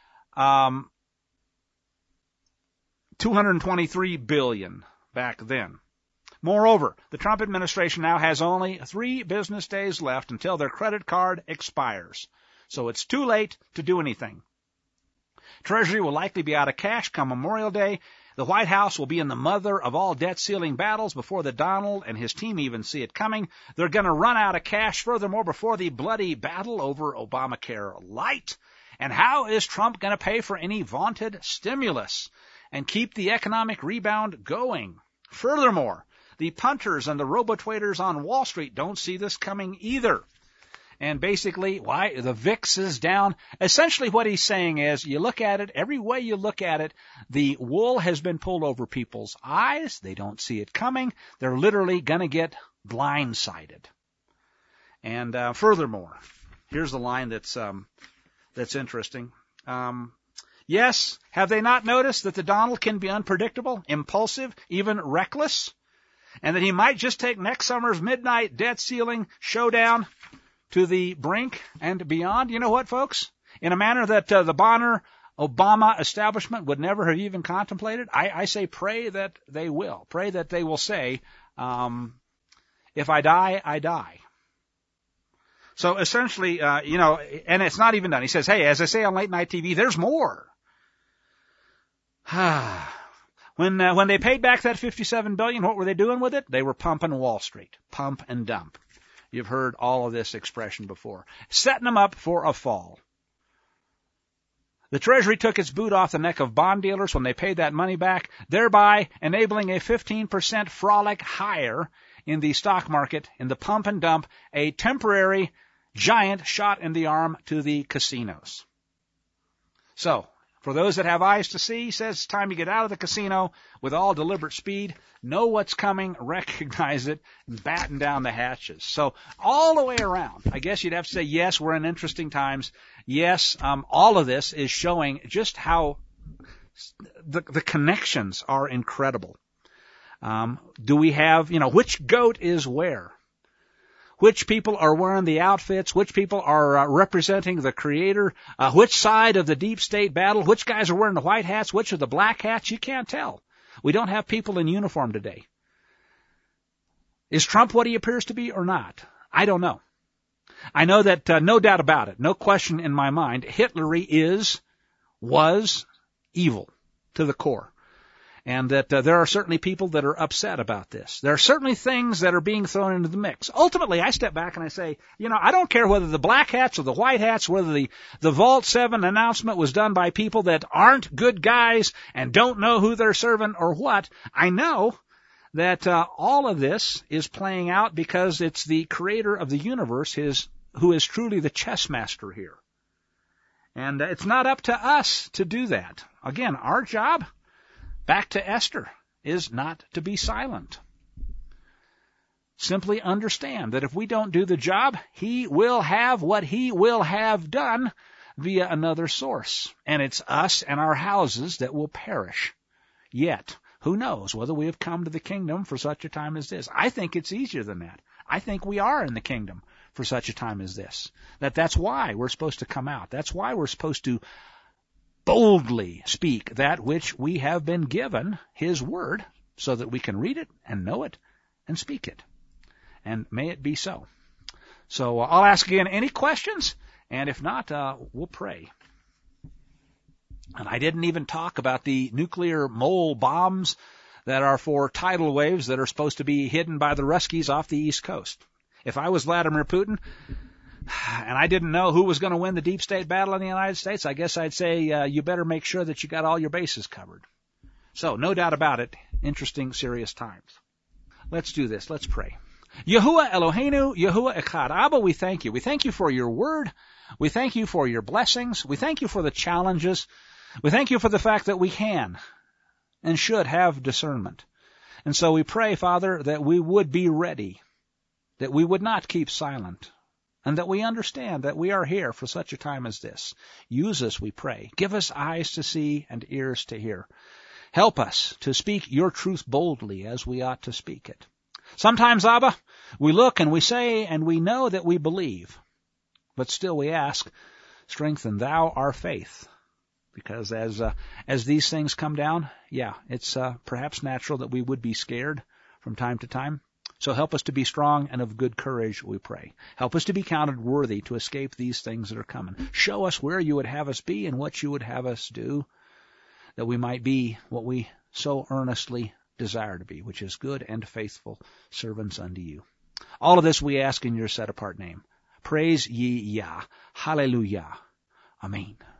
$223 billion back then. Moreover, the Trump administration now has only 3 business days left until their credit card expires. So it's too late to do anything. Treasury will likely be out of cash come Memorial Day. The White House will be in the mother of all debt-ceiling battles before the Donald and his team even see it coming. They're going to run out of cash furthermore before the bloody battle over Obamacare Light. And how is Trump going to pay for any vaunted stimulus and keep the economic rebound going? Furthermore, the punters and the robo-traders on Wall Street don't see this coming either. And basically, why? The VIX is down. Essentially what he's saying is, you look at it, every way you look at it, the wool has been pulled over people's eyes. They don't see it coming. They're literally going to get blindsided. And furthermore, here's the line that's interesting. Yes, have they not noticed that the Donald can be unpredictable, impulsive, even reckless? And that he might just take next summer's midnight debt ceiling showdown to the brink and beyond? You know what, folks? In a manner that the Bonner-Obama establishment would never have even contemplated, I say pray that they will. Pray that they will say, if I die, I die. So essentially, and it's not even done. He says, hey, as I say on late night TV, there's more. When they paid back that $57 billion, what were they doing with it? They were pumping Wall Street. Pump and dump. You've heard all of this expression before. Setting them up for a fall. The Treasury took its boot off the neck of bond dealers when they paid that money back, thereby enabling a 15% frolic higher in the stock market, in the pump and dump, a temporary giant shot in the arm to the casinos. So, for those that have eyes to see, he says it's time to get out of the casino with all deliberate speed, know what's coming, recognize it, and batten down the hatches. So all the way around, I guess you'd have to say, yes, we're in interesting times. Yes, all of this is showing just how the connections are incredible. Do we have, which goat is where? Which people are wearing the outfits? Which people are representing the Creator? Which side of the deep state battle? Which guys are wearing the white hats? Which are the black hats? You can't tell. We don't have people in uniform today. Is Trump what he appears to be or not? I don't know. I know that, no doubt about it, no question in my mind, Hitler was evil to the core. And that there are certainly people that are upset about this. There are certainly things that are being thrown into the mix. Ultimately, I step back and I say, I don't care whether the black hats or the white hats, whether the Vault 7 announcement was done by people that aren't good guys and don't know who they're serving or what. I know that all of this is playing out because it's the Creator of the universe who is truly the chess master here. And it's not up to us to do that. Again, our job, back to Esther, is not to be silent. Simply understand that if we don't do the job, he will have what he will have done via another source. And it's us and our houses that will perish. Yet, who knows whether we have come to the kingdom for such a time as this? I think it's easier than that. I think we are in the kingdom for such a time as this. That's why we're supposed to come out. That's why we're supposed to boldly speak that which we have been given, his word, so that we can read it and know it and speak it. And may it be so. So I'll ask again, any questions? And if not, we'll pray. And I didn't even talk about the nuclear mole bombs that are for tidal waves that are supposed to be hidden by the Ruskies off the East Coast. If I was Vladimir Putin, and I didn't know who was going to win the deep state battle in the United States, I guess I'd say you better make sure that you got all your bases covered. So, no doubt about it, interesting, serious times. Let's do this. Let's pray. Yahuwah Eloheinu, Yahuwah Echad. Abba, we thank you. We thank you for your word. We thank you for your blessings. We thank you for the challenges. We thank you for the fact that we can and should have discernment. And so we pray, Father, that we would be ready, that we would not keep silent, and that we understand that we are here for such a time as this. Use us, we pray. Give us eyes to see and ears to hear. Help us to speak your truth boldly as we ought to speak it. Sometimes, Abba, we look and we say and we know that we believe, but still we ask, strengthen thou our faith. Because as these things come down, it's perhaps natural that we would be scared from time to time. So help us to be strong and of good courage, we pray. Help us to be counted worthy to escape these things that are coming. Show us where you would have us be and what you would have us do, that we might be what we so earnestly desire to be, which is good and faithful servants unto you. All of this we ask in your set-apart name. Praise ye Yah. Hallelujah. Amen.